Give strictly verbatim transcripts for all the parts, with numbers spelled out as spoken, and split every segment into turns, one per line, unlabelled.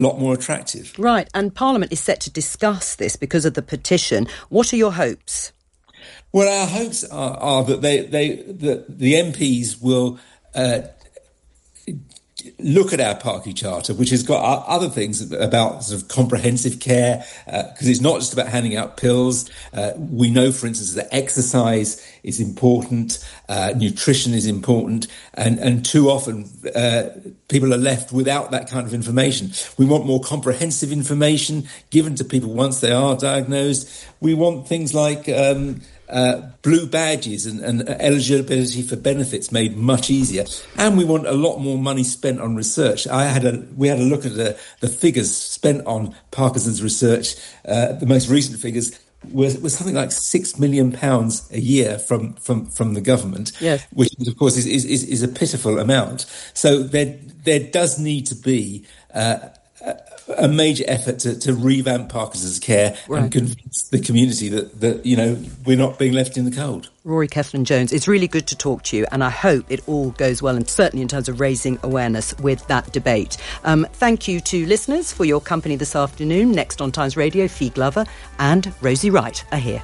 lot more attractive.
Right, and Parliament is set to discuss this because of the petition. What are your hopes?
Well, our hopes are, are that they, they, that the M Ps will uh, look at our parky charter, which has got other things about sort of comprehensive care, because uh, it's not just about handing out pills. Uh, we know, for instance, that exercise is important, uh, nutrition is important, and, and too often uh, people are left without that kind of information. We want more comprehensive information given to people once they are diagnosed. We want things like Um, Uh, blue badges and, and eligibility for benefits made much easier, and we want a lot more money spent on research. I had a we had a look at the, the figures spent on Parkinson's research. Uh, the most recent figures was, was something like six million pounds a year from from, from the government,
yes.
which of course is, is, is a pitiful amount. So there there does need to be Uh, a major effort to, to revamp Parkinson's care, right, and convince the community that, that, you know, we're not being left in the cold.
Rory Cellan-Jones, it's really good to talk to you, and I hope it all goes well, and certainly in terms of raising awareness with that debate. Um, thank you to listeners for your company this afternoon. Next on Times Radio, Fi Glover and Rosie Wright are here.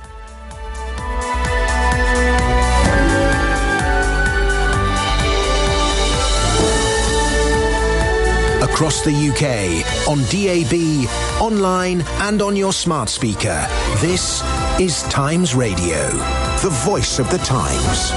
Across the U K, on D A B, online and on your smart speaker. This is Times Radio, the voice of the Times.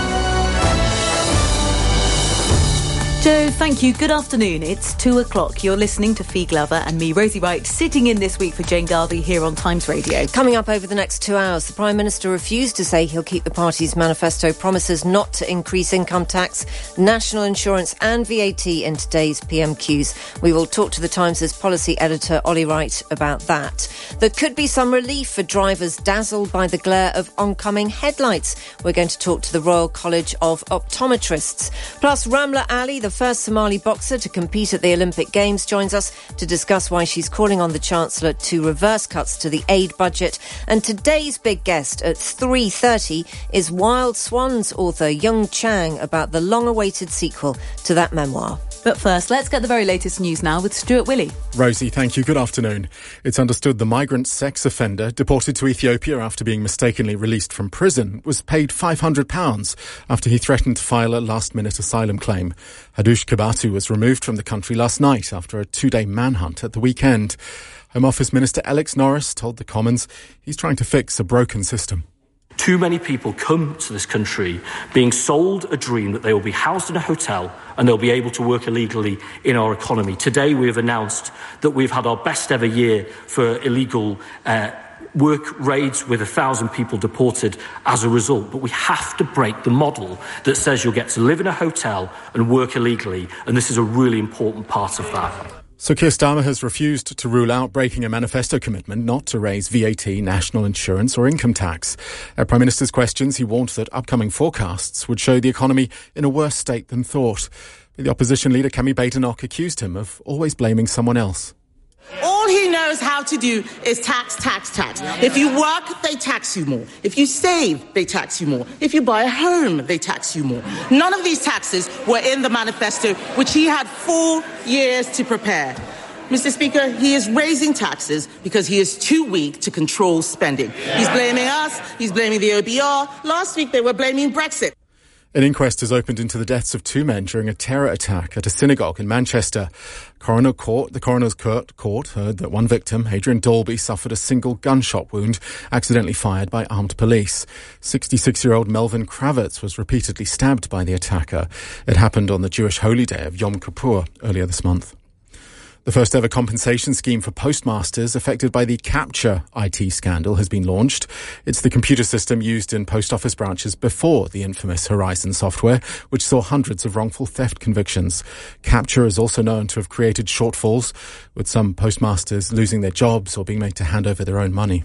Joe, thank you. Good afternoon. It's two o'clock. You're listening to Fi Glover and me, Rosie Wright, sitting in this week for Jane Garvey here on Times Radio.
Coming up over the next two hours, the Prime Minister refused to say he'll keep the party's manifesto promises not to increase income tax, national insurance and V A T in today's P M Qs. We will talk to the Times' policy editor, Ollie Wright, about that. There could be some relief for drivers dazzled by the glare of oncoming headlights. We're going to talk to the Royal College of Optometrists. Plus, Ramla Ali, the first Somali boxer to compete at the Olympic Games, joins us to discuss why she's calling on the Chancellor to reverse cuts to the aid budget. And today's big guest at three thirty is Wild Swans author Yung Chang about the long-awaited sequel to that memoir.
But first, let's get the very latest news now with Stuart Willey.
Rosie, thank you. Good afternoon. It's understood the migrant sex offender deported to Ethiopia after being mistakenly released from prison was paid five hundred pounds after he threatened to file a last-minute asylum claim. Hadush Kibatu was removed from the country last night after a two-day manhunt at the weekend. Home Office Minister Alex Norris told the Commons he's trying to fix a broken system.
Too many people come to this country being sold a dream that they will be housed in a hotel and they'll be able to work illegally in our economy. Today we have announced that we've had our best ever year for illegal uh, work raids with a thousand people deported as a result. But we have to break the model that says you'll get to live in a hotel and work illegally, and this is a really important part of that.
So Keir Starmer has refused to rule out breaking a manifesto commitment not to raise V A T, national insurance or income tax. At Prime Minister's questions, he warned that upcoming forecasts would show the economy in a worse state than thought. But the opposition leader, Kemi Badenoch, accused him of always blaming someone else.
All he knows how to do is tax, tax, tax. If you work, they tax you more. If you save, they tax you more. If you buy a home, they tax you more. None of these taxes were in the manifesto, which he had four years to prepare. Mister Speaker, he is raising taxes because he is too weak to control spending. He's blaming us. He's blaming the O B R. Last week, they were blaming Brexit.
An inquest has opened into the deaths of two men during a terror attack at a synagogue in Manchester. Coroner court, the coroner's court, court heard that one victim, Adrian Dolby, suffered a single gunshot wound accidentally fired by armed police. sixty-six-year-old Melvin Kravitz was repeatedly stabbed by the attacker. It happened on the Jewish holy day of Yom Kippur earlier this month. The first ever compensation scheme for postmasters affected by the CAPTCHA I T scandal has been launched. It's the computer system used in post office branches before the infamous Horizon software, which saw hundreds of wrongful theft convictions. CAPTCHA is also known to have created shortfalls, with some postmasters losing their jobs or being made to hand over their own money.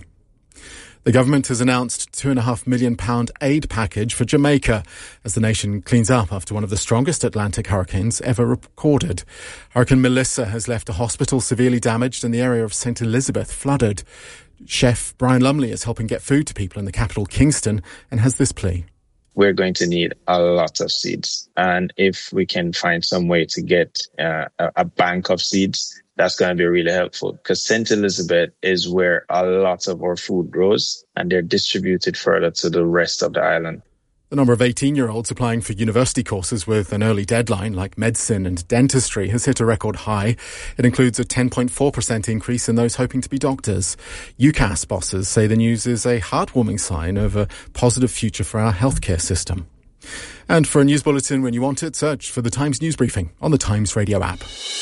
The government has announced two and a half million pound aid package for Jamaica as the nation cleans up after one of the strongest Atlantic hurricanes ever recorded. Hurricane Melissa has left a hospital severely damaged and the area of Saint Elizabeth flooded. Chef Brian Lumley is helping get food to people in the capital, Kingston, and has this plea.
We're going to need a lot of seeds. And if we can find some way to get uh, a bank of seeds that's going to be really helpful, because Saint Elizabeth is where a lot of our food grows, and they're distributed further to the rest of the island.
The number of eighteen-year-olds applying for university courses with an early deadline, like medicine and dentistry, has hit a record high. It includes a ten point four percent increase in those hoping to be doctors. UCAS bosses say the news is a heartwarming sign of a positive future for our healthcare system. And for a news bulletin when you want it, search for the Times News Briefing on the Times Radio app.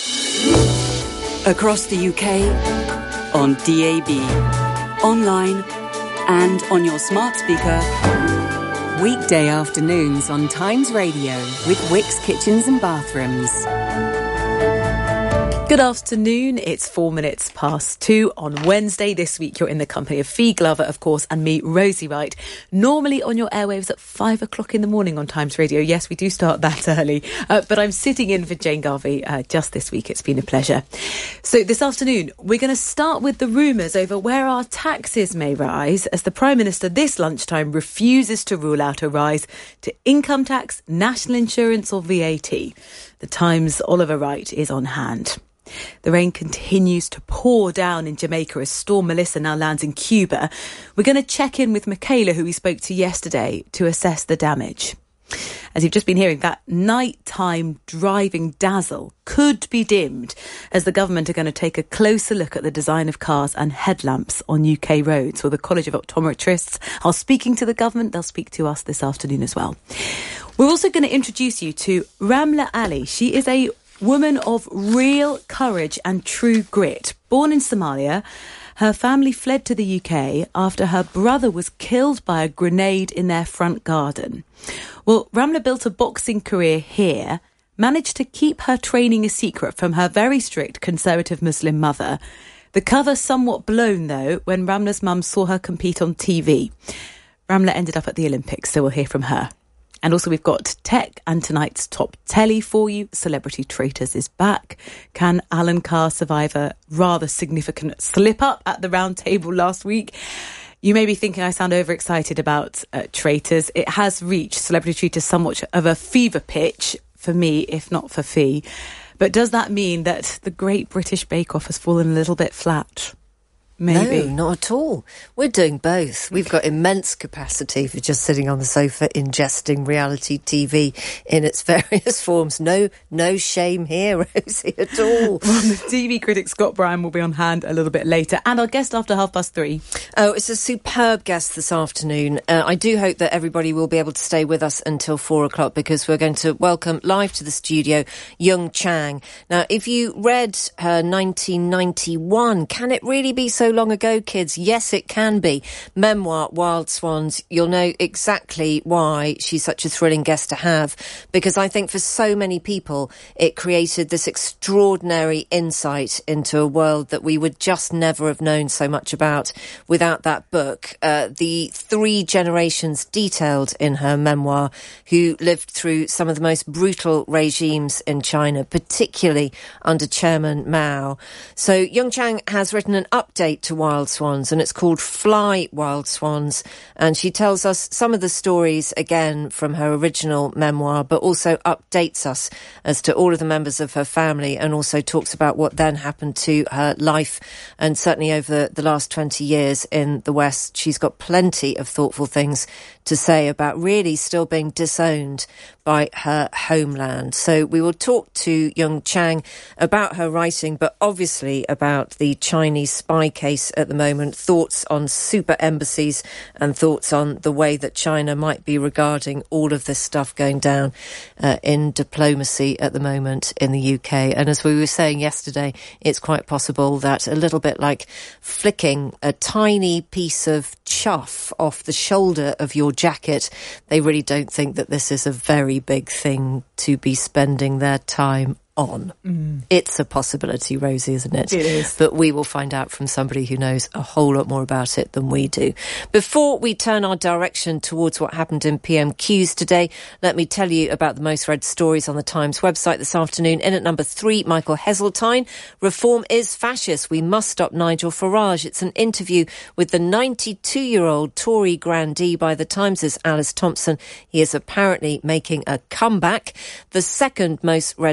Across the U K, on D A B, online and on your smart speaker. Weekday afternoons on Times Radio with Wickes Kitchens and Bathrooms.
Good afternoon. It's four minutes past two on Wednesday. This week you're in the company of Fee Glover, of course, and me, Rosie Wright. Normally on your airwaves at five o'clock in the morning on Times Radio. Yes, we do start that early. Uh, but I'm sitting in for Jane Garvey uh, just this week. It's been a pleasure. So this afternoon, we're going to start with the rumours over where our taxes may rise as the Prime Minister this lunchtime refuses to rule out a rise to income tax, national insurance or V A T. The Times' Oliver Wright is on hand. The rain continues to pour down in Jamaica as Storm Melissa now lands in Cuba. We're going to check in with Michaela, who we spoke to yesterday, to assess the damage. As you've just been hearing, that nighttime driving dazzle could be dimmed as the government are going to take a closer look at the design of cars and headlamps on U K roads. Well, the College of Optometrists are speaking to the government. They'll speak to us this afternoon as well. We're also going to introduce you to Ramla Ali. She is a woman of real courage and true grit. Born in Somalia, her family fled to the U K after her brother was killed by a grenade in their front garden. Well, Ramla built a boxing career here, managed to keep her training a secret from her very strict conservative Muslim mother. The cover somewhat blown, though, when Ramla's mum saw her compete on T V. Ramla ended up at the Olympics, so we'll hear from her. And also we've got tech and tonight's top telly for you. Celebrity Traitors is back. Can Alan Carr survive a rather significant slip up at the round table last week? You may be thinking I sound overexcited about uh, Traitors. It has reached Celebrity Traitors somewhat of a fever pitch for me, if not for Fee. But does that mean that the Great British Bake Off has fallen a little bit flat? Maybe.
No, not at all. We're doing both. We've got immense capacity for just sitting on the sofa ingesting reality T V in its various forms. No, no shame here, Rosie, at all.
Well, the T V critic Scott Bryan will be on hand a little bit later, and our guest after half past three.
Oh, it's a superb guest this afternoon. Uh, I do hope that everybody will be able to stay with us until four o'clock because we're going to welcome live to the studio Yung Chang. Now, if you read her nineteen ninety-one, can it really be so long ago, kids? Yes, it can be. Memoir, Wild Swans. You'll know exactly why she's such a thrilling guest to have, because I think for so many people it created this extraordinary insight into a world that we would just never have known so much about without that book. Uh, the three generations detailed in her memoir who lived through some of the most brutal regimes in China, particularly under Chairman Mao. So Yung Chang has written an update to Wild Swans, and it's called Fly Wild Swans, and she tells us some of the stories again from her original memoir, but also updates us as to all of the members of her family, and also talks about what then happened to her life, and certainly over the last twenty years in the West. She's got plenty of thoughtful things to say about really still being disowned by her homeland. So we will talk to Yung Chang about her writing, but obviously about the Chinese spy case at the moment, thoughts on super embassies and thoughts on the way that China might be regarding all of this stuff going down uh, in diplomacy at the moment in the U K. And as we were saying yesterday, it's quite possible that a little bit like flicking a tiny piece of chuff off the shoulder of your jacket, they really don't think that this is a very big thing to be spending their time on. Mm. It's a possibility, Rosie, isn't it?
It is.
But we will find out from somebody who knows a whole lot more about it than we do. Before we turn our direction towards what happened in P M Qs today, let me tell you about the most read stories on the Times website this afternoon. In at number three, Michael Heseltine, Reform is fascist. We must stop Nigel Farage. It's an interview with the ninety-two-year-old Tory grandee by the Times' Alice Thompson. He is apparently making a comeback. The second most read story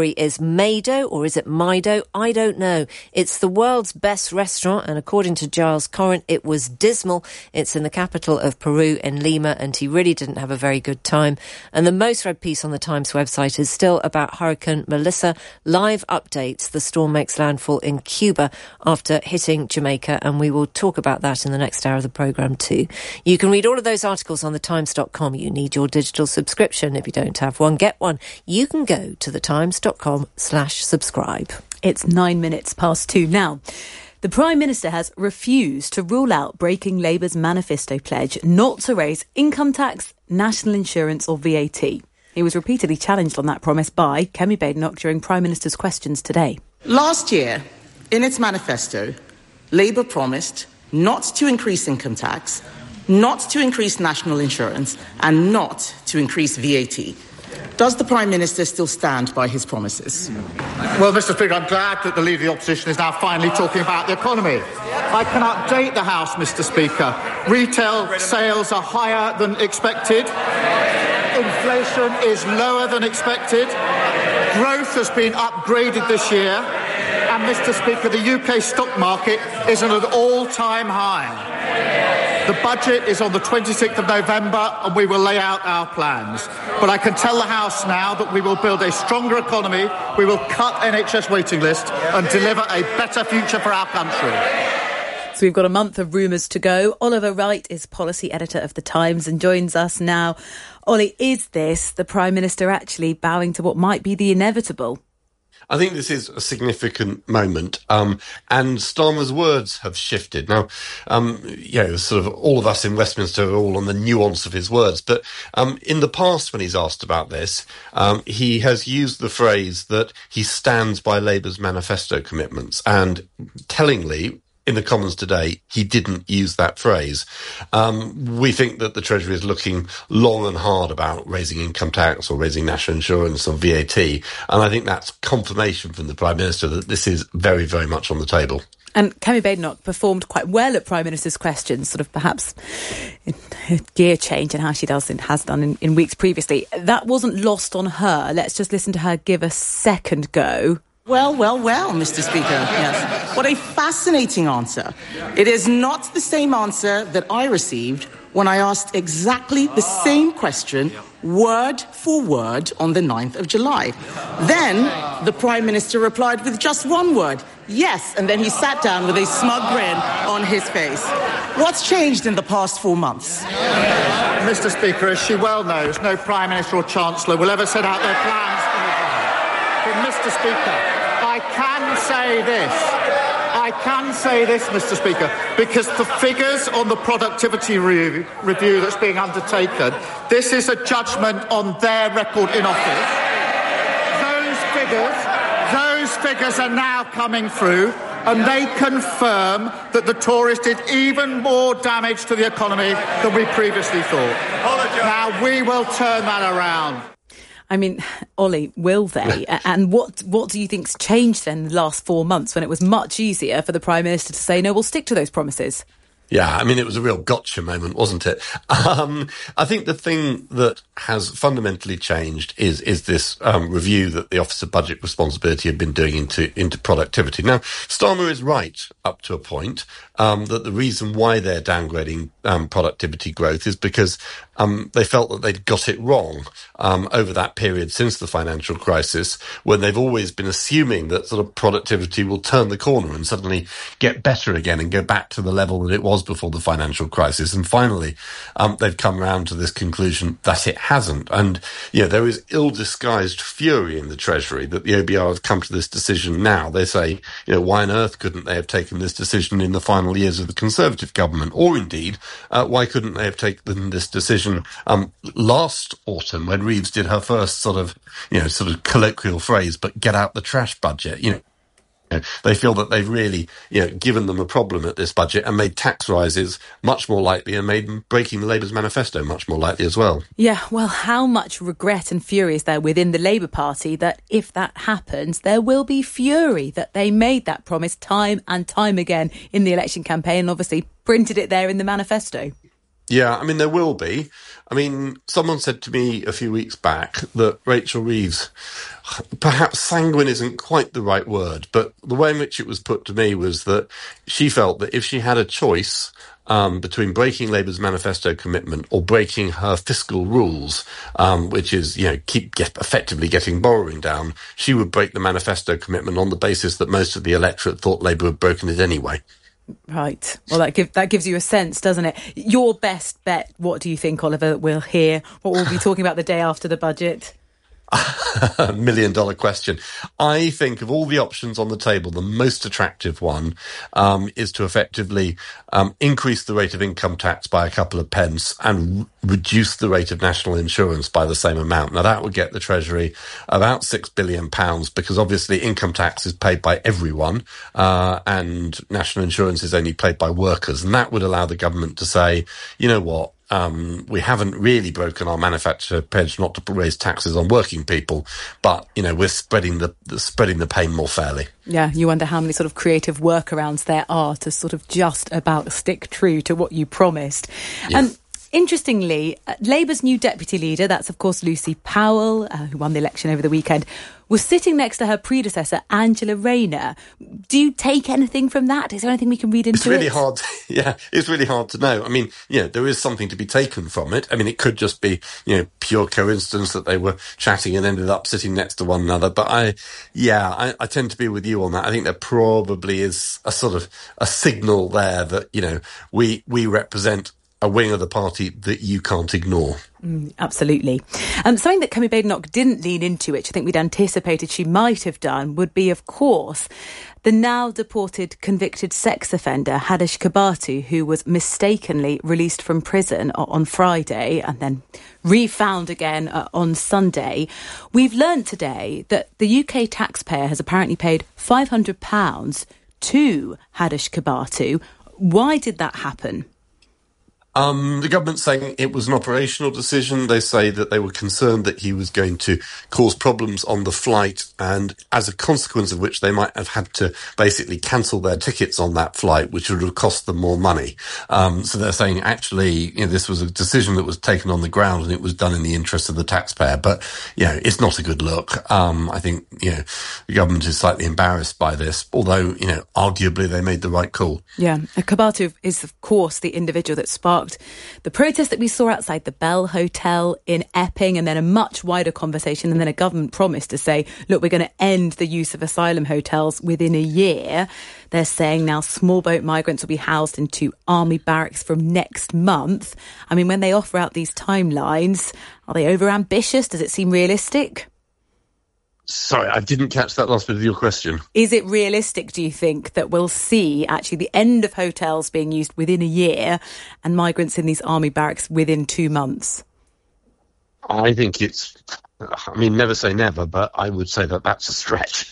story is Maido, or is it Mido? I don't know. It's the world's best restaurant, and according to Giles Corrant, it was dismal. It's in the capital of Peru, in Lima, and he really didn't have a very good time. And the most read piece on the Times website is still about Hurricane Melissa. Live updates. The storm makes landfall in Cuba after hitting Jamaica, and we will talk about that in the next hour of the programme too. You can read all of those articles on the times dot com. You need your digital subscription. If you don't have one, get one. You can go to the times dot com slash subscribe.
It's nine minutes past two now. The Prime Minister has refused to rule out breaking Labour's manifesto pledge not to raise income tax, national insurance or V A T. He was repeatedly challenged on that promise by Kemi Badenoch during Prime Minister's questions today.
Last year, in its manifesto, Labour promised not to increase income tax, not to increase national insurance and not to increase V A T. Does the Prime Minister still stand by his promises?
Well, Mr Speaker, I'm glad that the Leader of the Opposition is now finally talking about the economy. I can update the House, Mr Speaker. Retail sales are higher than expected. Inflation is lower than expected. Growth has been upgraded this year. And, Mr Speaker, the U K stock market is at an all-time high. The budget is on the twenty-sixth of November and we will lay out our plans. But I can tell the House now that we will build a stronger economy, we will cut N H S waiting lists and deliver a better future for our country.
So we've got a month of rumours to go. Oliver Wright is policy editor of The Times and joins us now. Ollie, is this the Prime Minister actually bowing to what might be the inevitable?
I think this is a significant moment, um, and Starmer's words have shifted. Now, um, you know, sort of all of us in Westminster are all on the nuance of his words, but um, in the past when he's asked about this, um, he has used the phrase that he stands by Labour's manifesto commitments, and tellingly, in the Commons today, he didn't use that phrase. Um, we think that the Treasury is looking long and hard about raising income tax or raising national insurance or V A T. And I think that's confirmation from the Prime Minister that this is very, very much on the table.
And Kemi Badenoch performed quite well at Prime Minister's questions, sort of perhaps a gear change in how she does and has done in, in weeks previously. That wasn't lost on her. Let's just listen to her give a second go.
Well, well, well, Mister Speaker, yes. What a fascinating answer. It is not the same answer that I received when I asked exactly the same question, word for word, on the ninth of July. Then the Prime Minister replied with just one word, yes, and then he sat down with a smug grin on his face. What's changed in the past four months?
Mister Speaker, as she well knows, no Prime Minister or Chancellor will ever set out their plans in advance. But, Mister Speaker, I can say this. I can say this, Mister Speaker, because the figures on the productivity re- review that's being undertaken, this is a judgment on their record in office. Those figures, those figures are now coming through, and they confirm that the Tories did even more damage to the economy than we previously thought. Now, we will turn that around.
I mean, Ollie, will they? And what what do you think's changed then in the last four months when it was much easier for the Prime Minister to say, no, we'll stick to those promises?
Yeah, I mean, it was a real gotcha moment, wasn't it? Um, I think the thing that has fundamentally changed is is this um, review that the Office of Budget Responsibility have been doing into into productivity. Now, Starmer is right up to a point um, that the reason why they're downgrading um, productivity growth is because um, they felt that they'd got it wrong um, over that period since the financial crisis, when they've always been assuming that sort of productivity will turn the corner and suddenly get better again and go back to the level that it was before the financial crisis. And finally, um, they've come around to this conclusion that it hasn't. And, you know, there is ill-disguised fury in the Treasury that the O B R have come to this decision now. They say, you know, why on earth couldn't they have taken this decision in the final years of the Conservative government? Or indeed, uh, why couldn't they have taken this decision um, last autumn when Reeves did her first sort of, you know, sort of colloquial phrase, but get out the trash budget, you know? They feel that they've really, you know, given them a problem at this budget and made tax rises much more likely and made breaking the Labour's manifesto much more likely as well.
Yeah, well, how much regret and fury is there within the Labour Party that if that happens, there will be fury that they made that promise time and time again in the election campaign and obviously printed it there in the manifesto?
Yeah, I mean, there will be. I mean, someone said to me a few weeks back that Rachel Reeves, perhaps sanguine isn't quite the right word, but the way in which it was put to me was that she felt that if she had a choice um, between breaking Labour's manifesto commitment or breaking her fiscal rules, um, which is, you know, keep get, effectively getting borrowing down, she would break the manifesto commitment on the basis that most of the electorate thought Labour had broken it anyway.
Right. Well, that, give, that gives you a sense, doesn't it? Your best bet, what do you think, Oliver, we'll hear? What we'll be talking about the day after the budget?
Million dollar question. I think of all the options on the table, the most attractive one um, is to effectively um, increase the rate of income tax by a couple of pence and r- reduce the rate of national insurance by the same amount. Now, that would get the Treasury about six billion pounds because obviously income tax is paid by everyone uh, and national insurance is only paid by workers. And that would allow the government to say, you know what? Um, we haven't really broken our manufacturer pledge not to raise taxes on working people, but, you know, we're spreading the, the spreading the pain more fairly.
Yeah, you wonder how many sort of creative workarounds there are to sort of just about stick true to what you promised.
Yeah.
Um, Interestingly, uh, Labour's new deputy leader, that's of course Lucy Powell, uh, who won the election over the weekend, was sitting next to her predecessor, Angela Rayner. Do you take anything from that? Is there anything we can read into it?
It's really it? hard. Yeah, it's really hard to know. I mean, you know, there is something to be taken from it. I mean, it could just be, you know, pure coincidence that they were chatting and ended up sitting next to one another. But I, yeah, I, I tend to be with you on that. I think there probably is a sort of a signal there that, you know, we, we represent a wing of the party that you can't ignore.
Mm, absolutely. Um, something that Kemi Badenoch didn't lean into, which I think we'd anticipated she might have done, would be, of course, the now deported convicted sex offender Hadesh Kabatu, who was mistakenly released from prison on Friday and then refound again uh, on Sunday. We've learned today that the U K taxpayer has apparently paid five hundred pounds to Hadesh Kabatu. Why did that happen?
Um, the government's saying it was an operational decision. They say that they were concerned that he was going to cause problems on the flight, and as a consequence of which they might have had to basically cancel their tickets on that flight, which would have cost them more money. Um, so they're saying actually, you know, this was a decision that was taken on the ground and it was done in the interest of the taxpayer. But, you know, it's not a good look. Um, I think, you know, the government is slightly embarrassed by this, although, you know, arguably they made the right call.
Yeah, Kabatu is, of course, the individual that sparked the protest that we saw outside the Bell Hotel in Epping, and then a much wider conversation, and then a government promise to say, look, we're going to end the use of asylum hotels within a year. They're saying now small boat migrants will be housed in two army barracks from next month. I mean, when they offer out these timelines, are they over-ambitious? Does it seem realistic?
Sorry, I didn't catch that last bit of your question.
Is it realistic, do you think, that we'll see actually the end of hotels being used within a year and migrants in these army barracks within two months?
I think it's, I mean, never say never, but I would say that that's a stretch.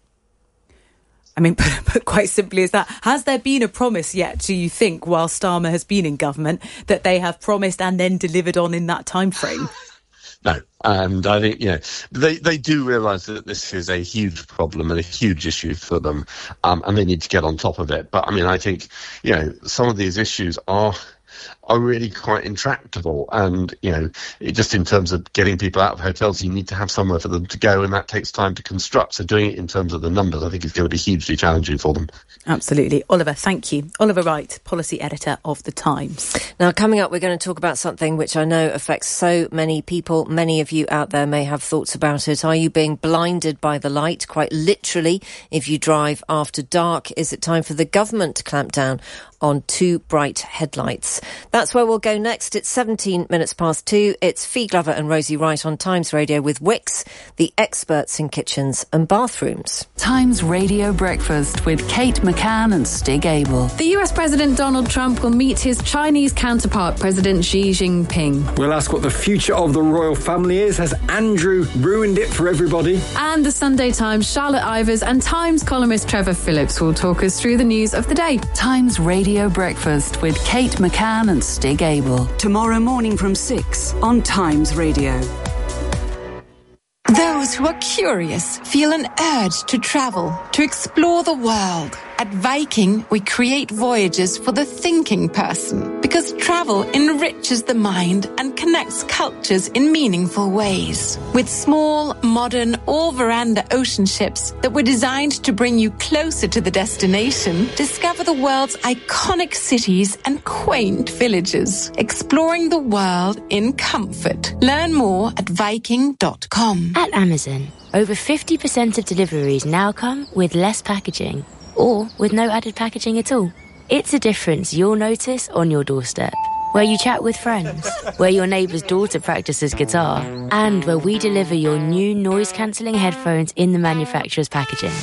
I mean, but quite simply is that, has there been a promise yet, do you think, while Starmer has been in government, that they have promised and then delivered on in that time frame?
No, and I think, you know, they, they do realise that this is a huge problem and a huge issue for them, um, and they need to get on top of it. But, I mean, I think, you know, some of these issues are are really quite intractable, and, you know, it, just in terms of getting people out of hotels, you need to have somewhere for them to go, and that takes time to construct. So doing it in terms of the numbers, I think is going to be hugely challenging for them.
Absolutely. Oliver, thank you. Oliver Wright, policy editor of The Times.
Now, coming up, we're going to talk about something which I know affects so many people. Many of you out there may have thoughts about it. Are you being blinded by the light, quite literally, if you drive after dark? Is it time for the government to clamp down on too bright headlights? That's where we'll go next. It's seventeen minutes past two. It's Fee Glover and Rosie Wright on Times Radio with Wickes, the experts in kitchens and bathrooms.
Times Radio Breakfast with Kate McCann and Stig Abel.
The U S President Donald Trump will meet his Chinese counterpart, President Xi Jinping.
We'll ask what the future of the royal family is. Has Andrew ruined it for everybody?
And the Sunday Times' Charlotte Ivers and Times columnist Trevor Phillips will talk us through the news of the day.
Times Radio Breakfast with Kate McCann and Stig Abel.
Tomorrow morning from six on Times Radio.
Those who are curious feel an urge to travel, to explore the world. At Viking, we create voyages for the thinking person because travel enriches the mind and connects cultures in meaningful ways. With small, modern, all-veranda ocean ships that were designed to bring you closer to the destination, discover the world's iconic cities and quaint villages, exploring the world in comfort. Learn more at Viking dot com.
At Amazon, over fifty percent of deliveries now come with less packaging or with no added packaging at all. It's a difference you'll notice on your doorstep, where you chat with friends, where your neighbour's daughter practices guitar, and where we deliver your new noise-cancelling headphones in the manufacturer's packaging.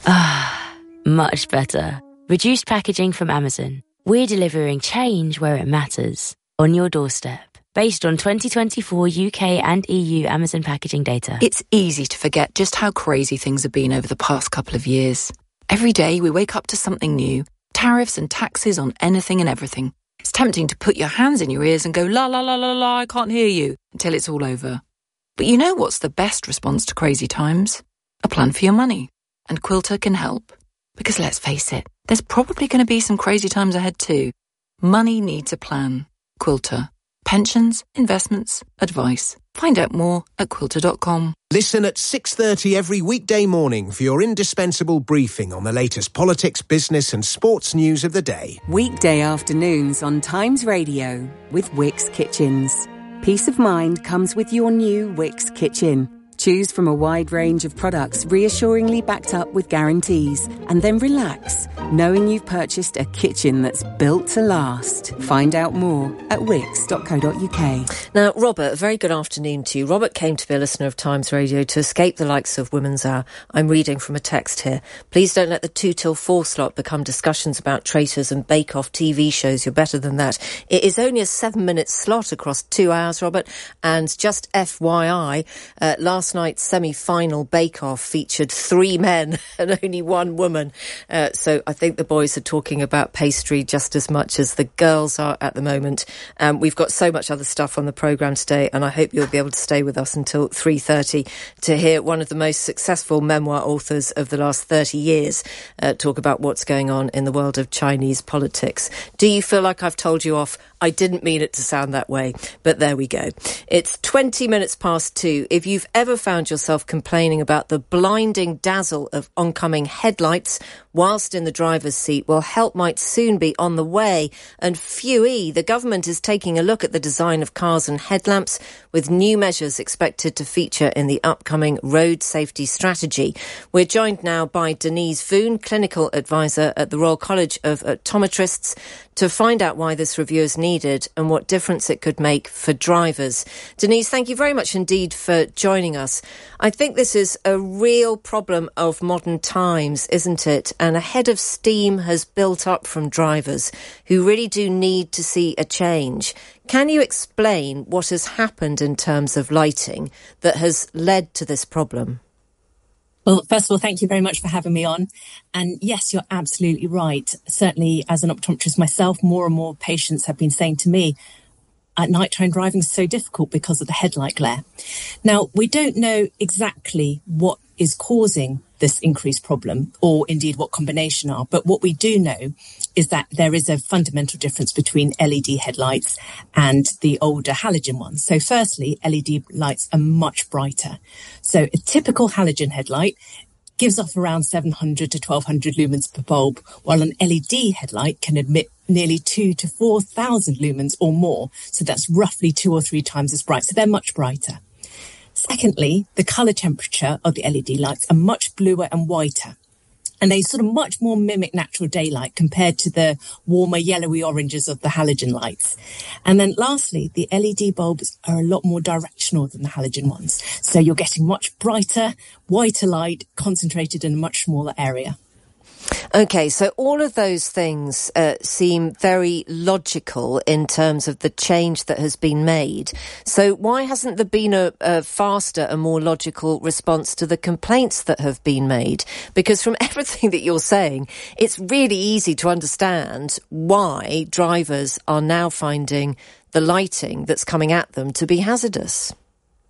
Ah, much better. Reduced packaging from Amazon. We're delivering change where it matters, on your doorstep. Based on twenty twenty-four U K and E U Amazon packaging data.
It's easy to forget just how crazy things have been over the past couple of years. Every day we wake up to something new. Tariffs and taxes on anything and everything. It's tempting to put your hands in your ears and go, la la la la la, I can't hear you, until it's all over. But you know what's the best response to crazy times? A plan for your money. And Quilter can help. Because let's face it, there's probably going to be some crazy times ahead too. Money needs a plan. Quilter. Pensions, investments, advice. Find out more at quilter dot com.
Listen at six thirty every weekday morning for your indispensable briefing on the latest politics, business and sports news of the day.
Weekday afternoons on Times Radio with Wickes Kitchens. Peace of mind comes with your new Wickes Kitchen. Choose from a wide range of products reassuringly backed up with guarantees, and then relax, knowing you've purchased a kitchen that's built to last. Find out more at wicks dot co dot uk.
Now, Robert, a very good afternoon to you. Robert came to be a listener of Times Radio to escape the likes of Women's Hour. I'm reading from a text here. Please don't let the two till four slot become discussions about traitors and bake-off T V shows. You're better than that. It is only a seven-minute slot across two hours, Robert, and just F Y I, uh, last Last night's semi-final bake-off featured three men and only one woman. Uh, so I think the boys are talking about pastry just as much as the girls are at the moment. Um, we've got so much other stuff on the programme today, and I hope you'll be able to stay with us until three thirty to hear one of the most successful memoir authors of the last thirty years uh, talk about what's going on in the world of Chinese politics. Do you feel like I've told you off? I didn't mean it to sound that way, but there we go. It's twenty minutes past two. If you've ever found yourself complaining about the blinding dazzle of oncoming headlights whilst in the driver's seat, well, help might soon be on the way. And phew-y, the government is taking a look at the design of cars and headlamps, with new measures expected to feature in the upcoming road safety strategy. We're joined now by Denise Voon, clinical advisor at the Royal College of Optometrists, to find out why this review is needed and what difference it could make for drivers. Denise, thank you very much indeed for joining us. I think this is a real problem of modern times, isn't it? And a head of steam has built up from drivers who really do need to see a change. Can you explain what has happened in terms of lighting that has led to this problem?
Well, first of all, thank you very much for having me on. And yes, you're absolutely right. Certainly, as an optometrist myself, more and more patients have been saying to me, at nighttime driving is so difficult because of the headlight glare. Now, we don't know exactly what is causing this increased problem, or indeed what combination are. But what we do know is that there is a fundamental difference between L E D headlights and the older halogen ones. So firstly, L E D lights are much brighter. So a typical halogen headlight gives off around seven hundred to twelve hundred lumens per bulb, while an L E D headlight can emit nearly two to four thousand lumens or more. So that's roughly two or three times as bright. So they're much brighter. Secondly, the colour temperature of the L E D lights are much bluer and whiter, and they sort of much more mimic natural daylight compared to the warmer yellowy oranges of the halogen lights. And then lastly, the L E D bulbs are a lot more directional than the halogen ones. So you're getting much brighter, whiter light concentrated in a much smaller area.
OK, so all of those things uh, seem very logical in terms of the change that has been made. So why hasn't there been a, a faster and more logical response to the complaints that have been made? Because from everything that you're saying, it's really easy to understand why drivers are now finding the lighting that's coming at them to be hazardous.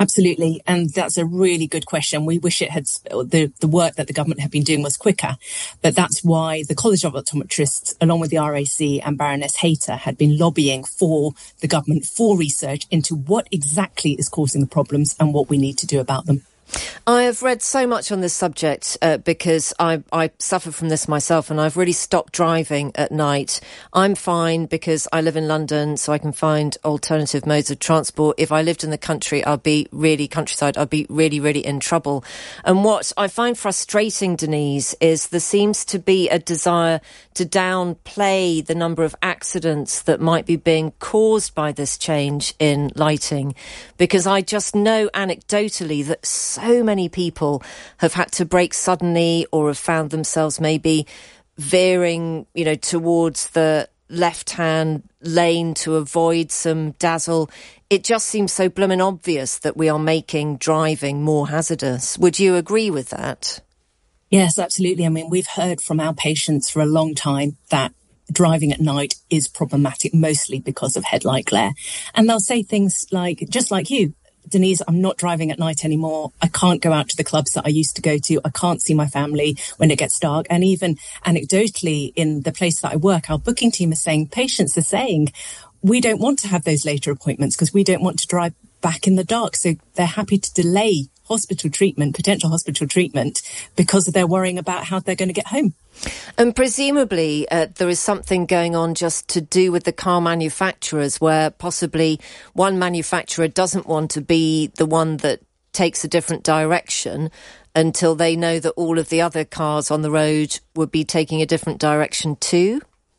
Absolutely. And that's a really good question. We wish it had, the, the work that the government had been doing was quicker. But that's why the College of Optometrists, along with the R A C and Baroness Hayter, had been lobbying for the government for research into what exactly is causing the problems and what we need to do about them.
I have read so much on this subject uh, because I, I suffer from this myself, and I've really stopped driving at night. I'm fine because I live in London, so I can find alternative modes of transport. If I lived in the country, I'd be really countryside, I'd be really, really in trouble. And what I find frustrating, Denise, is there seems to be a desire to downplay the number of accidents that might be being caused by this change in lighting, because I just know anecdotally that so So many people have had to brake suddenly or have found themselves maybe veering, you know, towards the left-hand lane to avoid some dazzle. It just seems so blooming obvious that we are making driving more hazardous. Would you agree with that?
Yes, absolutely. I mean, we've heard from our patients for a long time that driving at night is problematic, mostly because of headlight glare. And they'll say things like, just like you, Denise, I'm not driving at night anymore. I can't go out to the clubs that I used to go to. I can't see my family when it gets dark. And even anecdotally, in the place that I work, our booking team is saying, patients are saying, we don't want to have those later appointments because we don't want to drive back in the dark. So they're happy to delay hospital treatment, potential hospital treatment, because they're worrying about how they're going to get home.
And presumably uh, there is something going on just to do with the car manufacturers, where possibly one manufacturer doesn't want to be the one that takes a different direction until they know that all of the other cars on the road would be taking a different direction too.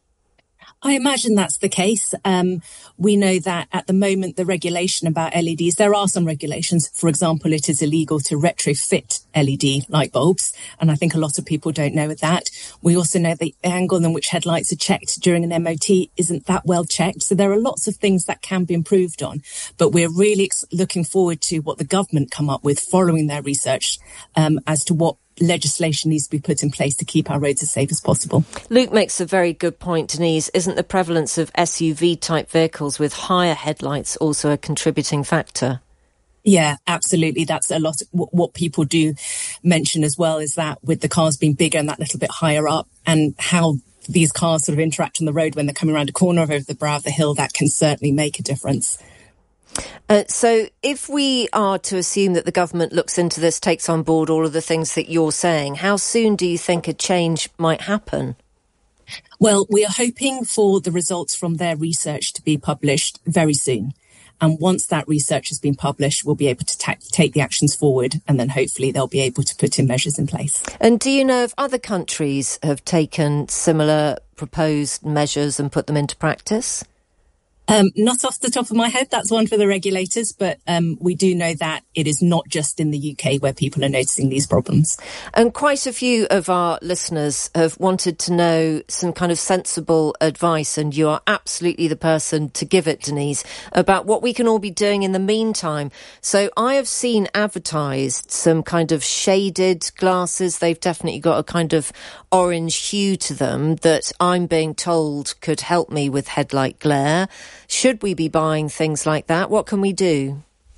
I imagine that's the case. Um, we know that at the moment, the regulation about L E Ds, there are some regulations. For example, it is illegal to retrofit L E D light bulbs. And I think a lot of people don't know that. We also know the angle in which headlights are checked during an M O T isn't that well checked. So there are lots of things that can be improved on. But we're really looking forward to what the government come up with following their research um, as to what legislation needs to be put in place to keep our roads as safe as possible.
Luke makes a very good point, Denise. Isn't the prevalence of S U V type vehicles with higher headlights also a contributing factor?
Yeah, absolutely. That's a lot. Of what people do mention as well is that with the cars being bigger and that little bit higher up, and how these cars sort of interact on the road when they're coming around a corner or over the brow of the hill, that can certainly make a difference.
Uh, so if we are to assume that the government looks into this, takes on board all of the things that you're saying, how soon do you think a change might happen?
Well, we are hoping for the results from their research to be published very soon. And once that research has been published, we'll be able to ta- take the actions forward, and then hopefully they'll be able to put in measures in place.
And do you know if other countries have taken similar proposed measures and put them into practice?
Um, not off the top of my head, that's one for the regulators, but um, we do know that it is not just in the U K where people are noticing these problems.
And quite a few of our listeners have wanted to know some kind of sensible advice, and you are absolutely the person to give it, Denise, about what we can all be doing in the meantime. So I have seen advertised some kind of shaded glasses. They've definitely got a kind of orange hue to them that I'm being told could help me with headlight glare. Should we be buying things like that? What can we do?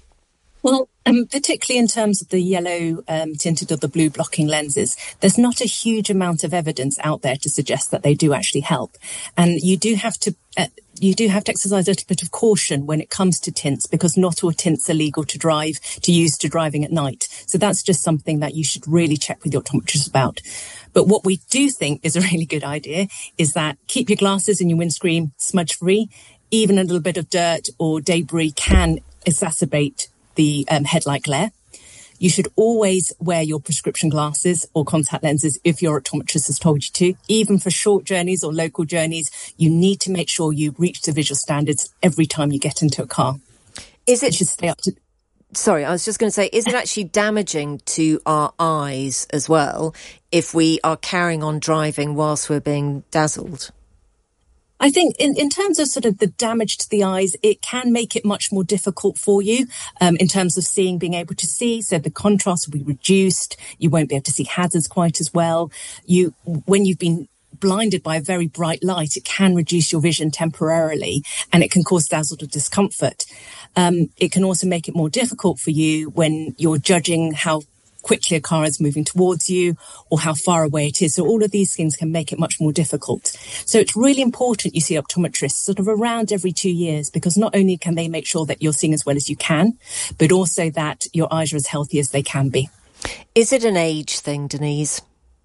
Well, um, particularly in terms of the yellow um, tinted or the blue blocking lenses, there's not a huge amount of evidence out there to suggest that they do actually help. And you do have to uh, you do have to exercise a little bit of caution when it comes to tints, because not all tints are legal to drive, to use to driving at night. So that's just something that you should really check with your optometrist about. But what we do think is a really good idea is that keep your glasses and your windscreen smudge free. Even a little bit of dirt or debris can exacerbate the um, headlight glare. You should always wear your prescription glasses or contact lenses if your optometrist has told you to. Even for short journeys or local journeys, you need to make sure you reach the visual standards every time you get into a car.
Is it...
You should stay up to...
Sorry, I was just going to say, is it actually damaging to our eyes as well if we are carrying on driving whilst we're being dazzled?
I think in, in terms of sort of the damage to the eyes, it can make it much more difficult for you um, in terms of seeing, being able to see. So the contrast will be reduced. You won't be able to see hazards quite as well. You, when you've been blinded by a very bright light, it can reduce your vision temporarily and it can cause dazzle or discomfort. Um, it can also make it more difficult for you when you're judging how quickly a car is moving towards you or how far away it is. So all of these things can make it much more difficult. So it's really important you see optometrists sort of around every two years because not only can they make sure that you're seeing as well as you can, but also that your eyes are as healthy as they can be.
Is it an age thing, Denise?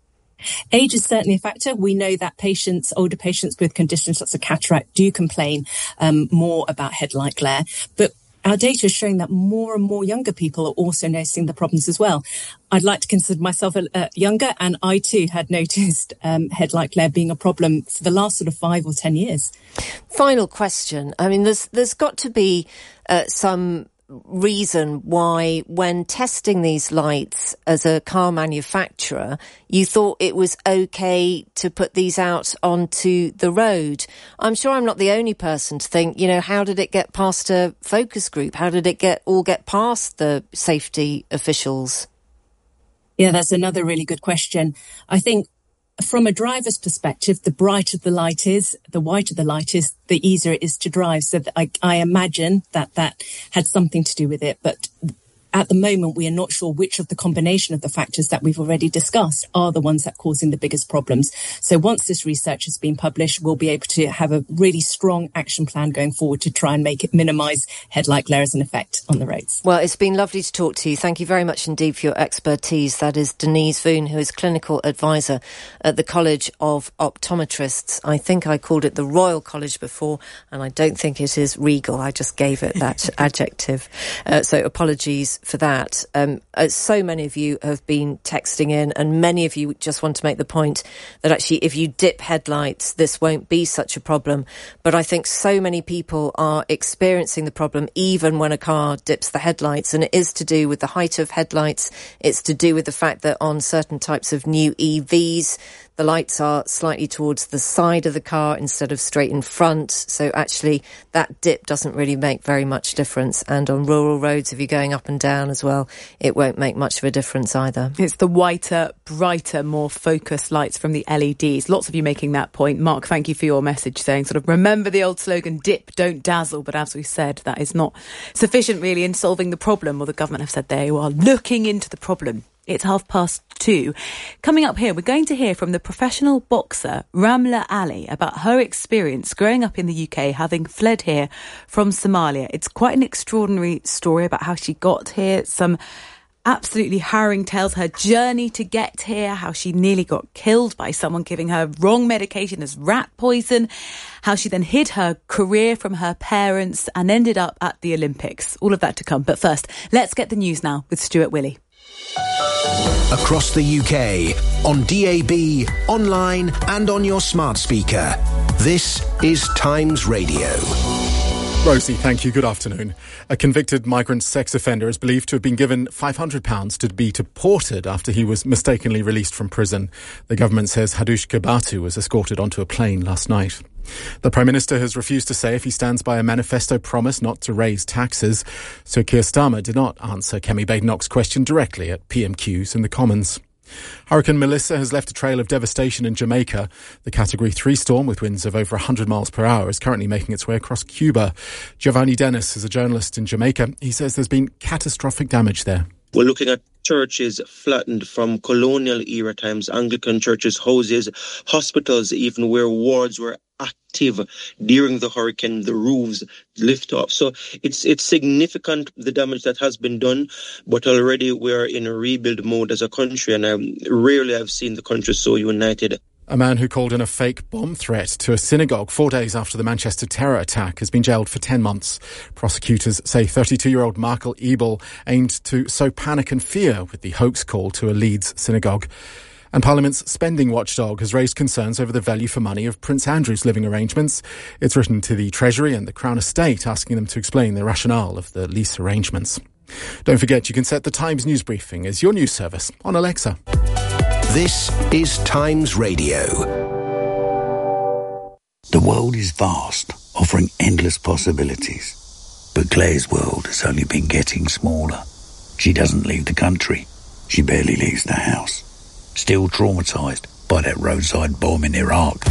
Age is certainly a factor. We know that patients, older patients with conditions such as cataract do complain um, more about headlight glare. But our data is showing that more and more younger people are also noticing the problems as well. I'd like to consider myself uh, younger, and I too had noticed um, headlight glare being a problem for the last sort of five or ten years.
Final question. I mean, there's there's got to be uh, some reason why when testing these lights as a car manufacturer you thought it was okay to put these out onto the road. I'm sure I'm not the only person to think, you know, how did it get past a focus group? How did it get all get past the safety officials?
Yeah, that's another really good question. I think from a driver's perspective, the brighter the light is, the whiter the light is, the easier it is to drive. So that I, I imagine that that had something to do with it. But at the moment, we are not sure which of the combination of the factors that we've already discussed are the ones that are causing the biggest problems. So once this research has been published, we'll be able to have a really strong action plan going forward to try and make it minimise headlight glare as an effect on the roads.
Well, it's been lovely to talk to you. Thank you very much indeed for your expertise. That is Denise Voon, who is clinical advisor at the College of Optometrists. I think I called it the Royal College before, and I don't think it is regal. I just gave it that adjective. Uh, so apologies for that. Um, uh, so many of you have been texting in, and many of you just want to make the point that actually if you dip headlights, this won't be such a problem. But I think so many people are experiencing the problem even when a car dips the headlights, and it is to do with the height of headlights. It's to do with the fact that on certain types of new E Vs, the lights are slightly towards the side of the car instead of straight in front. So actually that dip doesn't really make very much difference. And on rural roads, if you're going up and down as well, it won't make much of a difference either.
It's the whiter, brighter, more focused lights from the L E Ds. Lots of you making that point. Mark, thank you for your message saying sort of remember the old slogan, dip, don't dazzle. But as we said, that is not sufficient really in solving the problem. Well, the government have said they are looking into the problem. It's half past two. Coming up here, we're going to hear from the professional boxer Ramla Ali about her experience growing up in the U K, having fled here from Somalia. It's quite an extraordinary story about how she got here, some absolutely harrowing tales, her journey to get here, how she nearly got killed by someone giving her wrong medication as rat poison, how she then hid her career from her parents and ended up at the Olympics. All of that to come. But first, let's get the news now with Stuart Willey.
Across the U K, on D A B, online and on your smart speaker. This is Times Radio.
Rosie, thank you. Good afternoon. A convicted migrant sex offender is believed to have been given five hundred pounds to be deported after he was mistakenly released from prison. The government says Hadush Kebatu was escorted onto a plane last night. The Prime Minister has refused to say if he stands by a manifesto promise not to raise taxes. Sir Keir Starmer did not answer Kemi Badenoch's question directly at P M Qs in the Commons. Hurricane Melissa has left a trail of devastation in Jamaica. The Category three storm, with winds of over one hundred miles per hour, is currently making its way across Cuba. Giovanni Dennis is a journalist in Jamaica. He says there's been catastrophic damage there.
We're looking at churches flattened from colonial era times, Anglican churches, houses, hospitals, even where wards were active during the hurricane, the roofs lift off. So it's it's significant, the damage that has been done, but already we're in a rebuild mode as a country, and I rarely have seen the country so united.
A man who called in a fake bomb threat to a synagogue four days after the Manchester terror attack has been jailed for ten months. Prosecutors say thirty-two-year-old Michael Ebel aimed to sow panic and fear with the hoax call to a Leeds synagogue. And Parliament's spending watchdog has raised concerns over the value for money of Prince Andrew's living arrangements. It's written to the Treasury and the Crown Estate asking them to explain the rationale of the lease arrangements. Don't forget you can set the Times news briefing as your news service on Alexa.
This is Times Radio.
The world is vast, offering endless possibilities. But Claire's world has only been getting smaller. She doesn't leave the country. She barely leaves the house. Still traumatised by that roadside bomb in Iraq.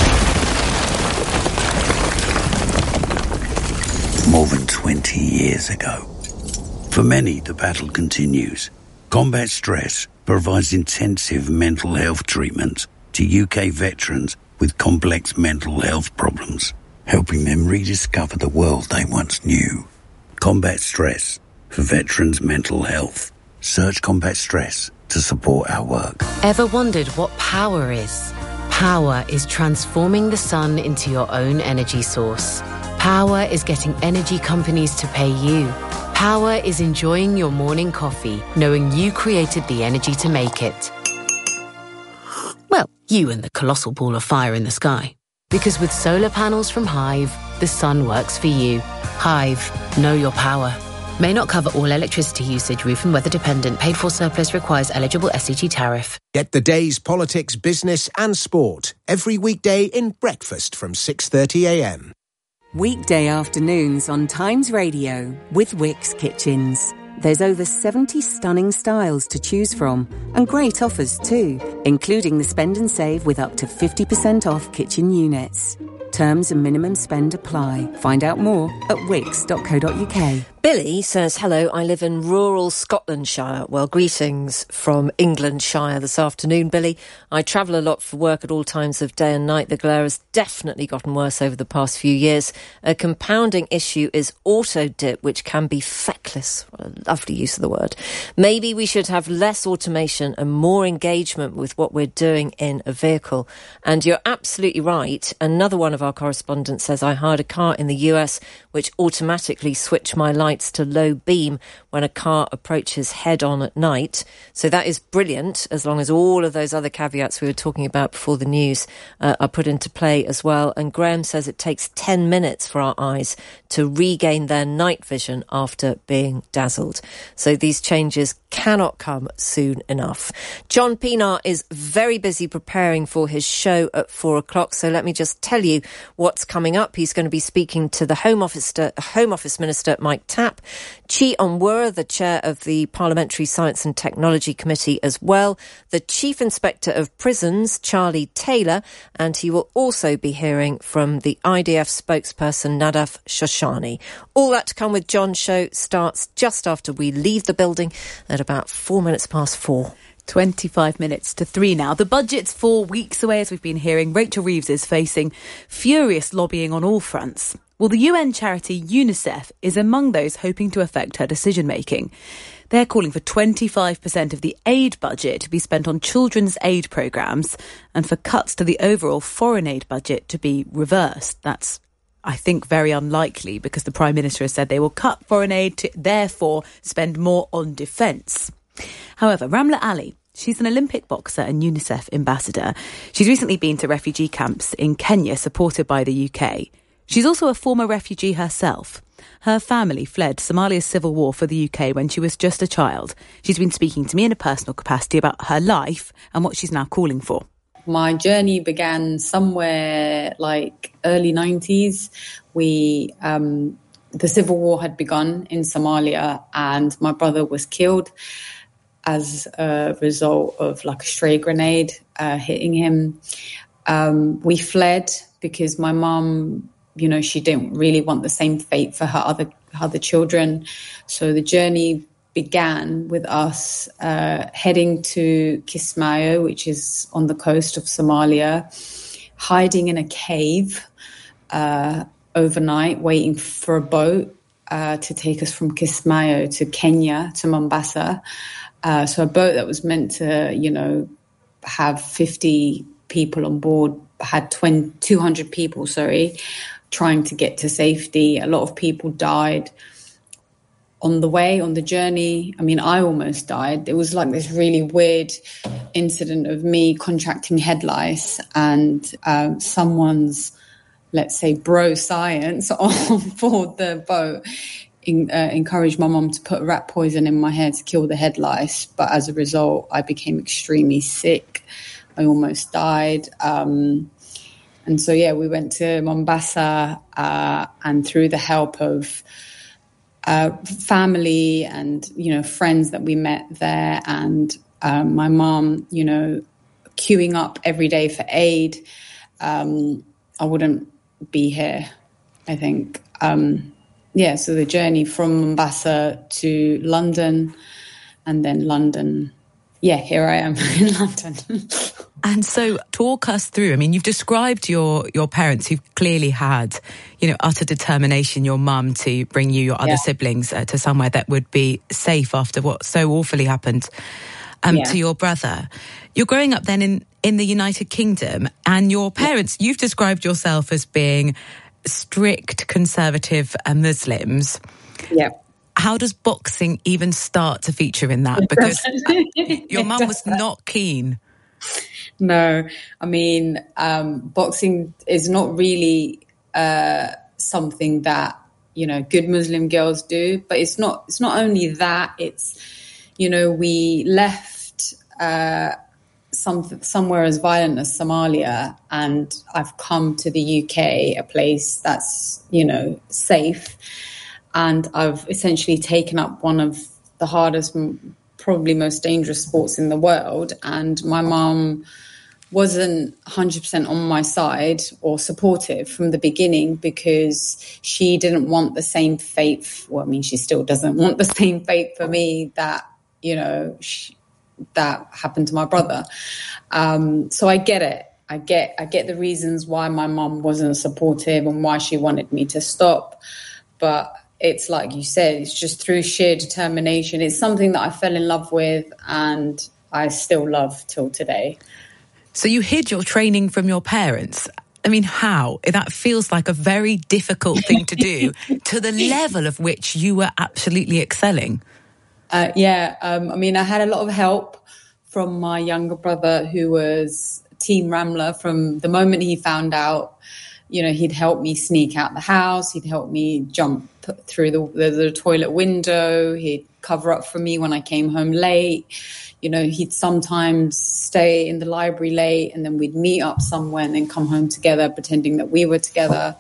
More than twenty years ago. For many, the battle continues. Combat Stress provides intensive mental health treatment to U K veterans with complex mental health problems, helping them rediscover the world they once knew. Combat Stress for veterans' mental health. Search Combat Stress to support our work.
Ever wondered what power is? Power is transforming the sun into your own energy source. Power is getting energy companies to pay you. Power is enjoying your morning coffee, knowing you created the energy to make it. Well, you and the colossal ball of fire in the sky. Because with solar panels from Hive, the sun works for you. Hive, know your power. May not cover all electricity usage, roof and weather dependent. Paid for surplus requires eligible S C G tariff.
Get the day's politics, business and sport every weekday in breakfast from six thirty a m.
Weekday afternoons on Times Radio with Wickes Kitchens. There's over seventy stunning styles to choose from and great offers too, including the spend and save with up to fifty percent off kitchen units. Terms and minimum spend apply. Find out more at wickes dot co dot uk.
Billy says, hello, I live in rural Scotlandshire. Well, greetings from Englandshire this afternoon, Billy. I travel a lot for work at all times of day and night. The glare has definitely gotten worse over the past few years. A compounding issue is auto dip, which can be feckless. What a lovely use of the word. Maybe we should have less automation and more engagement with what we're doing in a vehicle. And you're absolutely right. Another one of our correspondents says, I hired a car in the U S which automatically switched my lights to low beam when a car approaches head on at night. So that is brilliant, as long as all of those other caveats we were talking about before the news uh, are put into play as well. And Graham says it takes ten minutes for our eyes to regain their night vision after being dazzled. So these changes cannot come soon enough. John Pienaar is very busy preparing for his show at four o'clock. So let me just tell you what's coming up. He's going to be speaking to the Home Office, Home Office Minister Mike Tapp, Chi Onwurah, the chair of the Parliamentary Science and Technology Committee as well, the Chief Inspector of Prisons, Charlie Taylor, and he will also be hearing from the I D F spokesperson, Nadav Shoshani. All that to come with John's show starts just after we leave the building at about four minutes past four.
twenty-five minutes to three now. The budget's four weeks away, as we've been hearing. Rachel Reeves is facing furious lobbying on all fronts. Well, the U N charity UNICEF is among those hoping to affect her decision-making. They're calling for twenty-five percent of the aid budget to be spent on children's aid programmes and for cuts to the overall foreign aid budget to be reversed. That's, I think, very unlikely because the Prime Minister has said they will cut foreign aid to therefore spend more on defence. However, Ramla Ali, she's an Olympic boxer and UNICEF ambassador. She's recently been to refugee camps in Kenya, supported by the U K. She's also a former refugee herself. Her family fled Somalia's civil war for the U K when she was just a child. She's been speaking to me in a personal capacity about her life and what she's now calling for.
My journey began somewhere like early nineties. We, um, the civil war had begun in Somalia and my brother was killed as a result of like a stray grenade uh, hitting him. Um, we fled because my mum, you know, she didn't really want the same fate for her other other children. So the journey began with us uh, heading to Kismayo, which is on the coast of Somalia, hiding in a cave uh, overnight, waiting for a boat uh, to take us from Kismayo to Kenya, to Mombasa. Uh, so a boat that was meant to, you know, have fifty people on board had twenty, two hundred people, sorry, trying to get to safety. A lot of people died on the way, on the journey. I mean, I almost died. It was like this really weird incident of me contracting head lice and um, someone's, let's say, bro science on board the boat in, uh, encouraged my mum to put rat poison in my hair to kill the head lice. But as a result, I became extremely sick. I almost died. Um, and so, yeah, we went to Mombasa uh, and through the help of uh, family and, you know, friends that we met there and um, my mum, you know, queuing up every day for aid, um, I wouldn't be here, I think. Um, yeah, so the journey from Mombasa to London, and then London, yeah, here I am in London.
And so talk us through, I mean, you've described your, your parents who've clearly had, you know, utter determination, your mum, to bring you, your other yeah. siblings uh, to somewhere that would be safe after what so awfully happened um, yeah. to your brother. You're growing up then in, in the United Kingdom, and your parents, yeah. you've described yourself as being strict conservative uh, Muslims.
Yeah.
How does boxing even start to feature in that? Because your mum was not keen.
No, I mean, um, boxing is not really uh, something that, you know, good Muslim girls do. But it's not, it's not only that, it's, you know, we left uh, some, somewhere as violent as Somalia, and I've come to the U K, a place that's, you know, safe. And I've essentially taken up one of the hardest, probably most dangerous sports in the world. And my mum wasn't one hundred percent on my side or supportive from the beginning, because she didn't want the same fate. Well, I mean, she still doesn't want the same fate for me that, you know, she, that happened to my brother. Um, so I get it. I get, I get the reasons why my mum wasn't supportive and why she wanted me to stop. But it's like you said, it's just through sheer determination. It's something that I fell in love with and I still love till today.
So you hid your training from your parents. I mean, how? That feels like a very difficult thing to do to the level of which you were absolutely excelling.
Uh, yeah, um, I mean, I had a lot of help from my younger brother, who was Team Ramla from the moment he found out. You know, he'd help me sneak out the house. He'd help me jump through the, the, the toilet window. He'd cover up for me when I came home late. You know, he'd sometimes stay in the library late, and then we'd meet up somewhere and then come home together, pretending that we were together.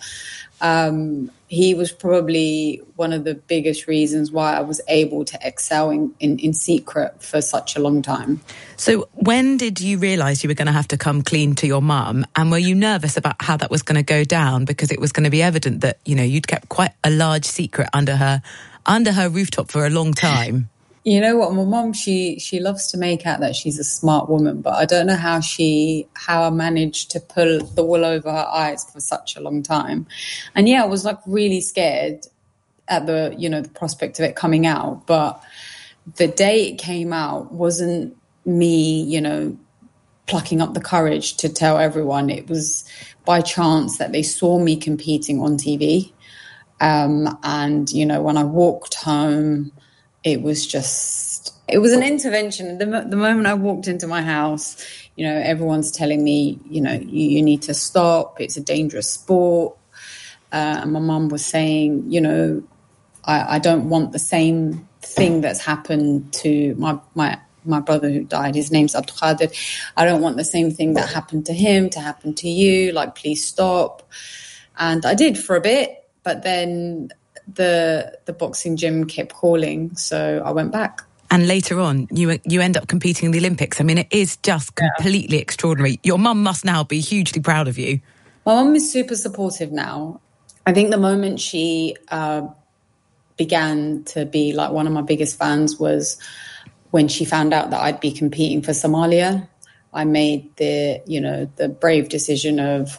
Um, he was probably one of the biggest reasons why I was able to excel in, in, in secret for such a long time.
So when did you realise you were going to have to come clean to your mum? And were you nervous about how that was going to go down? Because it was going to be evident that, you know, you'd kept quite a large secret under her, under her rooftop for a long time.
You know what, my mum, she she loves to make out that she's a smart woman, but I don't know how she how I managed to pull the wool over her eyes for such a long time. And yeah, I was like really scared at the, you know, the prospect of it coming out. But the day it came out wasn't me, you know, plucking up the courage to tell everyone. It was by chance that they saw me competing on T V. Um, and, you know, when I walked home, it was just, it was an intervention. The, the moment I walked into my house, you know, everyone's telling me, you know, you, you need to stop. It's a dangerous sport. Uh, and my mum was saying, you know, I, I don't want the same thing that's happened to my, my, my brother who died. His name's Abdul Qadir. I don't want the same thing that happened to him to happen to you. Like, please stop. And I did for a bit, but then the the boxing gym kept calling, so I went back.
And later on, you you end up competing in the Olympics. I mean, it is just completely yeah. extraordinary. Your mum must now be hugely proud of you.
My mum is super supportive now. I think the moment she uh, began to be like one of my biggest fans was when she found out that I'd be competing for Somalia. I made the, you know, the brave decision of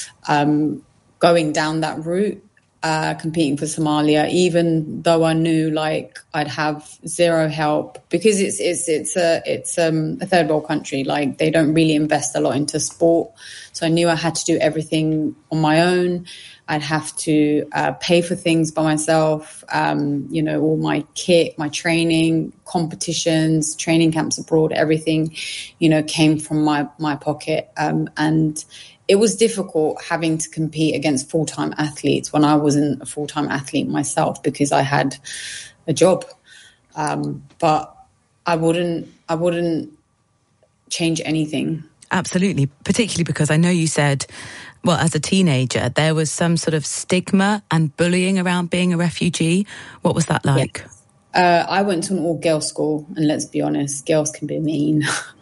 um, going down that route. Uh, competing for Somalia, even though I knew like I'd have zero help, because it's it's it's a it's um, a third world country. Like, they don't really invest a lot into sport, so I knew I had to do everything on my own. I'd have to uh, pay for things by myself. Um, you know, all my kit, my training, competitions, training camps abroad, everything, you know, came from my my pocket, um, and. It was difficult having to compete against full-time athletes when I wasn't a full-time athlete myself, because I had a job. Um, but I wouldn't, I wouldn't change anything.
Absolutely, particularly because I know you said, well, as a teenager, there was some sort of stigma and bullying around being a refugee. What was that like?
Yes. Uh, I went to an all-girls school, and let's be honest, girls can be mean.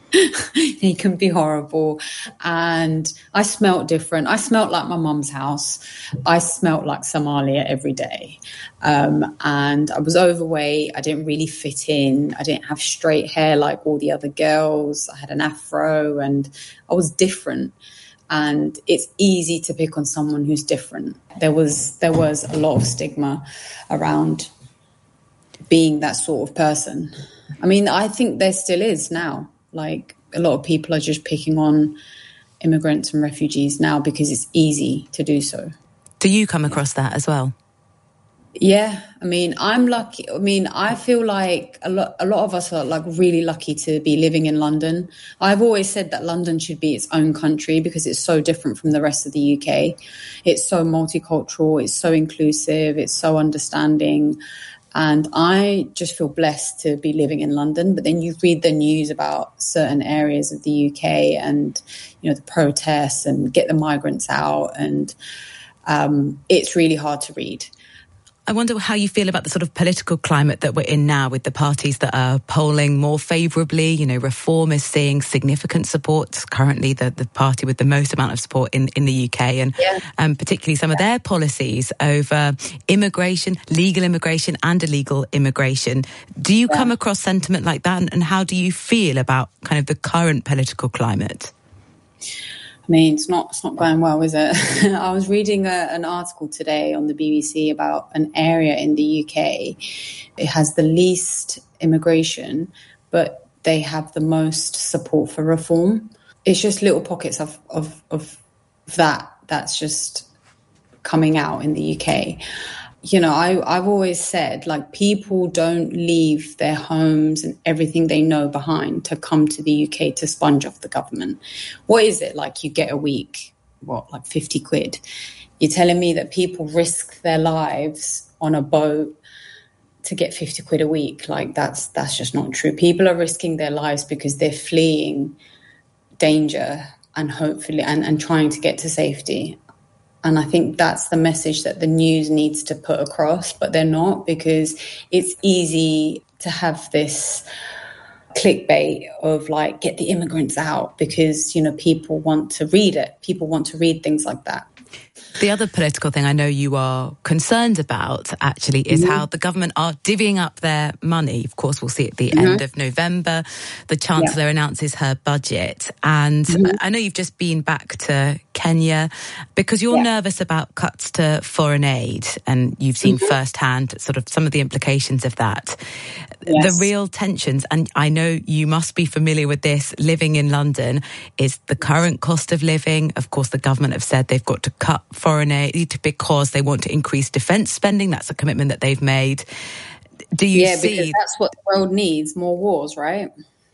He can be horrible. And I smelt different. I smelt like my mum's house. I smelt like Somalia every day. Um, and I was overweight. I didn't really fit in. I didn't have straight hair like all the other girls. I had an afro and I was different. And it's easy to pick on someone who's different. There was there was a lot of stigma around being that sort of person. I mean, I think there still is now. Like, a lot of people are just picking on immigrants and refugees now because it's easy to do so.
Do you come across that as well?
Yeah, I mean, I'm lucky. I mean, I feel like a lot, a lot of us are like really lucky to be living in London. I've always said that London should be its own country because it's so different from the rest of the U K. It's so multicultural, it's so inclusive, it's so understanding. And I just feel blessed to be living in London. But then you read the news about certain areas of the U K and, you know, the protests and get the migrants out. And um, it's really hard to read.
I wonder how you feel about the sort of political climate that we're in now with the parties that are polling more favourably. You know, Reform is seeing significant support, currently the, the party with the most amount of support in, in the U K, and yeah. um, particularly some yeah. of their policies over immigration, legal immigration and illegal immigration. Do you yeah. come across sentiment like that, and, and how do you feel about kind of the current political climate?
I mean, it's not it's not going well, is it? I was reading a, an article today on the B B C about an area in the U K. It has the least immigration, but they have the most support for reform. It's just little pockets of, of, of that that's just coming out in the U K. You know, I, I've always said, like, people don't leave their homes and everything they know behind to come to the U K to sponge off the government. What is it? Like, you get a week, what, like fifty quid? You're telling me that people risk their lives on a boat to get fifty quid a week? Like, that's that's just not true. People are risking their lives because they're fleeing danger and hopefully and, and trying to get to safety. And I think that's the message that the news needs to put across, but they're not, because it's easy to have this clickbait of like, get the immigrants out, because, you know, people want to read it. People want to read things like that.
The other political thing I know you are concerned about, actually, is mm-hmm. how the government are divvying up their money. Of course, we'll see at the mm-hmm. end of November. The Chancellor yeah. announces her budget. And mm-hmm. I know you've just been back to Kenya because you're yeah. nervous about cuts to foreign aid, and you've seen mm-hmm. firsthand sort of some of the implications of that. Yes. The real tensions, and I know you must be familiar with this, living in London, is the current cost of living. Of course, the government have said they've got to cut foreign aid because they want to increase defence spending. That's a commitment that they've made. Do you
yeah,
see?
Yeah, because that's what the world needs, more wars, right?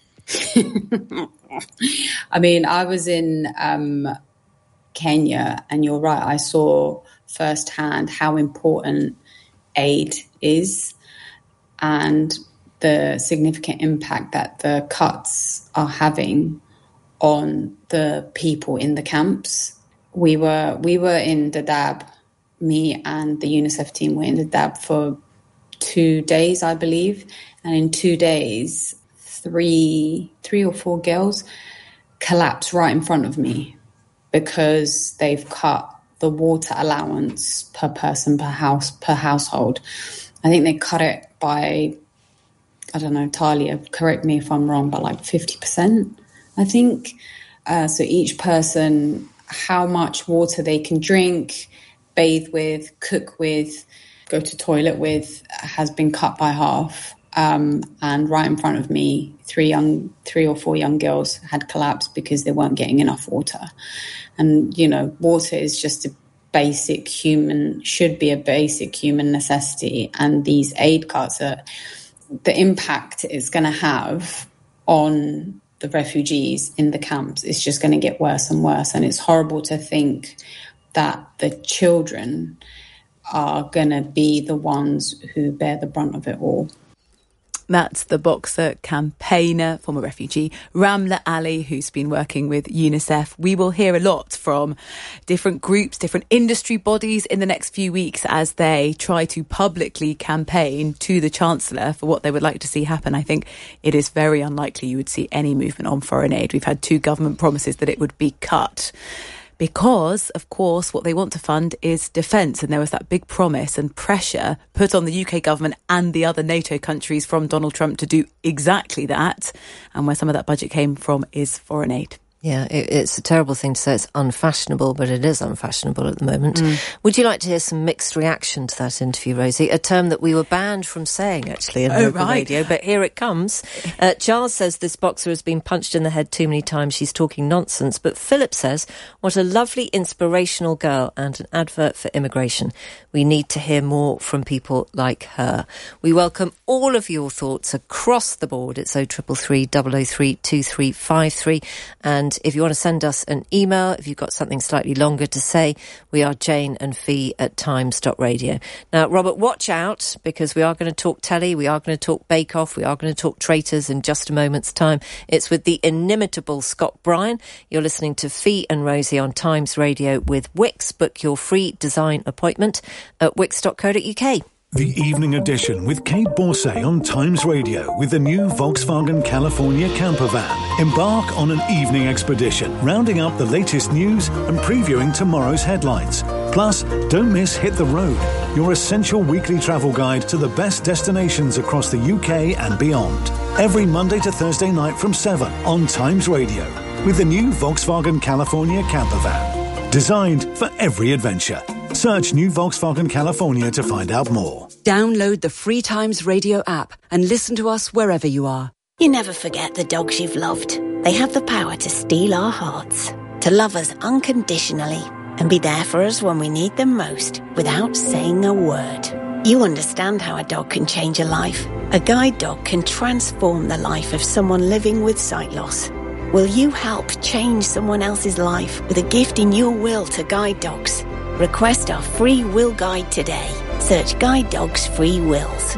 I mean, I was in um, Kenya, and you're right, I saw firsthand how important aid is and the significant impact that the cuts are having on the people in the camps. We were we were in Dadaab, me and the UNICEF team were in Dadaab for two days, I believe. And in two days, three three or four girls collapsed right in front of me because they've cut the water allowance per person, per house, per household. I think they cut it by, I don't know, Talia, correct me if I'm wrong, but like fifty percent, I think. Uh, so each person, how much water they can drink, bathe with, cook with, go to toilet with, has been cut by half. Um, and right in front of me, three young, three or four young girls had collapsed because they weren't getting enough water. And, you know, water is just a basic human, should be a basic human necessity. And these aid cuts are, the impact it's going to have on the refugees in the camps is just going to get worse and worse. And it's horrible to think that the children are going to be the ones who bear the brunt of it all.
That's the boxer, campaigner, former refugee, Ramla Ali, who's been working with UNICEF. We will hear a lot from different groups, different industry bodies in the next few weeks as they try to publicly campaign to the Chancellor for what they would like to see happen. I think it is very unlikely you would see any movement on foreign aid. We've had two government promises that it would be cut, because, of course, what they want to fund is defence. And there was that big promise and pressure put on the U K government and the other NATO countries from Donald Trump to do exactly that. And where some of that budget came from is foreign aid.
Yeah, it, it's a terrible thing to say it's unfashionable, but it is unfashionable at the moment. Mm. Would you like to hear some mixed reaction to that interview, Rosie? A term that we were banned from saying, actually, in
oh,
local
right.
radio, but here it comes. Uh, Charles says this boxer has been punched in the head too many times. She's talking nonsense. But Philip says, what a lovely, inspirational girl and an advert for immigration. We need to hear more from people like her. We welcome all of your thoughts across the board. It's oh three three three, double oh three, two three five three. And if you want to send us an email, if you've got something slightly longer to say, we are Jane and Fee at times dot radio. Now, Robert, watch out, because we are going to talk telly, we are going to talk Bake Off, we are going to talk traitors in just a moment's time. It's with the inimitable Scott Bryan. You're listening to Fee and Rosie on Times Radio with Wix. Book your free design appointment at wix dot co dot uk.
The Evening Edition with Kate Borsay on Times Radio with the new Volkswagen California camper van. Embark on an evening expedition, rounding up the latest news and previewing tomorrow's headlines. Plus, don't miss Hit the Road, your essential weekly travel guide to the best destinations across the U K and beyond. Every Monday to Thursday night from seven on Times Radio with the new Volkswagen California camper van. Designed for every adventure. Search New Volkswagen California to find out more.
Download the free Times Radio app and listen to us wherever you are.
You never forget the dogs you've loved. They have the power to steal our hearts, to love us unconditionally and be there for us when we need them most without saying a word. You understand how a dog can change a life. A guide dog can transform the life of someone living with sight loss. Will you help change someone else's life with a gift in your will to Guide Dogs? Request our free will guide today. Search Guide Dogs Free Wills.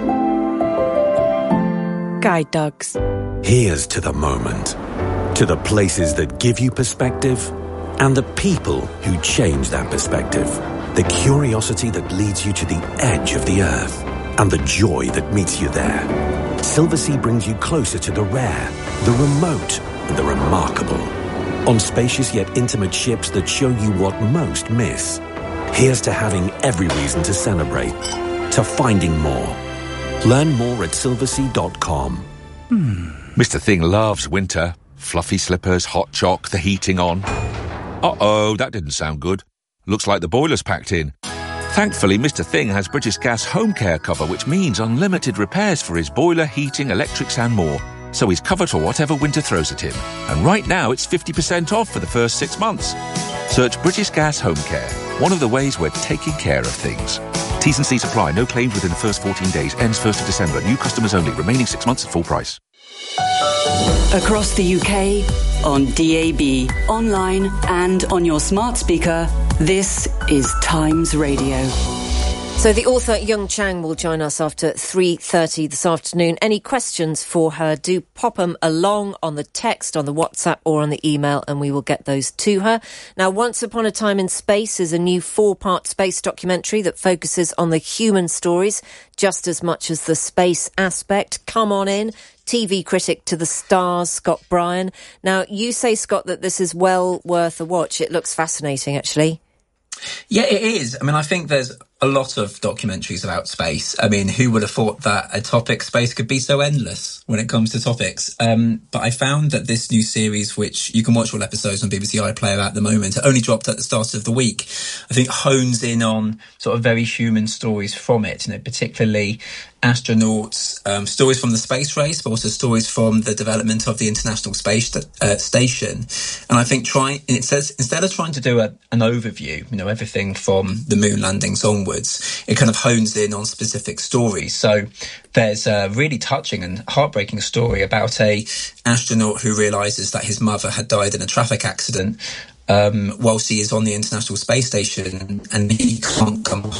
Guide Dogs.
Here's to the moment, to the places that give you perspective, and the people who change that perspective. The curiosity that leads you to the edge of the earth, and the joy that meets you there. Silversea brings you closer to the rare, the remote, and the remarkable. On spacious yet intimate ships that show you what most miss. Here's to having every reason to celebrate, to finding more. Learn more at silversea dot com.
Hmm. Mister Thing loves winter. Fluffy slippers, hot choc, the heating on. Uh-oh, that didn't sound good. Looks like the boiler's packed in. Thankfully, Mister Thing has British Gas home care cover, which means unlimited repairs for his boiler, heating, electrics and more. So he's covered for whatever winter throws at him. And right now, it's fifty percent off for the first six months. Search British Gas Home Care. One of the ways we're taking care of things. T's and C's apply. No claims within the first fourteen days. Ends first of December. New customers only. Remaining six months at full price.
Across the U K, on D A B, online and on your smart speaker, this is Times Radio.
So the author Yung Chang will join us after three thirty this afternoon. Any questions for her, do pop them along on the text, on the WhatsApp or on the email, and we will get those to her. Now, Once Upon a Time in Space is a new four-part space documentary that focuses on the human stories just as much as the space aspect. Come on in. T V critic to the stars, Scott Bryan. Now, you say, Scott, that this is well worth a watch. It looks fascinating, actually.
Yeah, it is. I mean, I think there's a lot of documentaries about space. I mean, who would have thought that a topic, space, could be so endless when it comes to topics? Um, but I found that this new series, which you can watch all episodes on B B C iPlayer at the moment, it only dropped at the start of the week, I think hones in on sort of very human stories from it, you know, particularly astronauts, um, stories from the space race, but also stories from the development of the International Space uh, Station. And I think trying, it says, instead of trying to do a, an overview, you know, everything from the moon landings onwards, it kind of hones in on specific stories. So there's a really touching and heartbreaking story about a astronaut who realizes that his mother had died in a traffic accident Um, whilst he is on the International Space Station, and he can't come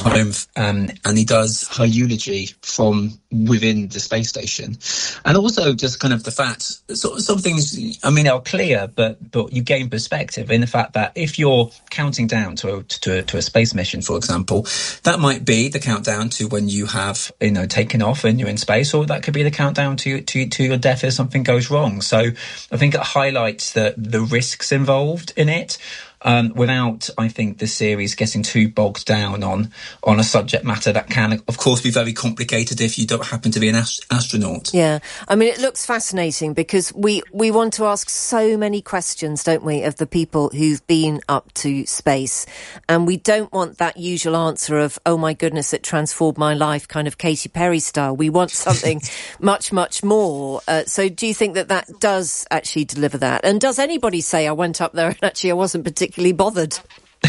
home, um, and he does her eulogy from within the space station. And also just kind of the fact, sort of some things, I mean, are clear, but but you gain perspective in the fact that if you're counting down to a, to, a, to a space mission, for example, that might be the countdown to when you have, you know, taken off and you're in space, or that could be the countdown to, to, to your death if something goes wrong. So I think it highlights the, the risks involved in it. Um, without, I think, the series getting too bogged down on on a subject matter that can, of course, be very complicated if you don't happen to be an ast- astronaut.
Yeah, I mean, it looks fascinating because we, we want to ask so many questions, don't we, of the people who've been up to space. And we don't want that usual answer of, oh, my goodness, it transformed my life, kind of Katy Perry style. We want something much, much more. Uh, so do you think that that does actually deliver that? And does anybody say, I went up there and actually I wasn't particularly particularly bothered?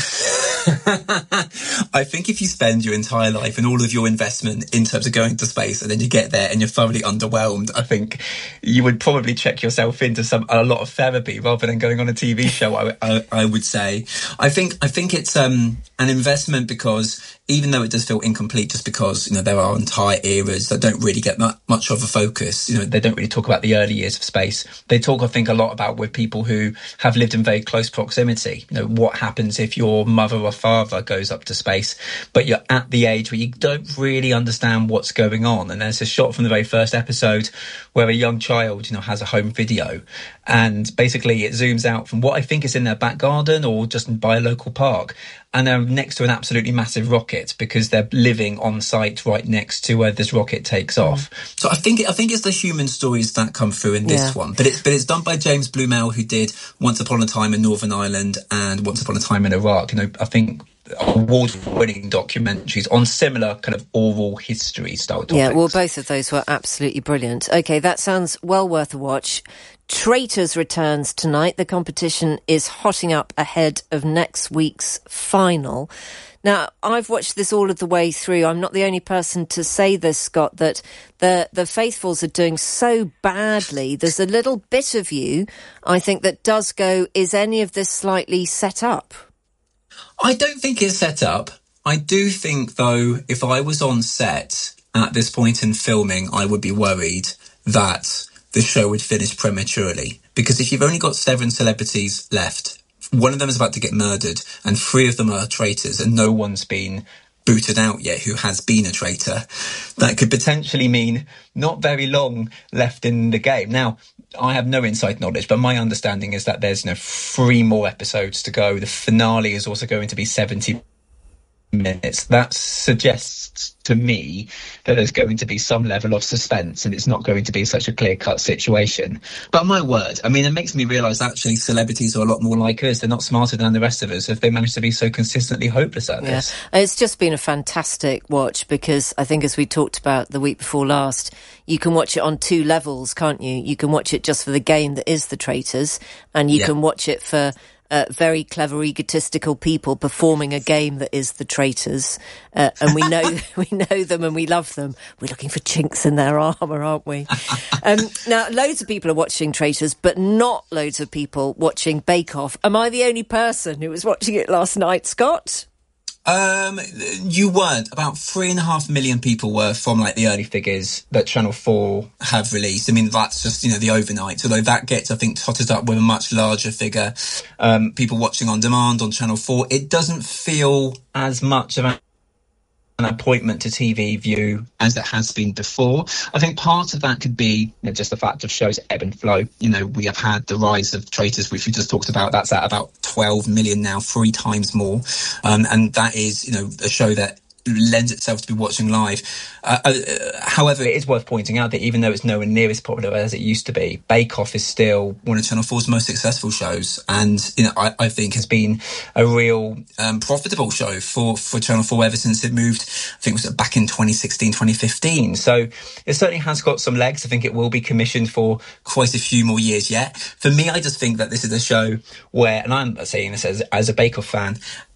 I think if you spend your entire life and all of your investment in terms of going to space and then you get there and you're thoroughly underwhelmed, I think you would probably check yourself into some a lot of therapy rather than going on a T V show. I, I, I would say. I think I think it's um, an investment because even though it does feel incomplete, just because you know there are entire eras that don't really get much of a focus. You know, they don't really talk about the early years of space. They talk, I think, a lot about with people who have lived in very close proximity. You know, what happens if your mother or father goes up to space, but you're at the age where you don't really understand what's going on. And there's a shot from the very first episode where a young child, you know, has a home video, and basically it zooms out from what I think is in their back garden or just by a local park. And they're next to an absolutely massive rocket because they're living on site right next to where this rocket takes off. Mm. So I think I think it's the human stories that come through in this yeah. one. But it's but it's done by James Blumell, who did Once Upon a Time in Northern Ireland and Once Upon a Time in Iraq. You know, I think award-winning documentaries on similar kind of oral history style topics.
Yeah, well, both of those were absolutely brilliant. Okay, that sounds well worth a watch. Traitors returns tonight. The competition is hotting up ahead of next week's final. Now, I've watched this all of the way through. I'm not the only person to say this, Scott, that the, the faithfuls are doing so badly. There's a little bit of you, I think, that does go, is any of this slightly set up?
I don't think it's set up. I do think, though, if I was on set at this point in filming, I would be worried that the show would finish prematurely. Because if you've only got seven celebrities left, one of them is about to get murdered and three of them are traitors and no one's been booted out yet who has been a traitor, that could potentially mean not very long left in the game. Now, I have no inside knowledge, but my understanding is that there's you know three more episodes to go. The finale is also going to be seventy minutes. That suggests to me that there's going to be some level of suspense and it's not going to be such a clear-cut situation. But my word, I mean, it makes me realise actually celebrities are a lot more like us. They're not smarter than the rest of us if they manage to be so consistently hopeless at this.
Yeah. It's just been a fantastic watch because I think, as we talked about the week before last, you can watch it on two levels, can't you? You can watch it just for the game that is The Traitors, and you yeah. can watch it for Uh, very clever, egotistical people performing a game that is The Traitors, uh, and we know we know them and we love them. We're looking for chinks in their armour, aren't we? Um, now, loads of people are watching Traitors, but not loads of people watching Bake Off. Am I the only person who was watching it last night, Scott?
Um, you weren't. About three and a half million people were from like the early figures that Channel four have released. I mean, that's just, you know, the overnight. Although that gets, I think, totted up with a much larger figure. Um, people watching on demand on Channel four. It doesn't feel as much of a an appointment to T V view as it has been before. I think part of that could be you know, just the fact of shows ebb and flow. You know, we have had the rise of Traitors, which we just talked about. That's at about twelve million now, three times more. Um, and that is, you know, a show that lends itself to be watching live. Uh, uh, however, it is worth pointing out that even though it's nowhere near as popular as it used to be, Bake Off is still one of Channel four's most successful shows, and you know I, I think has been a real um, profitable show for, for Channel four ever since it moved. I think it was back in twenty sixteen, twenty fifteen. So it certainly has got some legs. I think it will be commissioned for quite a few more years yet. For me, I just think that this is a show where, and I'm saying this as, as a Bake Off fan,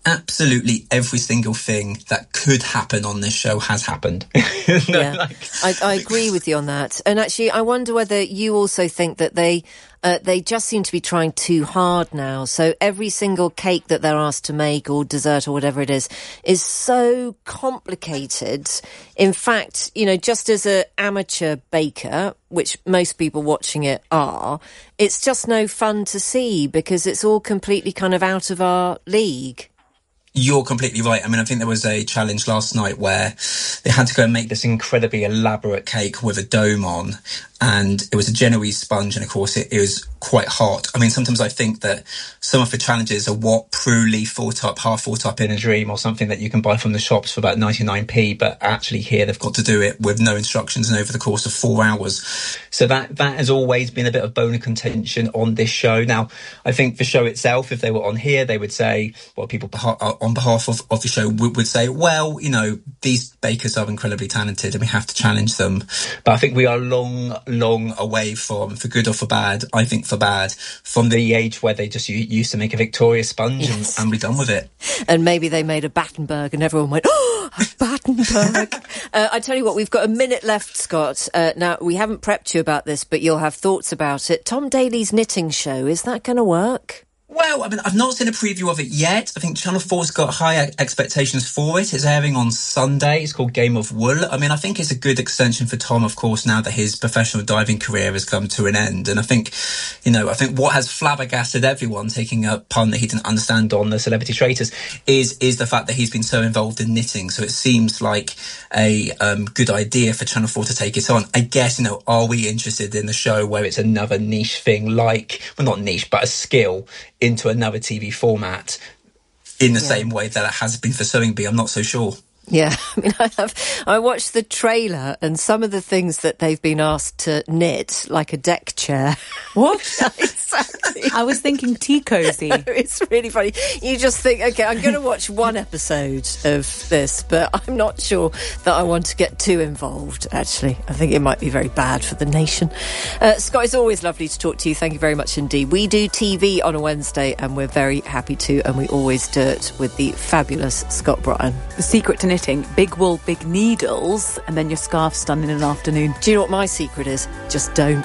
absolutely every single thing that could happen on this show has happened. no,
yeah,
like...
I, I agree with you on that. And actually, I wonder whether you also think that they uh, they just seem to be trying too hard now. So every single cake that they're asked to make, or dessert, or whatever it is, is so complicated. In fact, you know, just as an amateur baker, which most people watching it are, it's just no fun to see because it's all completely kind of out of our league.
You're completely right. I mean, I think there was a challenge last night where they had to go and make this incredibly elaborate cake with a dome on, and it was a Genoese sponge, and of course it, it was quite hot. I mean, sometimes I think that some of the challenges are what Prue Leaf thought up, half thought up in a dream, or something that you can buy from the shops for about ninety-nine p, but actually here they've got to do it with no instructions and over the course of four hours. So that that has always been a bit of bone of contention on this show. Now, I think the show itself, if they were on here, they would say, well, people on behalf of, of the show would, would say, well, you know, these bakers are incredibly talented and we have to challenge them. But I think we are long, long away from, for good or for bad, I think for bad, from the age where they just used to make a Victoria sponge yes. and, and be done with it.
And maybe they made a Battenberg and everyone went, oh, a Battenberg. uh, I tell you what, we've got a minute left, Scott. Uh, now, we haven't prepped you about this, but you'll have thoughts about it. Tom Daley's knitting show, is that going to work?
Well, I mean, I've not seen a preview of it yet. I think Channel four's got high expectations for it. It's airing on Sunday. It's called Game of Wool. I mean, I think it's a good extension for Tom, of course, now that his professional diving career has come to an end. And I think, you know, I think what has flabbergasted everyone, taking a pun that he didn't understand on the Celebrity Traitors, is is the fact that he's been so involved in knitting. So it seems like a um, good idea for Channel four to take it on. I guess, you know, are we interested in the show where it's another niche thing like, well, not niche, but a skill into another T V format in the yeah. same way that it has been for Sewing Bee? I'm not so sure.
Yeah, I mean, I have. I watched the trailer and some of the things that they've been asked to knit, like a deck chair.
What?
Exactly.
I was thinking tea cozy.
No, it's really funny. You just think, okay, I'm going to watch one episode of this, but I'm not sure that I want to get too involved, actually. I think it might be very bad for the nation. Uh, Scott, it's always lovely to talk to you. Thank you very much indeed. We do T V on a Wednesday and we're very happy to, and we always do it with the fabulous Scott Bryan.
The secret to knitting, big wool, big needles, and then your scarf's done in an afternoon.
Do you know what my secret is? Just don't.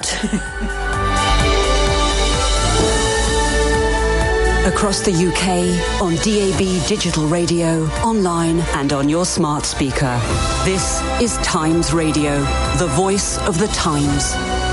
Across the U K, on D A B digital radio, online and on your smart speaker. This is Times Radio, the voice of the times.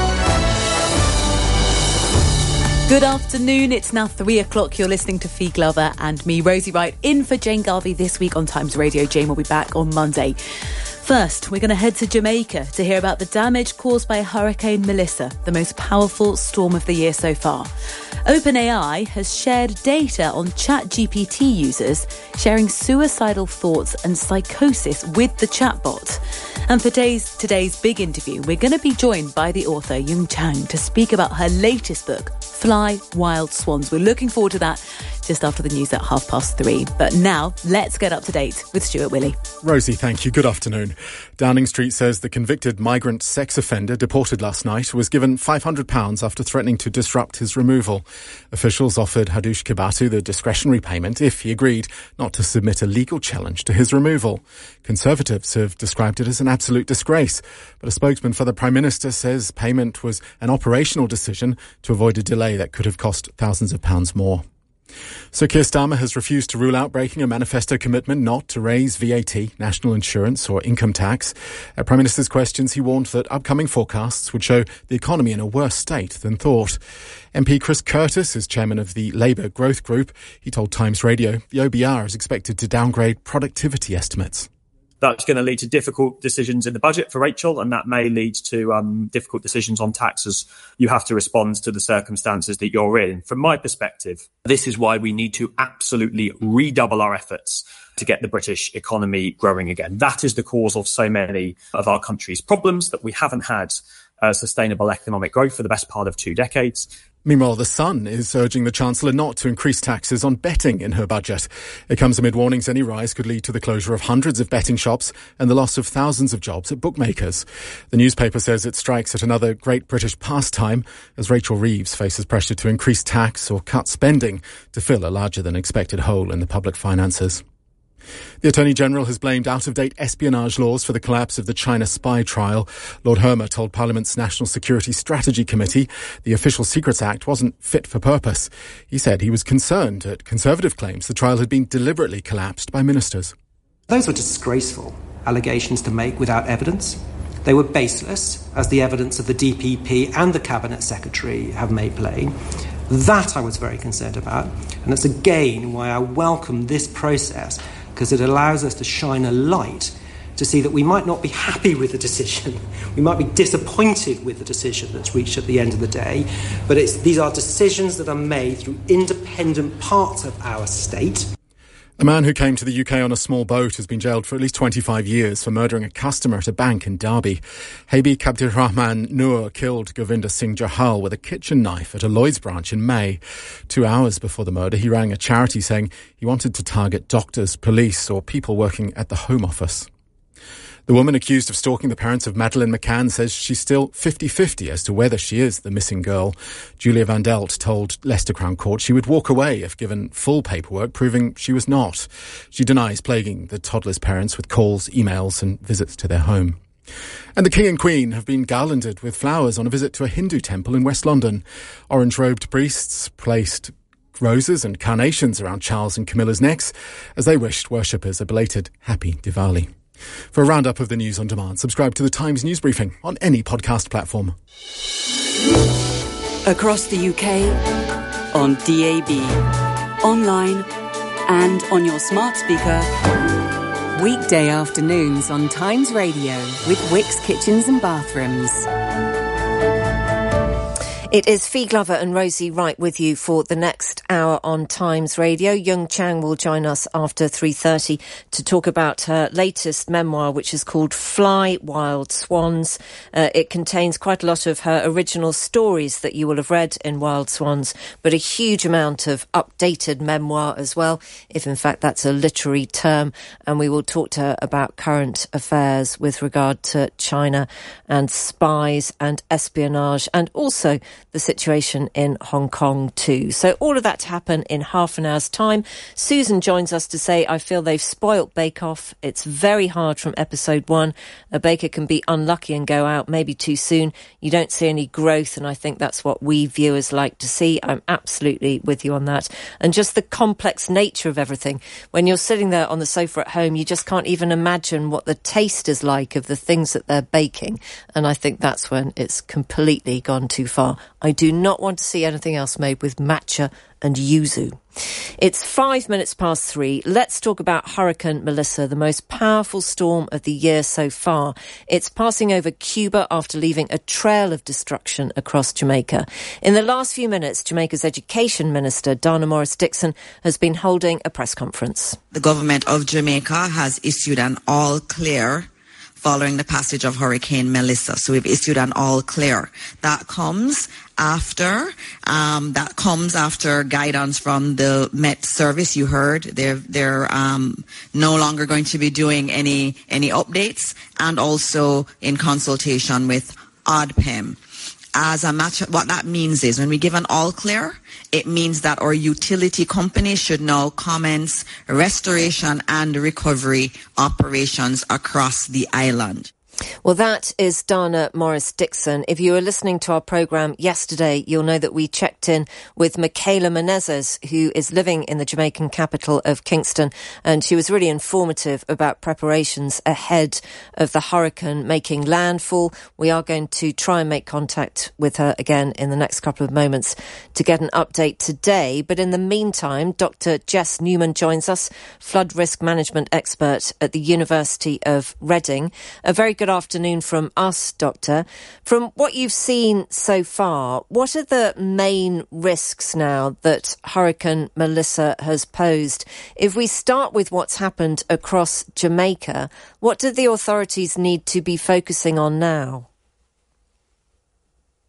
Good afternoon, it's now three o'clock. You're listening to Fee Glover and me, Rosie Wright, in for Jane Garvey this week on Times Radio. Jane will be back on Monday. First, we're going to head to Jamaica to hear about the damage caused by Hurricane Melissa, the most powerful storm of the year so far. OpenAI has shared data on ChatGPT users sharing suicidal thoughts and psychosis with the chatbot. And for today's, today's big interview, we're going to be joined by the author Yung Chang to speak about her latest book, Fly Wild Swans. We're looking forward to that just after the news at half past three. But now, let's get up to date with Stuart Willey.
Rosie, thank you. Good afternoon. Downing Street says the convicted migrant sex offender deported last night was given five hundred pounds after threatening to disrupt his removal. Officials offered Hadush Kibatu the discretionary payment if he agreed not to submit a legal challenge to his removal. Conservatives have described it as an absolute disgrace, but a spokesman for the Prime Minister says payment was an operational decision to avoid a delay that could have cost thousands of pounds more. Sir Keir Starmer has refused to rule out breaking a manifesto commitment not to raise V A T, national insurance or income tax. At Prime Minister's questions, he warned that upcoming forecasts would show the economy in a worse state than thought. M P Chris Curtis is chairman of the Labour Growth Group. He told Times Radio the O B R is expected to downgrade productivity estimates.
That's going to lead to difficult decisions in the budget for Rachel, and that may lead to um, difficult decisions on taxes. You have to respond to the circumstances that you're in. From my perspective, this is why we need to absolutely redouble our efforts to get the British economy growing again. That is the cause of so many of our country's problems, that we haven't had uh, sustainable economic growth for the best part of two decades.
Meanwhile, The Sun is urging the Chancellor not to increase taxes on betting in her budget. It comes amid warnings any rise could lead to the closure of hundreds of betting shops and the loss of thousands of jobs at bookmakers. The newspaper says it strikes at another great British pastime as Rachel Reeves faces pressure to increase tax or cut spending to fill a larger than expected hole in the public finances. The Attorney-General has blamed out-of-date espionage laws for the collapse of the China spy trial. Lord Hermer told Parliament's National Security Strategy Committee the Official Secrets Act wasn't fit for purpose. He said he was concerned at Conservative claims the trial had been deliberately collapsed by ministers.
Those were disgraceful allegations to make without evidence. They were baseless, as the evidence of the D P P and the Cabinet Secretary have made plain. That I was very concerned about, and that's again why I welcome this process, because it allows us to shine a light to see that we might not be happy with the decision, we might be disappointed with the decision that's reached at the end of the day, but it's, these are decisions that are made through independent parts of our state.
A man who came to the U K on a small boat has been jailed for at least twenty-five years for murdering a customer at a bank in Derby. Habib Abdirrahman Noor killed Govinda Singh Jahal with a kitchen knife at a Lloyds branch in May. Two hours before the murder, he rang a charity saying he wanted to target doctors, police or people working at the Home Office. The woman accused of stalking the parents of Madeleine McCann says she's still fifty-fifty as to whether she is the missing girl. Julia Van Delt told Leicester Crown Court she would walk away if given full paperwork proving she was not. She denies plaguing the toddler's parents with calls, emails and visits to their home. And the King and Queen have been garlanded with flowers on a visit to a Hindu temple in West London. Orange-robed priests placed roses and carnations around Charles and Camilla's necks as they wished worshippers a belated Happy Diwali. For a roundup of the news on demand, subscribe to the Times News Briefing on any podcast platform.
Across the U K, on D A B, online and on your smart speaker.
Weekday afternoons on Times Radio with Wickes Kitchens and Bathrooms.
It is Fee Glover and Rosie Wright with you for the next hour on Times Radio. Yung Chang will join us after three thirty to talk about her latest memoir, which is called Fly Wild Swans. Uh, it contains quite a lot of her original stories that you will have read in Wild Swans, but a huge amount of updated memoir as well, if in fact that's a literary term. And we will talk to her about current affairs with regard to China and spies and espionage, and also the situation in Hong Kong too. So all of that to happen in half an hour's time. Susan joins us to say, I feel they've spoilt Bake Off. It's very hard from episode one. A baker can be unlucky and go out maybe too soon. You don't see any growth, and I think that's what we viewers like to see. I'm absolutely with you on that. And just the complex nature of everything. When you're sitting there on the sofa at home, you just can't even imagine what the taste is like of the things that they're baking. And I think that's when it's completely gone too far. I do not want to see anything else made with matcha and yuzu. It's five minutes past three. Let's talk about Hurricane Melissa, the most powerful storm of the year so far. It's passing over Cuba after leaving a trail of destruction across Jamaica. In the last few minutes, Jamaica's Education Minister, Dana Morris-Dixon, has been holding a press conference.
The government of Jamaica has issued an all clear following the passage of Hurricane Melissa. So we've issued an all clear. That comes after, um, that comes after guidance from the Met Service. You heard they're, they're, um, no longer going to be doing any, any updates, and also in consultation with O D P E M. As a matter, what that means is when we give an all clear, it means that our utility company should now commence restoration and recovery operations across the island.
Well, that is Dana Morris-Dixon. If you were listening to our programme yesterday, you'll know that we checked in with Michaela Menezes, who is living in the Jamaican capital of Kingston, and she was really informative about preparations ahead of the hurricane making landfall. We are going to try and make contact with her again in the next couple of moments to get an update today. But in the meantime, Doctor Jess Newman joins us, flood risk management expert at the University of Reading. A very good Good afternoon from us, Doctor. From what you've seen so far, what are the main risks now that Hurricane Melissa has posed? If we start with what's happened across Jamaica, what do the authorities need to be focusing on now?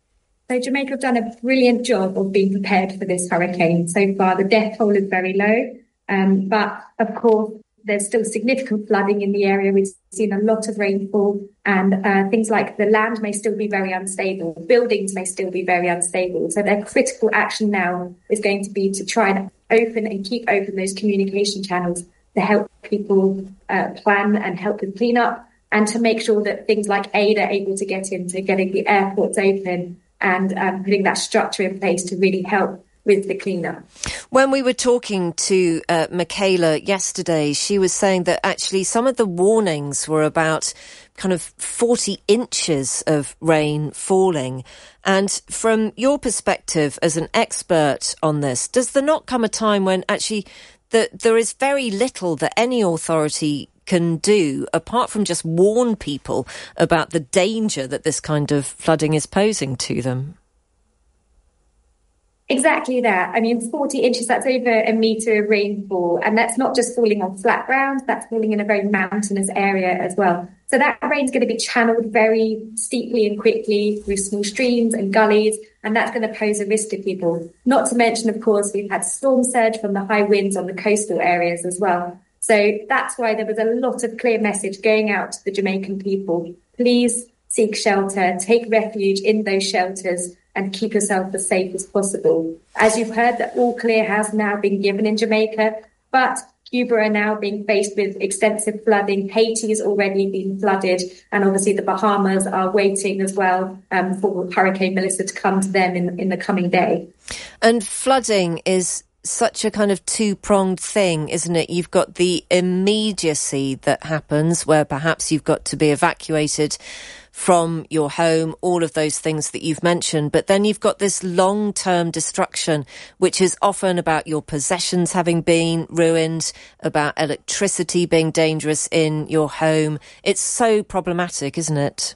So Jamaica have done a brilliant job of being prepared for this hurricane. So far, the death toll is very low. Um, but of course, there's still significant flooding in the area. We've seen a lot of rainfall, and uh, things like the land may still be very unstable. Buildings may still be very unstable. So their critical action now is going to be to try and open and keep open those communication channels to help people uh, plan and help with cleanup, and to make sure that things like aid are able to get into getting the airports open and um, putting that structure in place to really help with the cleanup.
When we were talking to uh, Michaela yesterday, she was saying that actually some of the warnings were about kind of forty inches of rain falling. And from your perspective as an expert on this, does there not come a time when actually the, there is very little that any authority can do apart from just warn people about the danger that this kind of flooding is posing to them?
Exactly that. I mean, forty inches, that's over a metre of rainfall. And that's not just falling on flat ground, that's falling in a very mountainous area as well. So that rain's going to be channeled very steeply and quickly through small streams and gullies, and that's going to pose a risk to people. Not to mention, of course, we've had storm surge from the high winds on the coastal areas as well. So that's why there was a lot of clear message going out to the Jamaican people. Please seek shelter, take refuge in those shelters, and keep yourself as safe as possible. As you've heard, that all clear has now been given in Jamaica, but Cuba are now being faced with extensive flooding. Haiti has already been flooded, and obviously the Bahamas are waiting as well um, for Hurricane Melissa to come to them in, in the coming day.
And flooding is such a kind of two-pronged thing, isn't it? You've got the immediacy that happens where perhaps you've got to be evacuated from your home, all of those things that you've mentioned. But then you've got this long-term destruction, which is often about your possessions having been ruined, about electricity being dangerous in your home. It's so problematic, isn't it?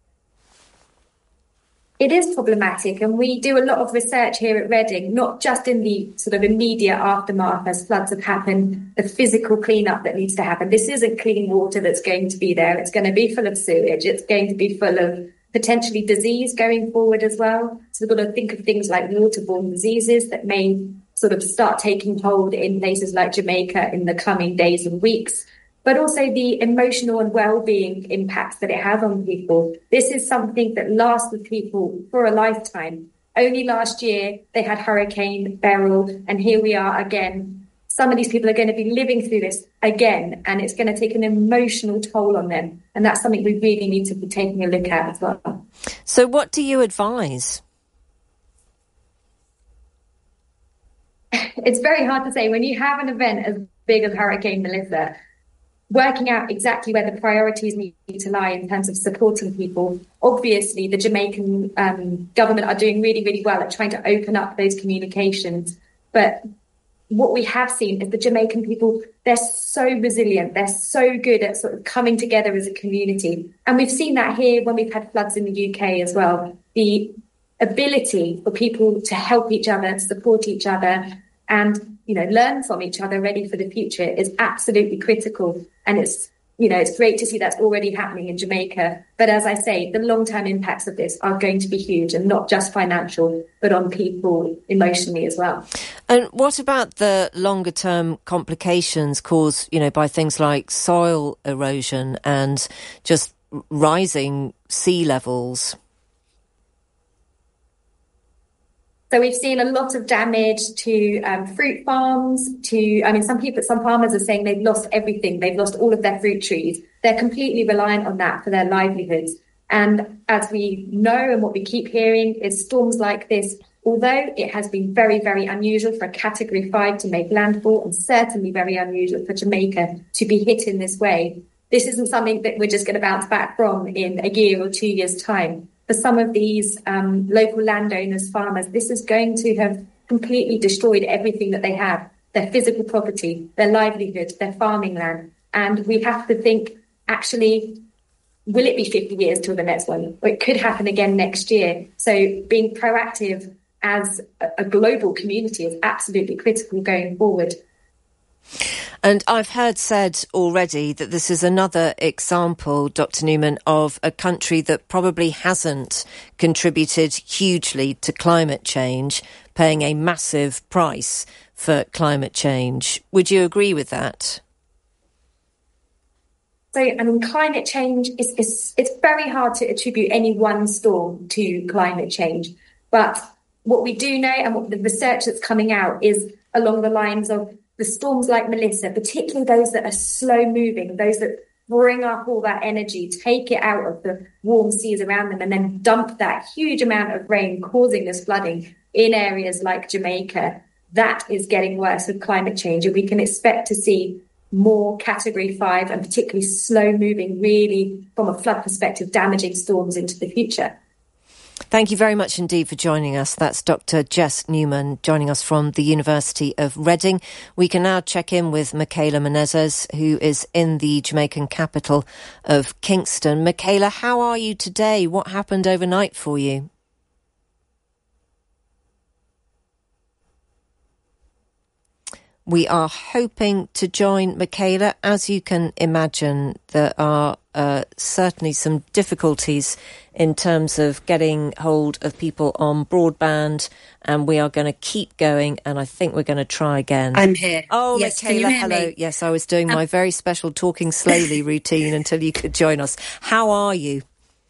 It is problematic, and we do a lot of research here at Reading, not just in the sort of immediate aftermath as floods have happened, the physical cleanup that needs to happen. This isn't clean water that's going to be there. It's going to be full of sewage. It's going to be full of potentially disease going forward as well. So we've got to think of things like waterborne diseases that may sort of start taking hold in places like Jamaica in the coming days and weeks, but also the emotional and well-being impacts that it has on people. This is something that lasts with people for a lifetime. Only last year they had Hurricane Beryl, and here we are again. Some of these people are going to be living through this again, and it's going to take an emotional toll on them. And that's something we really need to be taking a look at as well.
So what do you advise?
It's very hard to say. When you have an event as big as Hurricane Melissa, working out exactly where the priorities need to lie in terms of supporting people. Obviously, the Jamaican um, government are doing really, really well at trying to open up those communications. But what we have seen is the Jamaican people, they're so resilient. They're so good at sort of coming together as a community. And we've seen that here when we've had floods in the U K as well. The ability for people to help each other, support each other, and, you know, learn from each other ready for the future is absolutely critical. And it's, you know, it's great to see that's already happening in Jamaica. But as I say, the long-term impacts of this are going to be huge, and not just financial, but on people emotionally as well.
And what about the longer-term complications caused, you know, by things like soil erosion and just rising sea levels?
So we've seen a lot of damage to um, fruit farms, to, I mean, some people, some farmers are saying they've lost everything. They've lost all of their fruit trees. They're completely reliant on that for their livelihoods. And as we know and what we keep hearing is storms like this, although it has been very, very unusual for a category five to make landfall, and certainly very unusual for Jamaica to be hit in this way, this isn't something that we're just going to bounce back from in a year or two years' time. For some of these um, local landowners, farmers, this is going to have completely destroyed everything that they have, their physical property, their livelihood, their farming land. And we have to think, actually, will it be fifty years till the next one? Or it could happen again next year. So being proactive as a global community is absolutely critical going forward.
And I've heard said already that this is another example, Doctor Newman, of a country that probably hasn't contributed hugely to climate change, paying a massive price for climate change. Would you agree with that?
So, I mean, climate change is, is it's very hard to attribute any one storm to climate change. But what we do know, and what the research that's coming out, is along the lines of the storms like Melissa, particularly those that are slow moving, those that bring up all that energy, take it out of the warm seas around them, and then dump that huge amount of rain, causing this flooding in areas like Jamaica. That is getting worse with climate change, and we can expect to see more category five and particularly slow moving, really from a flood perspective, damaging storms into the future.
Thank you very much indeed for joining us. That's Doctor Jess Newman joining us from the University of Reading. We can now check in with Michaela Menezes, who is in the Jamaican capital of Kingston. Michaela, how are you today? What happened overnight for you? We are hoping to join Michaela. As you can imagine, there are uh, certainly some difficulties in terms of getting hold of people on broadband, and we are going to keep going, and I think we're going to try again.
I'm here.
Oh,
yes,
Michaela, hello.
Me?
Yes, I was doing um, my very special talking slowly routine until you could join us. How are you?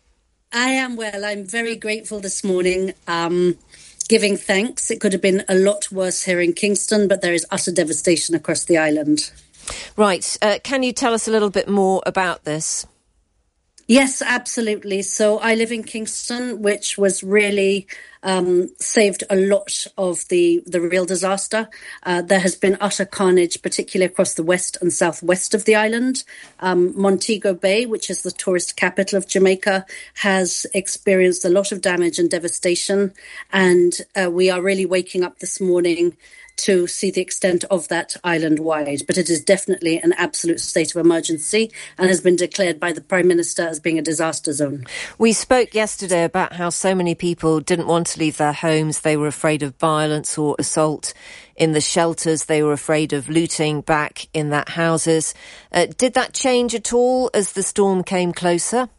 I am well. I'm very grateful this morning. Um, Giving thanks. It could have been a lot worse here in Kingston, but there is utter devastation across the island.
Right. Uh, can you tell us a little bit more about this?
Yes, absolutely. So I live in Kingston, which was really um, saved a lot of the, the real disaster. Uh, there has been utter carnage, particularly across the west and southwest of the island. Um, Montego Bay, which is the tourist capital of Jamaica, has experienced a lot of damage and devastation. And uh, we are really waking up this morning to see the extent of that island-wide. But it is definitely an absolute state of emergency and has been declared by the Prime Minister as being a disaster zone.
We spoke yesterday about how so many people didn't want to leave their homes. They were afraid of violence or assault in the shelters. They were afraid of looting back in their houses. Uh, did that change at all as the storm came closer?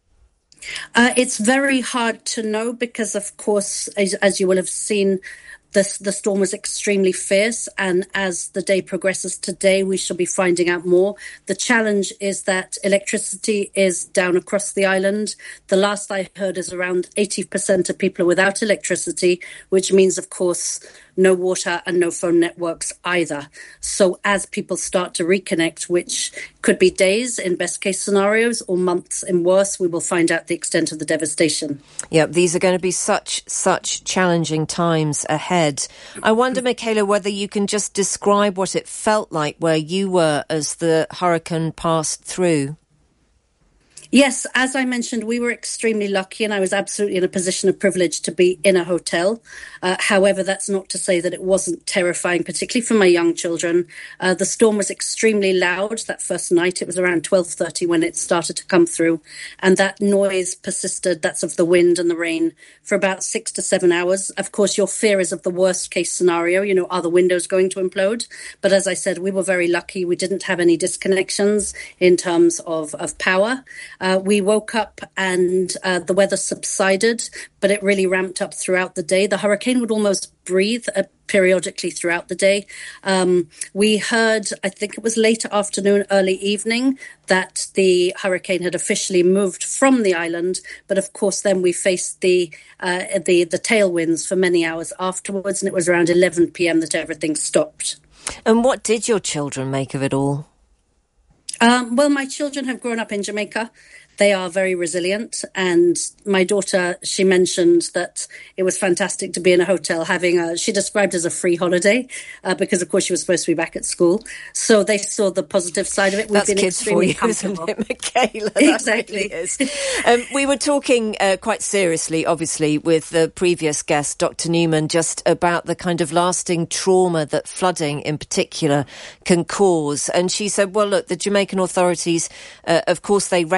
Uh, it's very hard to know because, of course, as, as you will have seen, The, the storm was extremely fierce, and as the day progresses today, we shall be finding out more. The challenge is that electricity is down across the island. The last I heard is around eighty percent of people are without electricity, which means, of course, no water and no phone networks either. So as people start to reconnect, which could be days in best case scenarios or months in worse, we will find out the extent of the devastation.
Yeah, these are going to be such, such challenging times ahead. I wonder, Michaela, whether you can just describe what it felt like where you were as the hurricane passed through.
Yes, as I mentioned, we were extremely lucky, and I was absolutely in a position of privilege to be in a hotel. Uh, however, that's not to say that it wasn't terrifying, particularly for my young children. Uh, the storm was extremely loud that first night. It was around twelve thirty when it started to come through, and that noise persisted, that's of the wind and the rain, for about six to seven hours. Of course, your fear is of the worst case scenario. You know, are the windows going to implode? But as I said, we were very lucky. We didn't have any disconnections in terms of, of power. Uh, we woke up and uh, the weather subsided, but it really ramped up throughout the day. The hurricane would almost breathe uh, periodically throughout the day. Um, we heard, I think it was late afternoon, early evening, that the hurricane had officially moved from the island. But of course, then we faced the uh, the, the tailwinds for many hours afterwards, and it was around eleven p.m. that everything stopped.
And what did your children make of it all?
Um, well, my children have grown up in Jamaica. They are very resilient. And my daughter, she mentioned that it was fantastic to be in a hotel having a, she described it as a free holiday, uh, because, of course, she was supposed to be back at school. So they saw the positive side of it. We've
That's
been
kids for you,
comfortable.
isn't it, Michaela?
Exactly.
Really is. Um, we were talking uh, quite seriously, obviously, with the previous guest, Doctor Newman, just about the kind of lasting trauma that flooding in particular can cause. And she said, well, look, the Jamaican authorities, uh, of course, they recognise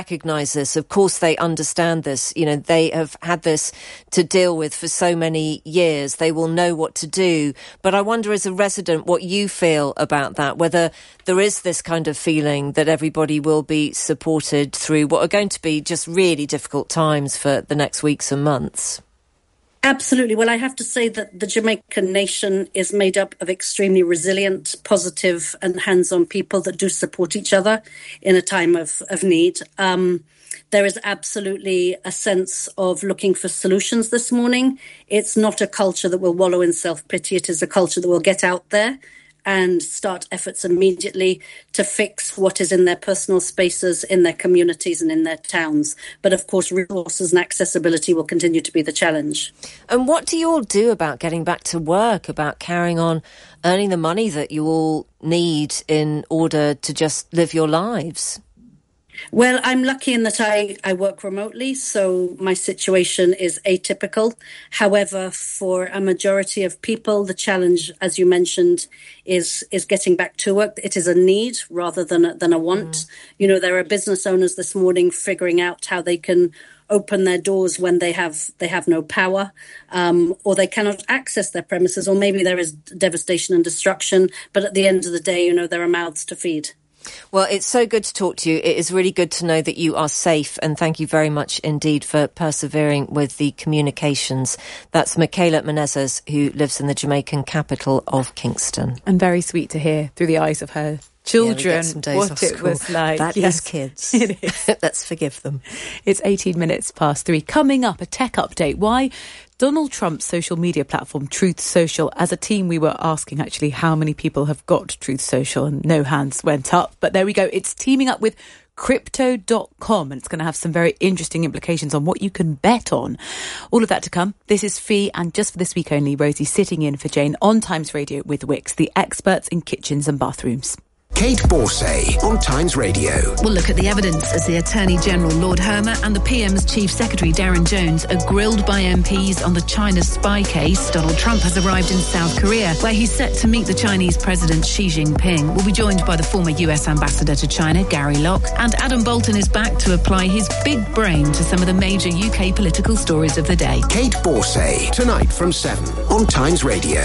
realise this. Of course, they understand this. You know, they have had this to deal with for so many years. They will know what to do. But I wonder, as a resident, what you feel about that, whether there is this kind of feeling that everybody will be supported through what are going to be just really difficult times for the next weeks and months.
Absolutely. Well, I have to say that the Jamaican nation is made up of extremely resilient, positive and hands-on people that do support each other in a time of, of need. Um, there is absolutely a sense of looking for solutions this morning. It's not a culture that will wallow in self-pity. It is a culture that will get out there and start efforts immediately to fix what is in their personal spaces, in their communities and in their towns. But of course, resources and accessibility will continue to be the challenge.
And what do you all do about getting back to work, about carrying on earning the money that you all need in order to just live your lives?
Well, I'm lucky in that I, I work remotely, so my situation is atypical. However, for a majority of people, the challenge, as you mentioned, is is getting back to work. It is a need rather than a, than a want. Mm. You know, there are business owners this morning figuring out how they can open their doors when they have they have no power, um, or they cannot access their premises, or maybe there is devastation and destruction. But at the end of the day, you know, there are mouths to feed.
Well, it's so good to talk to you. It is really good to know that you are safe, and thank you very much indeed for persevering with the communications. That's Michaela Menezes, who lives in the Jamaican capital of Kingston.
And very sweet to hear through the eyes of her children
yeah,
what it was like.
That
yes.
is kids.
It is.
Let's forgive them.
It's eighteen minutes past three. Coming up, a tech update. Why Donald Trump's social media platform, Truth Social, as a team we were asking actually how many people have got Truth Social, and no hands went up. But there we go. It's teaming up with Crypto dot com, and it's going to have some very interesting implications on what you can bet on. All of that to come. This is Fee, and just for this week only, Rosie sitting in for Jane on Times Radio with Wix, the experts in kitchens and bathrooms.
Kate Borsay on Times Radio.
We'll look at the evidence as the Attorney General Lord Hermer and the P M's Chief Secretary Darren Jones are grilled by M Ps on the China spy case. Donald Trump has arrived in South Korea, where he's set to meet the Chinese President Xi Jinping. We'll be joined by the former U S Ambassador to China, Gary Locke, and Adam Bolton is back to apply his big brain to some of the major U K political stories of the day.
Kate Borsay, tonight from seven on Times Radio.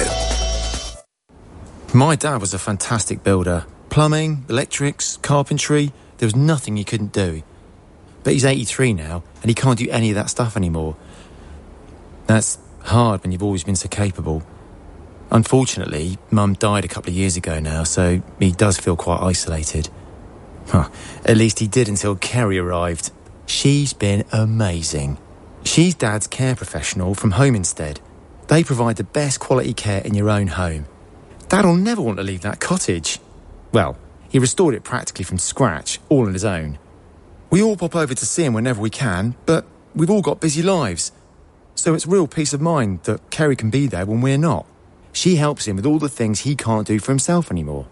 My dad was a fantastic builder. Plumbing, electrics, carpentry, there was nothing he couldn't do. But he's eighty-three now, and he can't do any of that stuff anymore. That's hard when you've always been so capable. Unfortunately, Mum died a couple of years ago now, so he does feel quite isolated. Huh, at least he did until Kerry arrived. She's been amazing. She's Dad's care professional from Home Instead. They provide the best quality care in your own home. Dad'll never want to leave that cottage. Well, he restored it practically from scratch, all on his own. We all pop over to see him whenever we can, but we've all got busy lives. So it's real peace of mind that Kerry can be there when we're not. She helps him with all the things he can't do for himself anymore.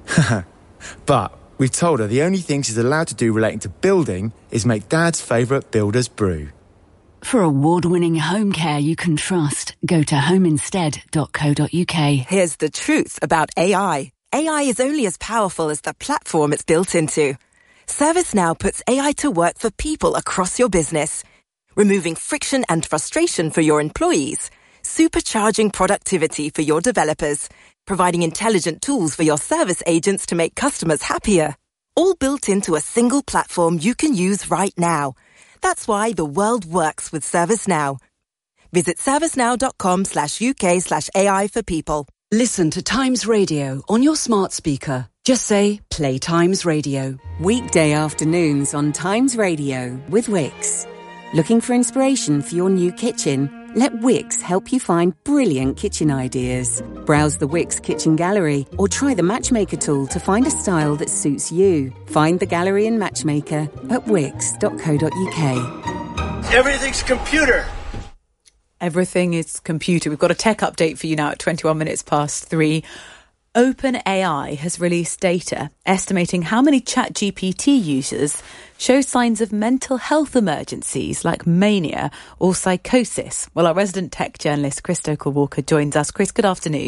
But we've told her the only thing she's allowed to do relating to building is make Dad's favourite builder's brew.
For award-winning home care you can trust, go to home instead dot co dot uk.
Here's the truth about A I. A I is only as powerful as the platform it's built into. ServiceNow puts A I to work for people across your business, removing friction and frustration for your employees, supercharging productivity for your developers, providing intelligent tools for your service agents to make customers happier. All built into a single platform you can use right now. That's why the world works with ServiceNow. Visit servicenow.com slash UK slash AI for people.
Listen to Times Radio on your smart speaker. Just say, play Times Radio.
Weekday afternoons on Times Radio with Wix. Looking for inspiration for your new kitchen? Let Wix help you find brilliant kitchen ideas. Browse the Wix Kitchen Gallery or try the Matchmaker tool to find a style that suits you. Find the gallery and Matchmaker at wix dot co dot uk.
Everything's computer.
Everything is computer. We've got a tech update for you now at twenty-one minutes past three. OpenAI has released data estimating how many ChatGPT users show signs of mental health emergencies like mania or psychosis. Well, our resident tech journalist, Chris Stoker-Walker, joins us. Chris, good afternoon.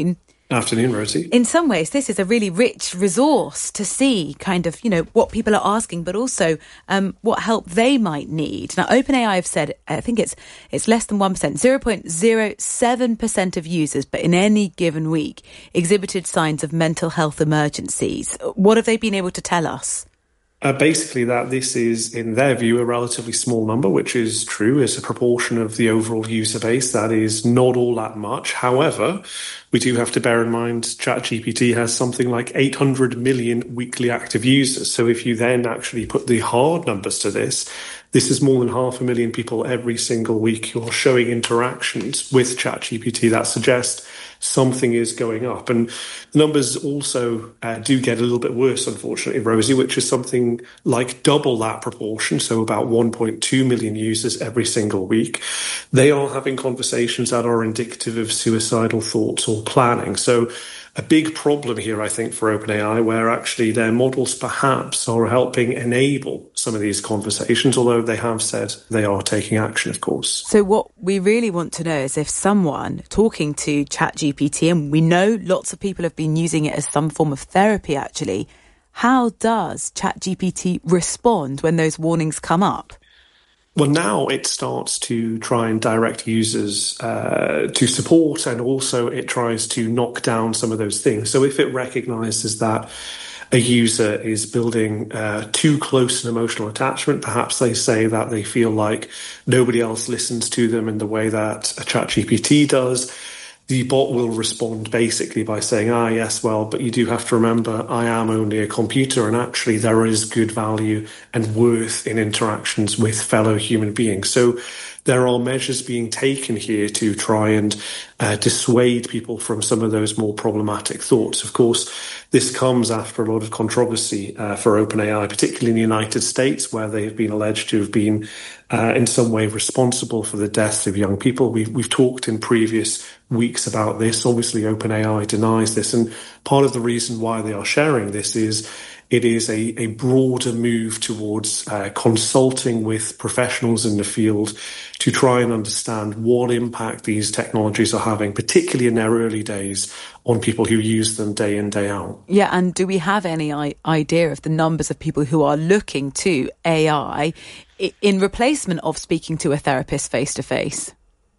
Afternoon, Rosie.
In some ways, this is a really rich resource to see kind of, you know, what people are asking, but also um, what help they might need. Now, OpenAI have said, I think it's it's less than one percent, zero point zero seven percent of users, but in any given week, exhibited signs of mental health emergencies. What have they been able to tell us?
Uh, basically that this is, in their view, a relatively small number, which is true. As a proportion of the overall user base, that is not all that much. However, we do have to bear in mind ChatGPT has something like eight hundred million weekly active users. So if you then actually put the hard numbers to this, this is more than half a million people every single week who are showing interactions with ChatGPT that suggest something is going up. And the numbers also uh, do get a little bit worse, unfortunately, Rosie, which is something like double that proportion, so about one point two million users every single week. They are having conversations that are indicative of suicidal thoughts or planning. So a big problem here, I think, for OpenAI, where actually their models perhaps are helping enable some of these conversations, although they have said they are taking action, of course.
So what we really want to know is if someone talking to ChatGPT, and we know lots of people have been using it as some form of therapy, actually, how does ChatGPT respond when those warnings come up?
Well, now it starts to try and direct users uh, to support, and also it tries to knock down some of those things. So if it recognizes that a user is building uh, too close an emotional attachment, perhaps they say that they feel like nobody else listens to them in the way that a ChatGPT does, the bot will respond basically by saying, ah, yes, well, but you do have to remember I am only a computer, and actually there is good value and worth in interactions with fellow human beings. So there are measures being taken here to try and uh, dissuade people from some of those more problematic thoughts. Of course, this comes after a lot of controversy uh, for OpenAI, particularly in the United States, where they have been alleged to have been uh, in some way responsible for the deaths of young people. We've, we've talked in previous weeks about this. Obviously, OpenAI denies this. And part of the reason why they are sharing this is it is a, a broader move towards uh, consulting with professionals in the field to try and understand what impact these technologies are having, particularly in their early days, on people who use them day in, day out.
Yeah, and do we have any I- idea of the numbers of people who are looking to A I I- in replacement of speaking to a therapist face-to-face?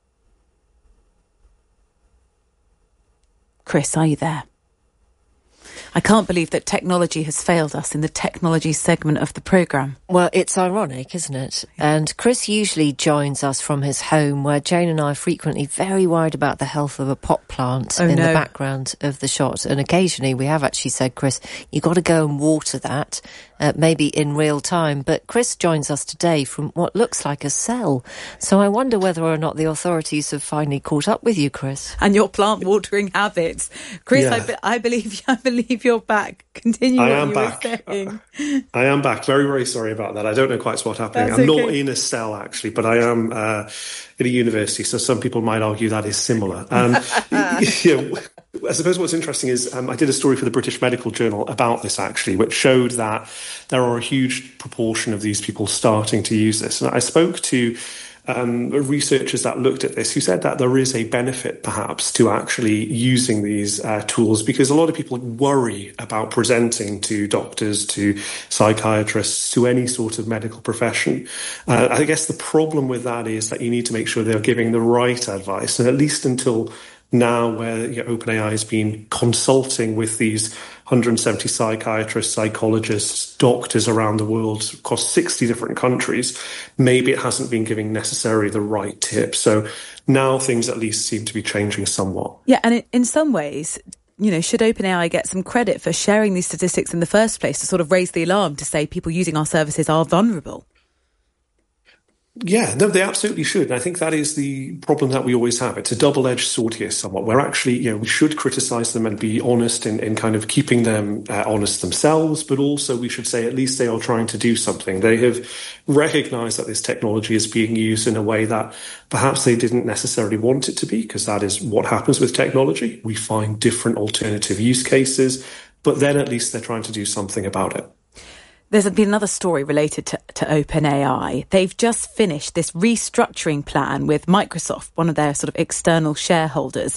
Chris, are you there? I can't believe that technology has failed us in the technology segment of the programme.
Well, it's ironic, isn't it? And Chris usually joins us from his home, where Jane and I are frequently very worried about the health of a pot plant
oh,
in
no.
the background of the shot. And occasionally we have actually said, Chris, you've got to go and water that, uh, maybe in real time. But Chris joins us today from what looks like a cell. So I wonder whether or not the authorities have finally caught up with you, Chris.
And your plant watering habits. Chris,
yeah.
I, be- I believe I believe you're back. Continue
I
what
am
you
back.
were saying.
I am back. Very, very sorry about that. I don't know quite what's happening.
That's
I'm
okay.
not in a cell, actually, but I am uh, at a university, so some people might argue that is similar. Um, you know, I suppose what's interesting is um, I did a story for the British Medical Journal about this, actually, which showed that there are a huge proportion of these people starting to use this. And I spoke to Um, researchers that looked at this who said that there is a benefit perhaps to actually using these uh, tools, because a lot of people worry about presenting to doctors, to psychiatrists, to any sort of medical profession. Uh, I guess the problem with that is that you need to make sure they're giving the right advice, and at least until now, where you know, OpenAI has been consulting with these one hundred seventy psychiatrists, psychologists, doctors around the world across sixty different countries, maybe it hasn't been giving necessarily the right tips. So now things at least seem to be changing somewhat.
Yeah, and in, in some ways, you know, should OpenAI get some credit for sharing these statistics in the first place to sort of raise the alarm to say people using our services are vulnerable?
Yeah, no, they absolutely should. And I think that is the problem that we always have. It's a double-edged sword here somewhat, where actually, you know, we should criticize them and be honest in, in kind of keeping them uh, honest themselves, but also we should say at least they are trying to do something. They have recognized that this technology is being used in a way that perhaps they didn't necessarily want it to be, because that is what happens with technology. We find different alternative use cases, but then at least they're trying to do something about it.
There's been another story related to, to OpenAI. They've just finished this restructuring plan with Microsoft, one of their sort of external shareholders.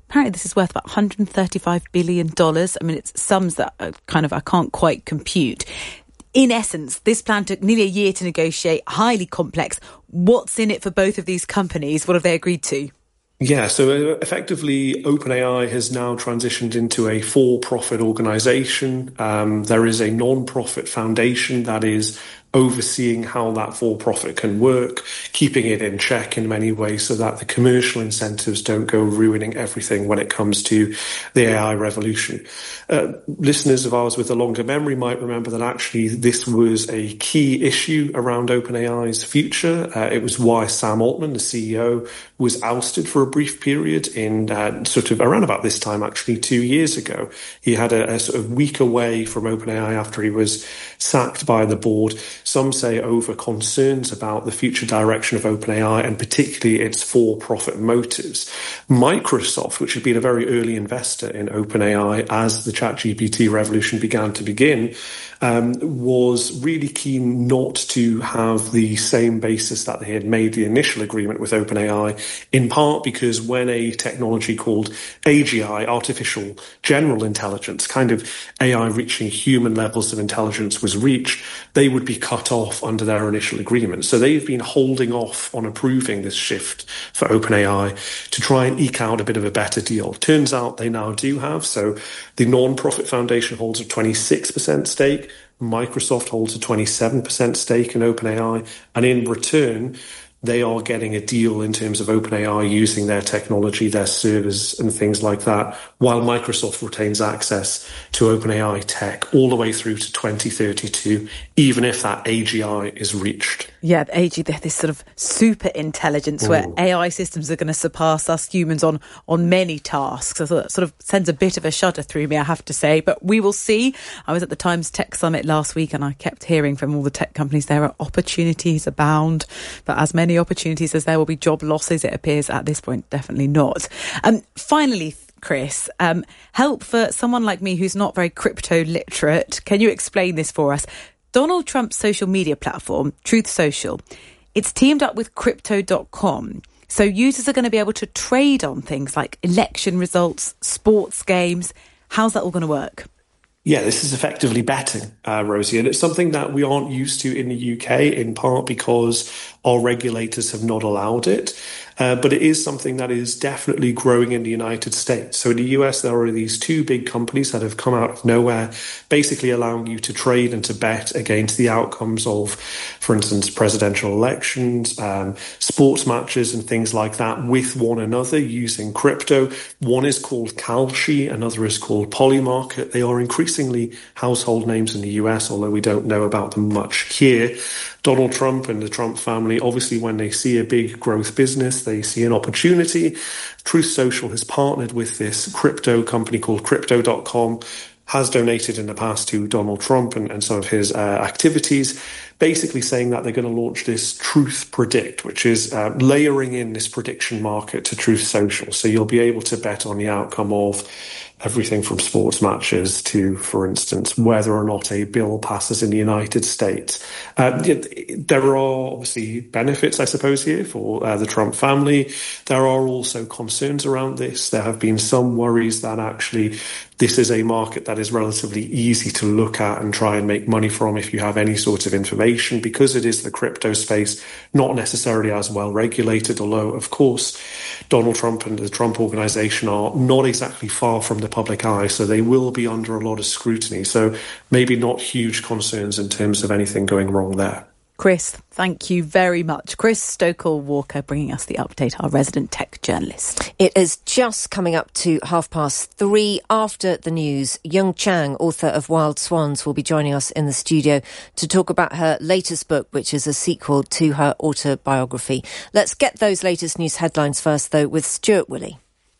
Apparently this is worth about one hundred thirty-five billion dollars. I mean, it's sums that are kind of I can't quite compute. In essence, this plan took nearly a year to negotiate, highly complex. What's in it for both of these companies? What have they agreed to?
Yeah, so effectively, OpenAI has now transitioned into a for-profit organisation. Um, there is a non-profit foundation that is overseeing how that for-profit can work, keeping it in check in many ways so that the commercial incentives don't go ruining everything when it comes to the A I revolution. Uh, listeners of ours with a longer memory might remember that actually this was a key issue around OpenAI's future. Uh, it was why Sam Altman, the C E O, was ousted for a brief period in uh, sort of around about this time, actually two years ago. He had a, a sort of week away from OpenAI after he was sacked by the board. Some say over concerns about the future direction of OpenAI and particularly its for-profit motives. Microsoft, which had been a very early investor in OpenAI as the ChatGPT revolution began to begin, um, was really keen not to have the same basis that they had made the initial agreement with OpenAI, in part because when a technology called A G I, Artificial General Intelligence, kind of A I reaching human levels of intelligence was reached, they would be cut off under their initial agreement. So they've been holding off on approving this shift for OpenAI to try and eke out a bit of a better deal. Turns out they now do have. So the non-profit foundation holds a twenty-six percent stake. Microsoft holds a twenty-seven percent stake in OpenAI. And in return, they are getting a deal in terms of OpenAI using their technology, their servers and things like that, while Microsoft retains access to OpenAI tech all the way through to twenty thirty-two, even if that A G I is reached.
Yeah, A G I, this sort of super intelligence Ooh. Where A I systems are going to surpass us humans on, on many tasks. I thought that sort of sends a bit of a shudder through me, I have to say. But we will see. I was at the Times Tech Summit last week and I kept hearing from all the tech companies there are opportunities abound, but as many opportunities as there will be job losses, it appears at this point, definitely not. Um, finally, Chris, um, help for someone like me who's not very crypto literate. Can you explain this for us? Donald Trump's social media platform, Truth Social, it's teamed up with Crypto dot com. So users are going to be able to trade on things like election results, sports games. How's that all going to work?
Yeah, this is effectively betting, uh, Rosie, and it's something that we aren't used to in the U K, in part because our regulators have not allowed it. Uh, but it is something that is definitely growing in the United States. So in the U S, there are these two big companies that have come out of nowhere, basically allowing you to trade and to bet against the outcomes of, for instance, presidential elections, um, sports matches and things like that with one another using crypto. One is called Kalshi, another is called Polymarket. They are increasingly household names in the U S, although we don't know about them much here. Donald Trump and the Trump family, obviously when they see a big growth business, they see an opportunity. Truth Social has partnered with this crypto company called Crypto dot com, has donated in the past to Donald Trump and, and some of his uh, activities, basically saying that they're going to launch this Truth Predict, which is uh, layering in this prediction market to Truth Social. So you'll be able to bet on the outcome of everything from sports matches to, for instance, whether or not a bill passes in the United States. Uh, there are obviously benefits, I suppose, here for uh, the Trump family. There are also concerns around this. There have been some worries that actually this is a market that is relatively easy to look at and try and make money from if you have any sort of information, because it is the crypto space, not necessarily as well regulated, although, of course, Donald Trump and the Trump organization are not exactly far from the public eye, so they will be under a lot of scrutiny. So maybe not huge concerns in terms of anything going wrong there.
Chris, thank you very much. Chris Stokel-Walker bringing us the update, our resident tech journalist.
It is just coming up to half past three after the news. Yung Chang, author of Wild Swans, will be joining us in the studio to talk about her latest book, which is a sequel to her autobiography. Let's get those latest news headlines first, though, with Stuart Woolley.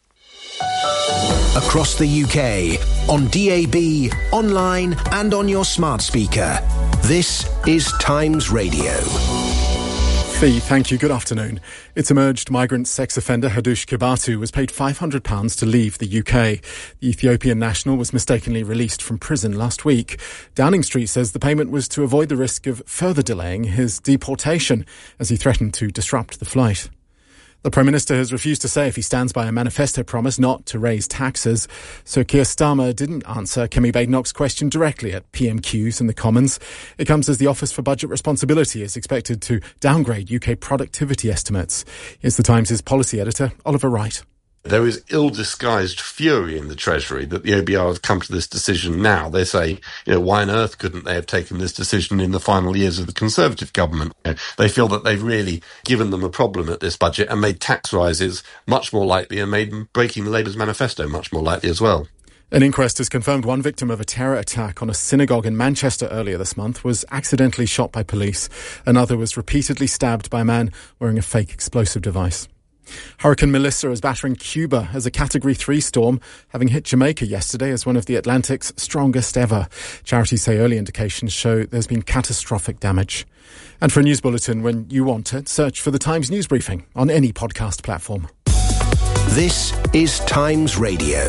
Across the U K, on D A B, online and on your smart speaker. This is Times Radio.
Fee, thank you. Good afternoon. It's emerged migrant sex offender Hadush Kibatu was paid five hundred pounds to leave the U K. The Ethiopian national was mistakenly released from prison last week. Downing Street says the payment was to avoid the risk of further delaying his deportation as he threatened to disrupt the flight. The Prime Minister has refused to say if he stands by a manifesto promise not to raise taxes. So Keir Starmer didn't answer Kemi Badenoch's question directly at P M Qs in the Commons. It comes as the Office for Budget Responsibility is expected to downgrade U K productivity estimates. Here's the Times' policy editor, Oliver Wright.
There is ill-disguised fury in the Treasury that the O B R have come to this decision now. They say, you know, why on earth couldn't they have taken this decision in the final years of the Conservative government? You know, they feel that they've really given them a problem at this budget and made tax rises much more likely and made breaking Labour's manifesto much more likely as well.
An inquest has confirmed one victim of a terror attack on a synagogue in Manchester earlier this month was accidentally shot by police. Another was repeatedly stabbed by a man wearing a fake explosive device. Hurricane Melissa is battering Cuba as a Category three storm, having hit Jamaica yesterday as one of the Atlantic's strongest ever. Charities say early indications show there's been catastrophic damage. And for a news bulletin when you want it, search for the Times News Briefing on any podcast platform.
This is Times Radio.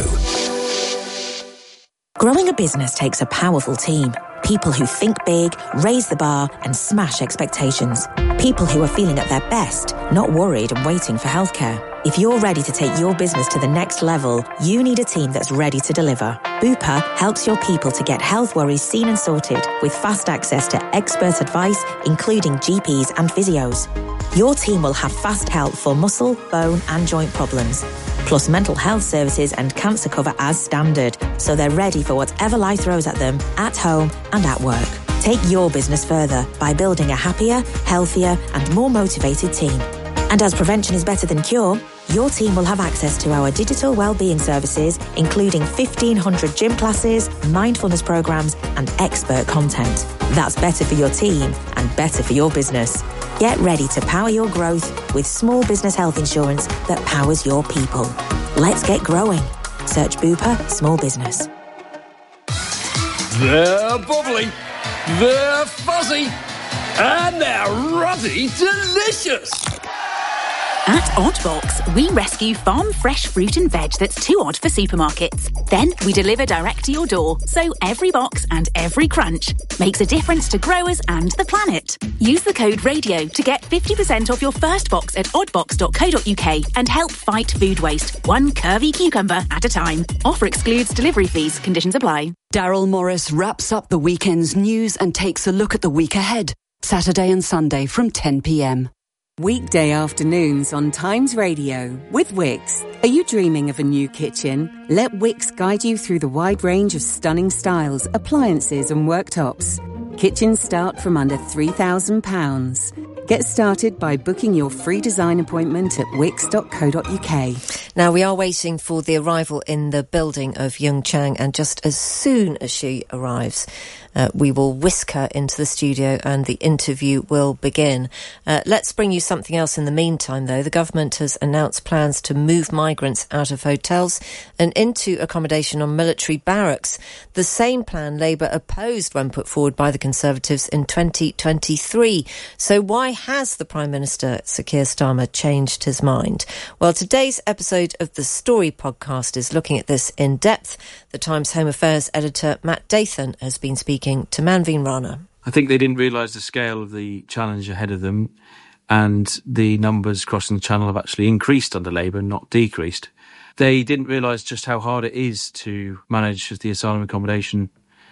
Growing a business takes a powerful team. People who think big, raise the bar and smash expectations. People who are feeling at their best, not worried and waiting for healthcare. If you're ready to take your business to the next level, you need a team that's ready to deliver. Bupa helps your people to get health worries seen and sorted with fast access to expert advice, including G Ps and physios. Your team will have fast help for muscle, bone and joint problems, plus mental health services and cancer cover as standard, so they're ready for whatever life throws at them, at home and at work. Take your business further by building a happier, healthier and more motivated team. And as prevention is better than cure, your team will have access to our digital wellbeing services, including fifteen hundred gym classes, mindfulness programs and expert content. That's better for your team and better for your business. Get ready to power your growth with small business health insurance that powers your people. Let's get growing. Search Bupa Small Business.
They're bubbly, they're fuzzy, and they're ruddy delicious.
At Oddbox, we rescue farm fresh fruit and veg that's too odd for supermarkets. Then we deliver direct to your door, so every box and every crunch makes a difference to growers and the planet. Use the code RADIO to get fifty percent off your first box at oddbox dot co dot uk and help fight food waste, one curvy cucumber at a time. Offer excludes delivery fees. Conditions apply.
Daryl Morris wraps up the weekend's news and takes a look at the week ahead. Saturday and Sunday from ten p.m.
Weekday afternoons on Times Radio with Wix. Are you dreaming of a new kitchen? Let Wix guide you through the wide range of stunning styles, appliances and worktops. Kitchens start from under three thousand pounds. Get started by booking your free design appointment at wix dot co dot uk.
Now, we are waiting for the arrival in the building of Yung Chang, and just as soon as she arrives, uh, we will whisk her into the studio and the interview will begin. Uh, let's bring you something else in the meantime, though. The government has announced plans to move migrants out of hotels and into accommodation on military barracks. The same plan Labour opposed when put forward by the Conservatives in twenty twenty-three. So why has the Prime Minister, Sir Keir Starmer, changed his mind? Well, today's episode of the Story podcast is looking at this in depth. The Times Home Affairs editor Matt Dathan has been speaking to Manveen Rana.
I think they didn't realise the scale of the challenge ahead of them, and the numbers crossing the channel have actually increased under Labour, not decreased. They didn't realise just how hard it is to manage the asylum accommodation.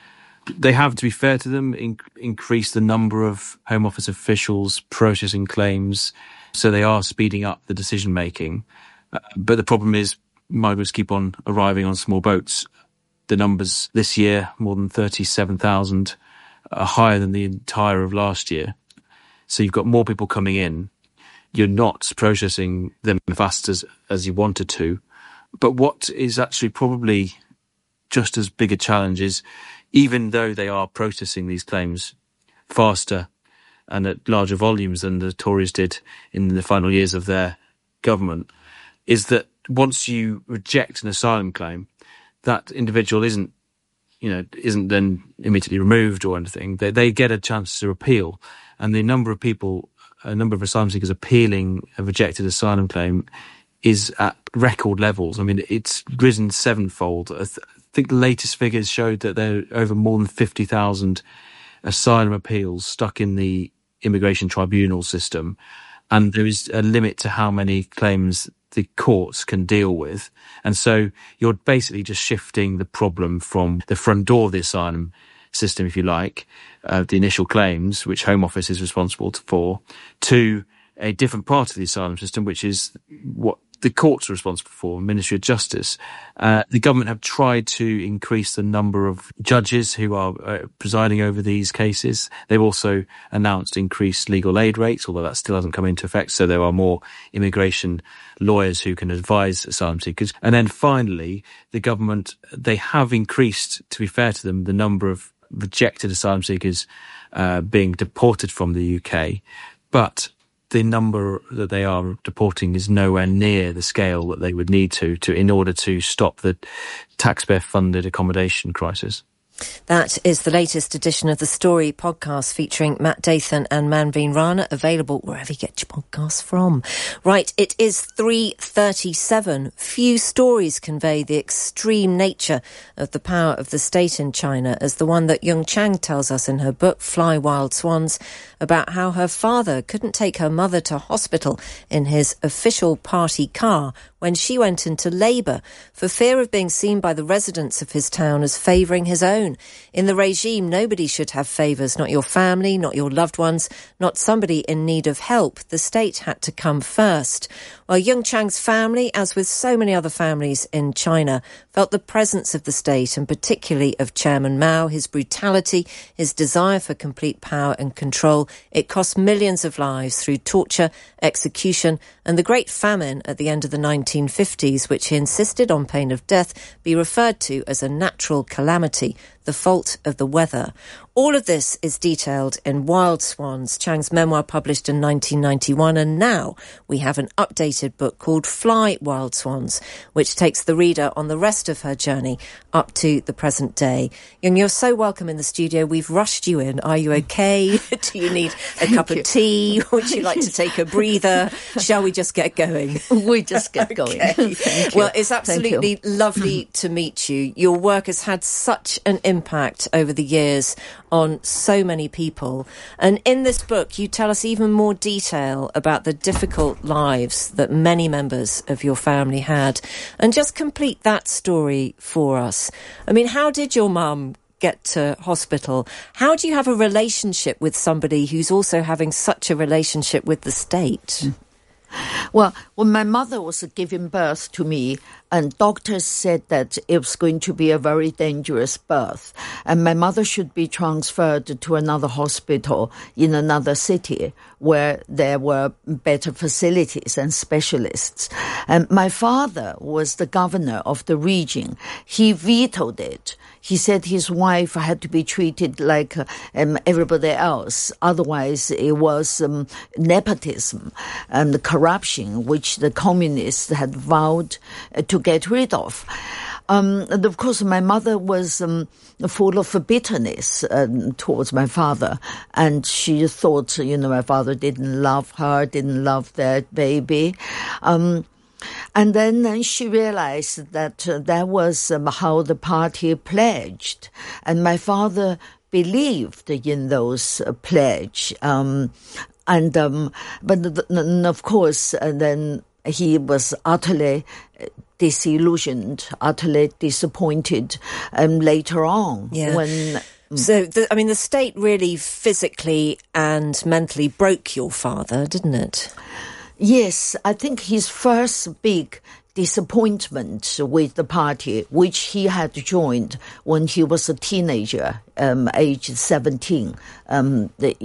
They have, to be fair to them, in- increased the number of Home Office officials processing claims, so they are speeding up the decision-making. Uh, but the problem is migrants keep on arriving on small boats. The numbers this year, more than thirty-seven thousand, are higher than the entire of last year. So you've got more people coming in. You're not processing them as fast as, as you wanted to. But what is actually probably just as big a challenge is, even though they are processing these claims faster and at larger volumes than the Tories did in the final years of their government, is that once you reject an asylum claim, that individual isn't, you know, isn't then immediately removed or anything. They they get a chance to appeal, and the number of people, a number of asylum seekers appealing a rejected asylum claim is at record levels. I mean, it's risen sevenfold. I think the latest figures showed that there are over more than fifty thousand asylum appeals stuck in the immigration tribunal system. and there is a limit to how many claims the courts can deal with. And so you're basically just shifting the problem from the front door of the asylum system, if you like, uh, the initial claims, which Home Office is responsible for, to a different part of the asylum system, which is what the courts are responsible for, Ministry of Justice. Uh, the government have tried to increase the number of judges who are uh, presiding over these cases. They've also announced increased legal aid rates, although that still hasn't come into effect. So there are more immigration lawyers who can advise asylum seekers. And then finally, the government, they have increased, to be fair to them, the number of rejected asylum seekers uh, being deported from the U K. But the number that they are deporting is nowhere near the scale that they would need to, to in order to stop the taxpayer-funded accommodation crisis.
That is the latest edition of The Story podcast featuring Matt Dathan and Manveen Rana, available wherever you get your podcasts from. Right, it is three thirty-seven. Few stories convey the extreme nature of the power of the state in China as the one that Yung Chang tells us in her book, Fly Wild Swans, about how her father couldn't take her mother to hospital in his official party car when she went into labour for fear of being seen by the residents of his town as favouring his own. In the regime, nobody should have favours, not your family, not your loved ones, not somebody in need of help. The state had to come first. Well, Yung Chang's family, as with so many other families in China, felt the presence of the state, and particularly of Chairman Mao, his brutality, his desire for complete power and control. It cost millions of lives through torture, execution, and the Great Famine at the end of the nineteen fifties, which he insisted on pain of death be referred to as a natural calamity, the fault of the weather. All of this is detailed in Wild Swans, Chang's memoir published in nineteen ninety-one, and now we have an updated book called Fly Wild Swans, which takes the reader on the rest of her journey up to the present day. Yung, you're so welcome in the studio. We've rushed you in. Are you okay? Do you need a cup
you.
of tea? Would you like to take a breather? Shall we just get going?
We just get going.
Okay.
Thank
Well,
you.
it's absolutely lovely to meet you. Your work has had such an impact over the years on so many people. And in this book, you tell us even more detail about the difficult lives that many members of your family had. And just complete that story for us. I mean, how did your mum get to hospital? How do you have a relationship with somebody who's also having such a relationship with the state?
Well, when my mother was giving birth to me, and doctors said that it was going to be a very dangerous birth, and my mother should be transferred to another hospital in another city where there were better facilities and specialists. And my father was the governor of the region. He vetoed it. He said his wife had to be treated like um, everybody else. Otherwise, it was um, nepotism and corruption, which the communists had vowed uh, to get rid of. Um, and of course, my mother was um, full of bitterness um, towards my father. And she thought, you know, my father didn't love her, didn't love their baby. Um, And then uh, she realized that uh, that was um, how the party pledged. And my father believed in those uh, pledge. Um, and, um, but th- th- of course, uh, then he was utterly disillusioned, utterly disappointed um, later on.
Yeah.
When
So, the, I mean, the state really physically and mentally broke your father, didn't it?
Yes, I think his first big disappointment with the party, which he had joined when he was a teenager, um, age seventeen, um, the,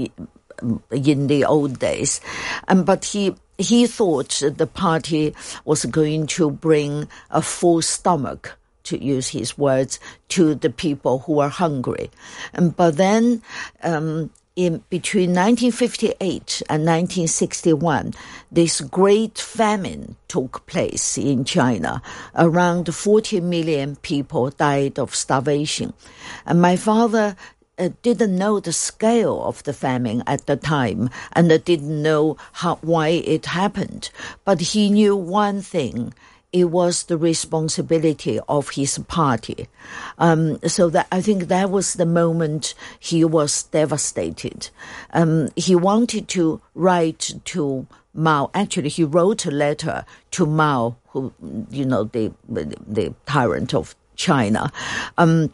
in the old days. Um, but he he thought the party was going to bring a full stomach, to use his words, to the people who are hungry. Um, but then um, in between nineteen fifty-eight and nineteen sixty-one, this great famine took place in China. Around forty million people died of starvation. And my father uh, didn't know the scale of the famine at the time, and uh, didn't know how, why it happened. But he knew one thing. it was the responsibility of his party. Um, so that I think that was the moment he was devastated. Um, he wanted to write to Mao. Actually, he wrote a letter to Mao, who, you know, the the tyrant of China. Um,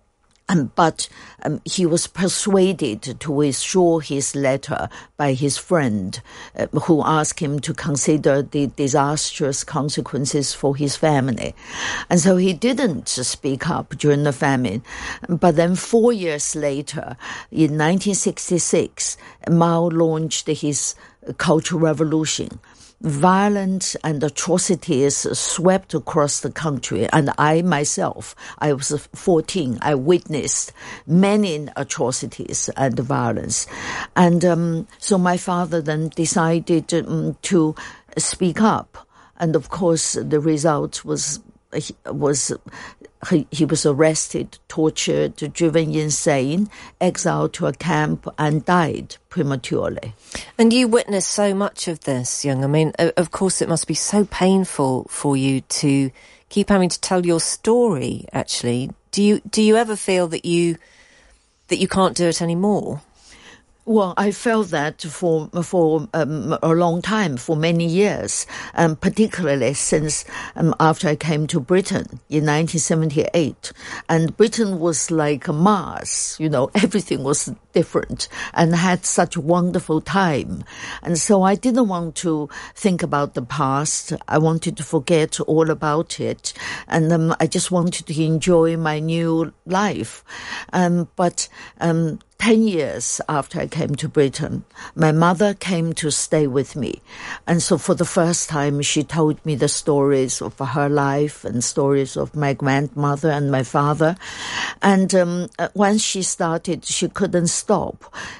Um, but um, he was persuaded to withdraw his letter by his friend, uh, who asked him to consider the disastrous consequences for his family. And so he didn't speak up during the famine. But then four years later, in nineteen sixty-six, Mao launched his Cultural Revolution. Violence and atrocities swept across the country, and I myself, I was fourteen, I witnessed many atrocities and violence. And um, so my father then decided um, to speak up. And of course, the result was was he, he was arrested, tortured, driven insane, exiled to a camp, and died prematurely.
And you witnessed so much of this, Young. I mean, of course, it must be so painful for you to keep having to tell your story. Actually, do you do you ever feel that you that you can't do it anymore?
Well, I felt that for for um, a long time, for many years, um, particularly since um, after I came to Britain in nineteen seventy-eight. And Britain was like a Mars, you know, everything was different and had such a wonderful time. And so I didn't want to think about the past. I wanted to forget all about it. And um, I just wanted to enjoy my new life. Um, but... Um, Ten years after I came to Britain, my mother came to stay with me. And so for the first time, she told me the stories of her life and stories of my grandmother and my father. And um, once she started, she couldn't stop.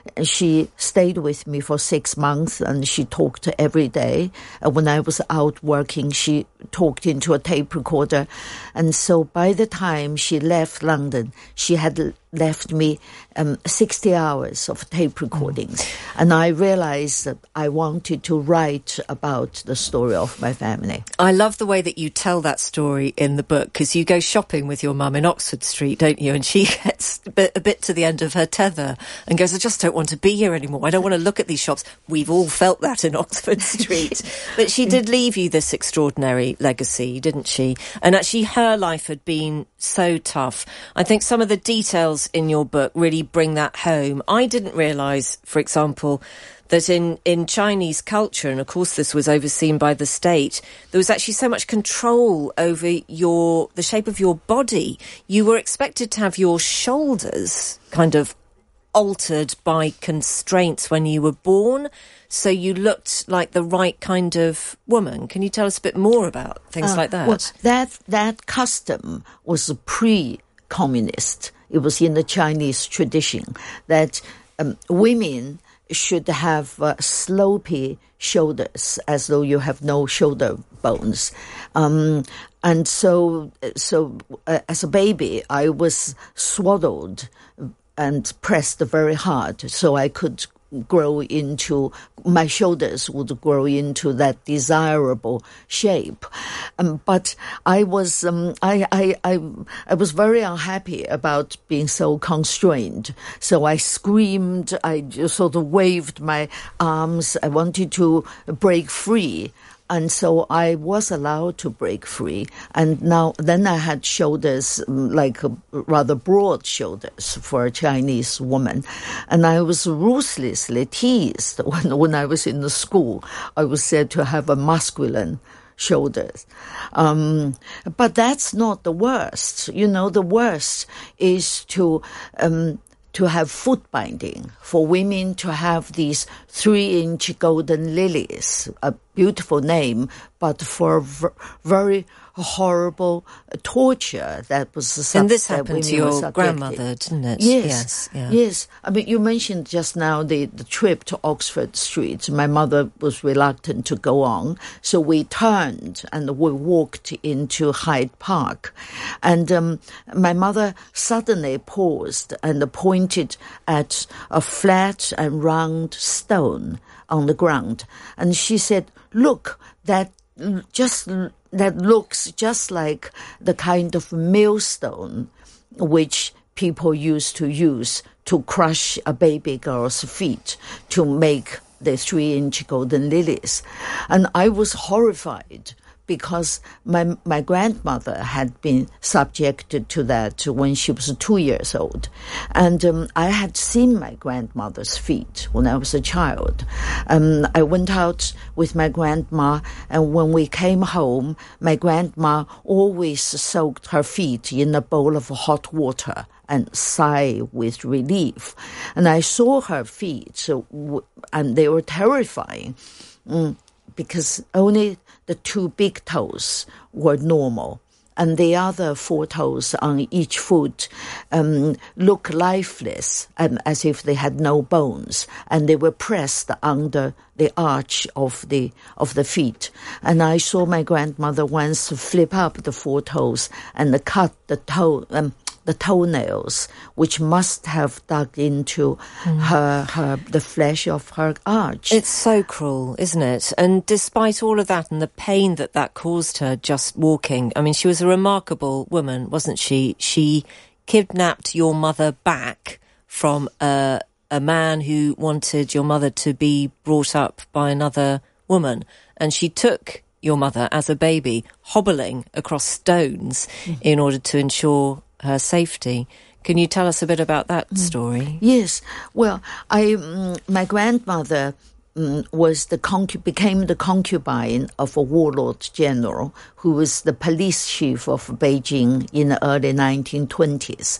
She stayed with me for six months and she talked every day. And when I was out working, she talked into a tape recorder. And so by the time she left London, she had left me um, sixty hours of tape recordings. Mm. And I realized that I wanted to write about the story of my family.
I love the way that you tell that story in the book, because you go shopping with your mum in Oxford Street, don't you? And she gets a bit, a bit to the end of her tether and goes, I just don't want to be here anymore. I don't want to look at these shops. We've all felt that in Oxford Street. But she did leave you this extraordinary legacy, didn't she? And actually her life had been so tough. I think some of the details in your book really bring that home. I didn't realise, for example, that in, in Chinese culture, and of course this was overseen by the state, there was actually so much control over your the shape of your body. You were expected to have your shoulders kind of altered by constraints when you were born, so you looked like the right kind of woman. Can you tell us a bit more about things uh, like that?
Well, that that custom was pre-communist. It was in the Chinese tradition that um, women should have uh, slopey shoulders, as though you have no shoulder bones. Um, and so, so uh, as a baby, I was swaddled and pressed very hard so I could grow into, my shoulders would grow into that desirable shape. Um, but I was, um, I, I, I, I was very unhappy about being so constrained. So I screamed, I just sort of waved my arms. I wanted to break free. And so I was allowed to break free. And now, then I had shoulders, like uh, rather broad shoulders for a Chinese woman. And I was ruthlessly teased when, when I was in the school. I was said to have a masculine shoulders. Um, but that's not the worst. You know, the worst is to, um, to have foot binding, for women to have these three-inch golden lilies, a beautiful name, but for v- very horrible torture that was such.
And this happened to your grandmother, didn't it?
Yes,
yes, yeah.
yes. I mean, you mentioned just now the, the trip to Oxford Street. My mother was reluctant to go on, so we turned and we walked into Hyde Park. And um, my mother suddenly paused and pointed at a flat and round stone on the ground. And she said, look, that just that looks just like the kind of millstone which people used to use to crush a baby girl's feet to make the three-inch golden lilies. And I was horrified because my my grandmother had been subjected to that when she was two years old. And um, I had seen my grandmother's feet when I was a child. Um, I went out with my grandma, and when we came home, my grandma always soaked her feet in a bowl of hot water and sigh with relief. And I saw her feet, so, and they were terrifying, mm, because only the two big toes were normal, and the other four toes on each foot um, look lifeless, um, as if they had no bones, and they were pressed under the arch of the of the feet. And I saw my grandmother once flip up the four toes and cut the toe. Um, the toenails, which must have dug into mm. her, her, the flesh of her arch.
It's so cruel, isn't it? And despite all of that and the pain that that caused her just walking, I mean, she was a remarkable woman, wasn't she? She kidnapped your mother back from a, a man who wanted your mother to be brought up by another woman. And she took your mother as a baby, hobbling across stones mm. in order to ensure her safety. Can you tell us a bit about that mm. story?
Yes. Well, I um, my grandmother um, was the concu- became the concubine of a warlord general who was the police chief of Beijing in the early nineteen twenties.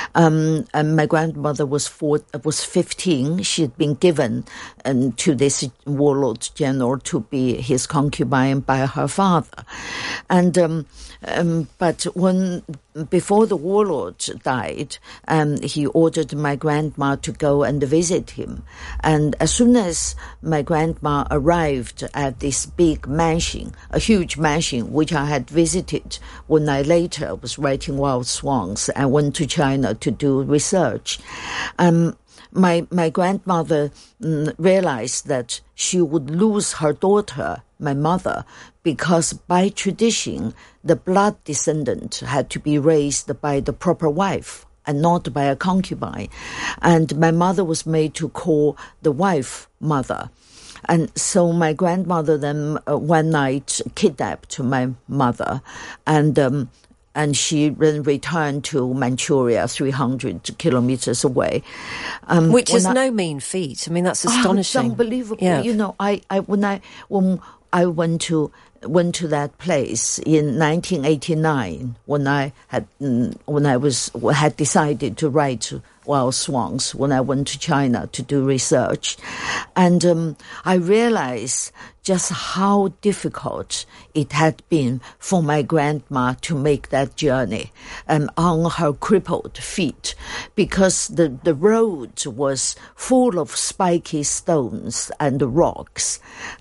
Um, and my grandmother was four, was fifteen. She had been given um, to this warlord general to be his concubine by her father. And um, um, but when before the warlord died, um, he ordered my grandma to go and visit him. And as soon as my grandma arrived at this big mansion, a huge mansion, which I had visited when I later was writing Wild Swans and went to China to do research, um, my my grandmother mm, realized that she would lose her daughter, my mother, because by tradition, the blood descendant had to be raised by the proper wife and not by a concubine. And my mother was made to call the wife mother. And so my grandmother then uh, one night kidnapped my mother, and um, and she then returned to Manchuria, three hundred kilometers away.
Um, Which is I, no mean feat. I mean, that's astonishing.
Oh, it's unbelievable.
Yeah.
You know, I, I when I when I went to went to that place in nineteen eighty-nine, when I had when I was had decided to write Wild Swans, when I went to China to do research, and um, I realized just how difficult it had been for my grandma to make that journey um, on her crippled feet, because the, the road was full of spiky stones and rocks,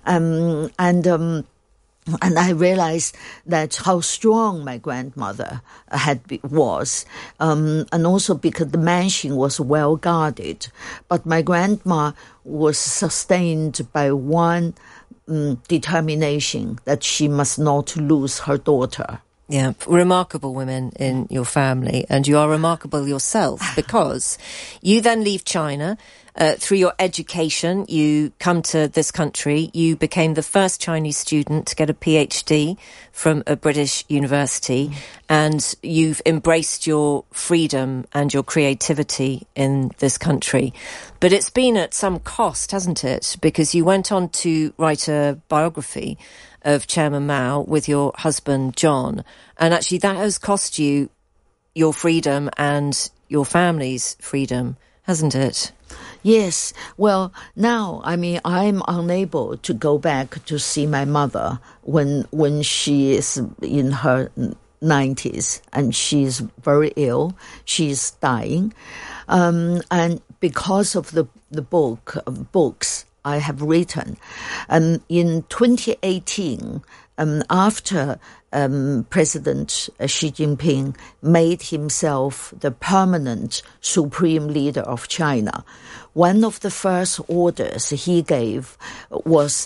um, and um, And I realized that how strong my grandmother had be, was, um, and also because the mansion was well guarded. But my grandma was sustained by one um, determination that she must not lose her daughter.
Yeah, remarkable women in your family, and you are remarkable yourself, because you then leave China. Uh, through your education, you come to this country. You became the first Chinese student to get a PhD from a British university, mm. and you've embraced your freedom and your creativity in this country. But it's been at some cost, hasn't it? Because you went on to write a biography of Chairman Mao with your husband, John. And actually that has cost you your freedom and your family's freedom, hasn't it?
Yes. Well, now, I mean, I'm unable to go back to see my mother when when she is in her nineties and she's very ill. She's dying. Um, and because of the, the book, of books I have written, um, in twenty eighteen, um, after um, President Xi Jinping made himself the permanent supreme leader of China, one of the first orders he gave was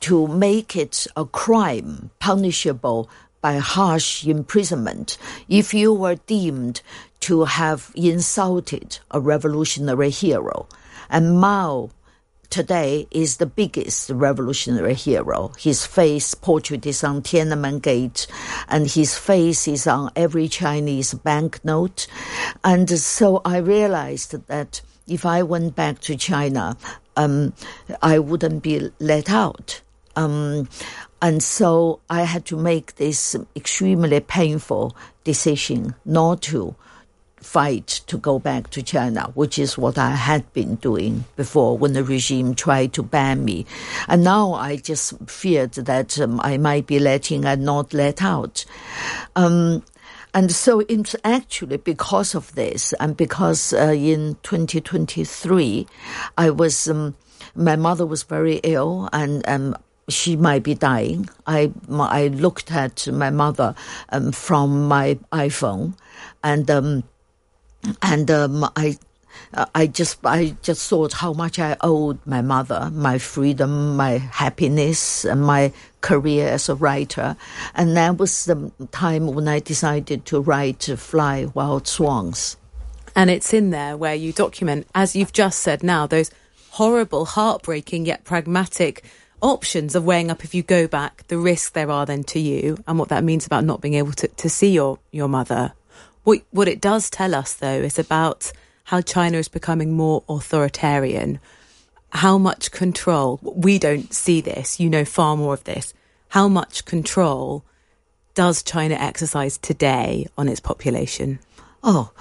to make it a crime punishable by harsh imprisonment if you were deemed to have insulted a revolutionary hero. And Mao today is the biggest revolutionary hero. His face portrait is on Tiananmen Gate, and his face is on every Chinese banknote. And so I realized that if I went back to China, um, I wouldn't be let out. Um, and so I had to make this extremely painful decision not to fight to go back to China, which is what I had been doing before when the regime tried to ban me. And now I just feared that um, I might be letting and not let out. Um, and so it's actually because of this, and because uh, in twenty twenty-three, I was, um, my mother was very ill, and um, she might be dying. I, I looked at my mother um, from my iPhone, and um, and um, I, I just, I just thought how much I owed my mother, my freedom, my happiness, and my career as a writer. And that was the time when I decided to write Fly Wild Swans.
And it's in there where you document, as you've just said now, those horrible, heartbreaking yet pragmatic options of weighing up, if you go back, the risks there are then to you and what that means about not being able to, to see your, your mother. What, what it does tell us, though, is about how China is becoming more authoritarian, how much control, we don't see this, you know far more of this, how much control does China exercise today on its population?
Oh,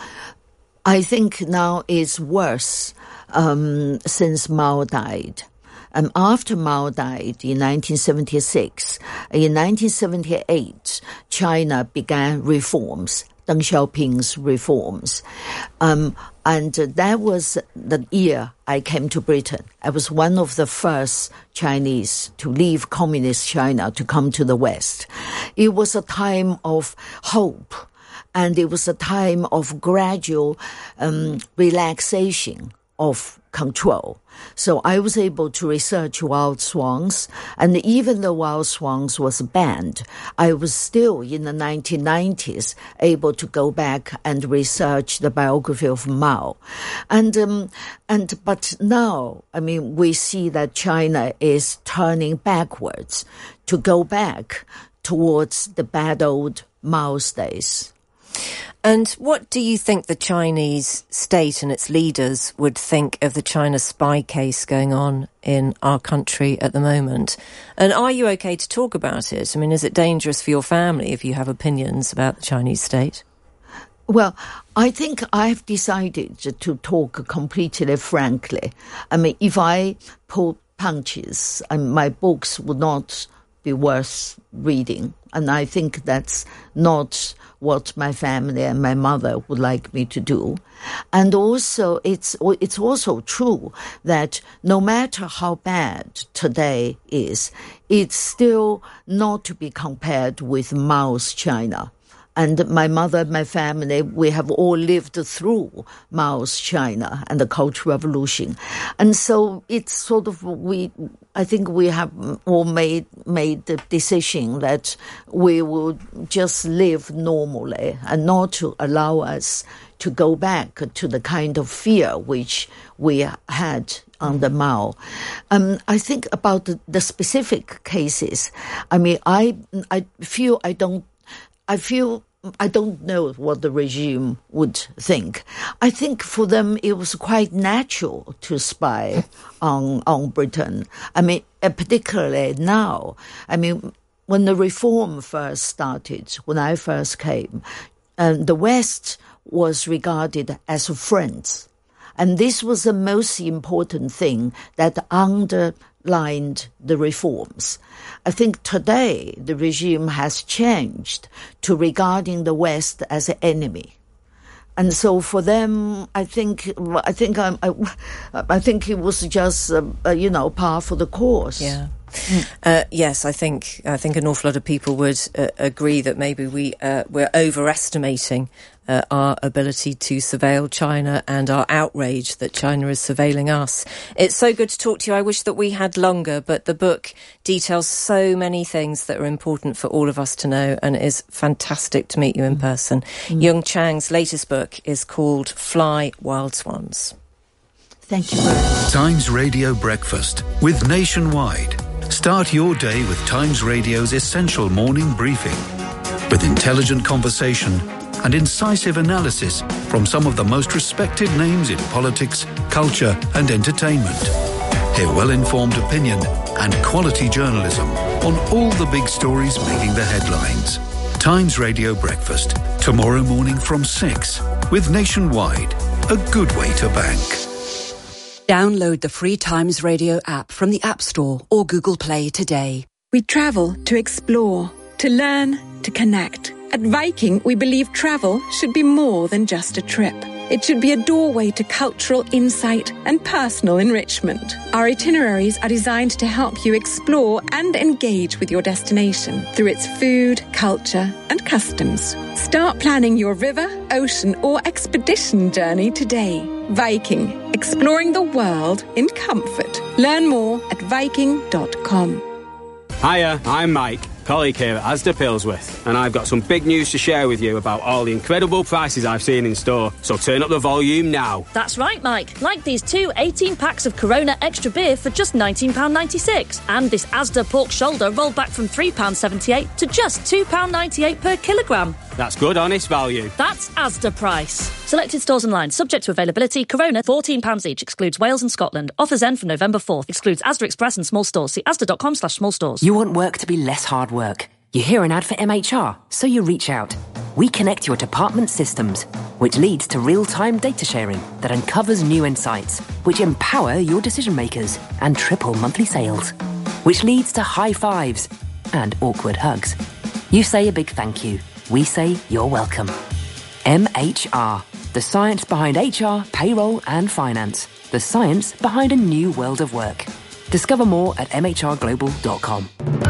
I think now it's worse um, since Mao died. Um, after Mao died in nineteen seventy-six, in nineteen seventy-eight, China began reforms, Deng Xiaoping's reforms. Um, and uh, that was the year I came to Britain. I was one of the first Chinese to leave communist China to come to the West. It was a time of hope, and it was a time of gradual um, relaxation of control. So I was able to research Wild Swans, and even though Wild Swans was banned, I was still in the nineteen nineties able to go back and research the biography of Mao. And um, and but now, I mean, we see that China is turning backwards to go back towards the bad old Mao's days.
And what do you think the Chinese state and its leaders would think of the China spy case going on in our country at the moment? And are you okay to talk about it? I mean, is it dangerous for your family if you have opinions about the Chinese state?
Well, I think I've decided to talk completely frankly. I mean, if I pull punches, and my books would not be worth reading. And I think that's not what my family and my mother would like me to do. And also, it's it's also true that no matter how bad today is, it's still not to be compared with Mao's China. And my mother, my family, we have all lived through Mao's China and the Cultural Revolution. And so it's sort of, we, I think we have all made, made the decision that we will just live normally and not to allow us to go back to the kind of fear which we had under Mao. Um, I think about the, the specific cases. I mean, I, I feel I don't, I feel I don't know what the regime would think. I think for them it was quite natural to spy on on Britain. I mean, particularly now. I mean, when the reform first started, when I first came, um, the West was regarded as friends. And this was the most important thing that underlined the reforms. I think today the regime has changed to regarding the West as an enemy. And so for them, I think I think I, I, I think it was just uh, uh, you know par for the course.
Yeah. Mm. Uh, yes, I think I think an awful lot of people would uh, agree that maybe we uh, we're overestimating uh, our ability to surveil China and our outrage that China is surveilling us. It's so good to talk to you. I wish that we had longer, but the book details so many things that are important for all of us to know, and it is fantastic to meet you in person. Mm. Yung Chang's latest book is called Fly Wild Swans.
Thank you.
Times Radio Breakfast with Nationwide. Start your day with Times Radio's essential morning briefing with intelligent conversation and incisive analysis from some of the most respected names in politics, culture and entertainment. Hear well-informed opinion and quality journalism on all the big stories making the headlines. Times Radio Breakfast, tomorrow morning from six with Nationwide. A good way to bank.
Download the free Times Radio app from the App Store or Google Play today.
We travel to explore, to learn, to connect. At Viking, we believe travel should be more than just a trip. It should be a doorway to cultural insight and personal enrichment. Our itineraries are designed to help you explore and engage with your destination through its food, culture, and customs. Start planning your river, ocean, or expedition journey today. Viking, exploring the world in comfort. Learn more at viking dot com.
Hiya, I'm Mike, colleague here at Asda Pilsworth, and I've got some big news to share with you about all the incredible prices I've seen in store. So turn up the volume now.
That's right, Mike. Like these two eighteen packs of Corona Extra Beer for just nineteen pounds ninety-six. And this Asda pork shoulder rolled back from three pounds seventy-eight to just two pounds ninety-eight per kilogramme.
That's good, honest value.
That's Asda price. Selected stores online, subject to availability. Corona, fourteen pounds each, excludes Wales and Scotland. Offers end from November fourth, excludes Asda Express and small stores. See asda.com slash small stores.
You want work to be less hard work. You hear an ad for M H R, so you reach out. We connect your department systems, which leads to real-time data sharing that uncovers new insights, which empower your decision makers and triple monthly sales, which leads to high fives and awkward hugs. You say a big thank you. We say you're welcome. M H R, the science behind H R, payroll and finance. The science behind a new world of work. Discover more at m h r global dot com.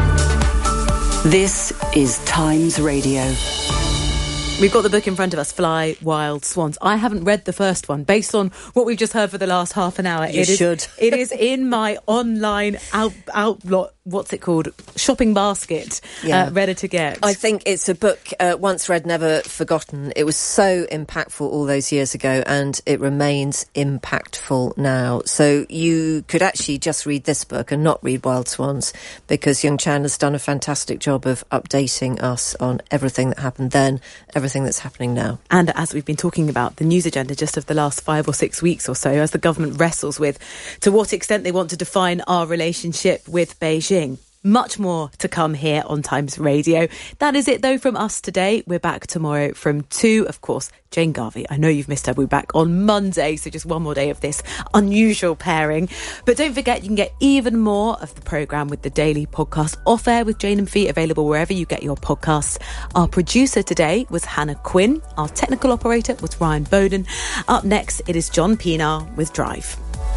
This is Times Radio.
We've got the book in front of us, Fly Wild Swans. I haven't read the first one. Based on what we've just heard for the last half an hour,
you
it
should.
Is, it is in my online out, outlet, what's it called, shopping basket, yeah. uh, ready to get.
I think it's a book, uh, once read, never forgotten. It was so impactful all those years ago, and it remains impactful now. So you could actually just read this book and not read Wild Swans, because Yung Chang has done a fantastic job of updating us on everything that happened then, everything that's happening now.
And as we've been talking about the news agenda just of the last five or six weeks or so, as the government wrestles with to what extent they want to define our relationship with Beijing. Much more to come here on Times Radio. That is it, though, from us today. We're back tomorrow from two. Of course, Jane Garvey, I know you've missed her. We're back on Monday, so just one more day of this unusual pairing. But don't forget, you can get even more of the programme with the daily podcast Off Air with Jane and Fee, available wherever you get your podcasts. Our producer today was Hannah Quinn. Our technical operator was Ryan Bowden. Up next, it is John Pienaar with Drive.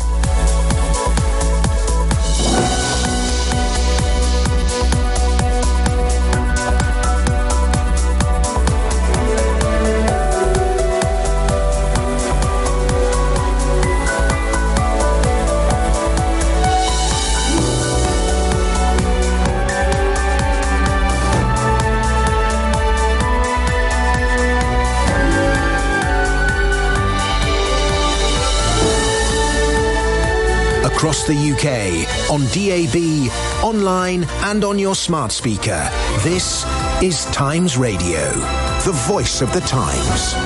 Across the U K, on D A B, online and on your smart speaker. This is Times Radio, the voice of the times.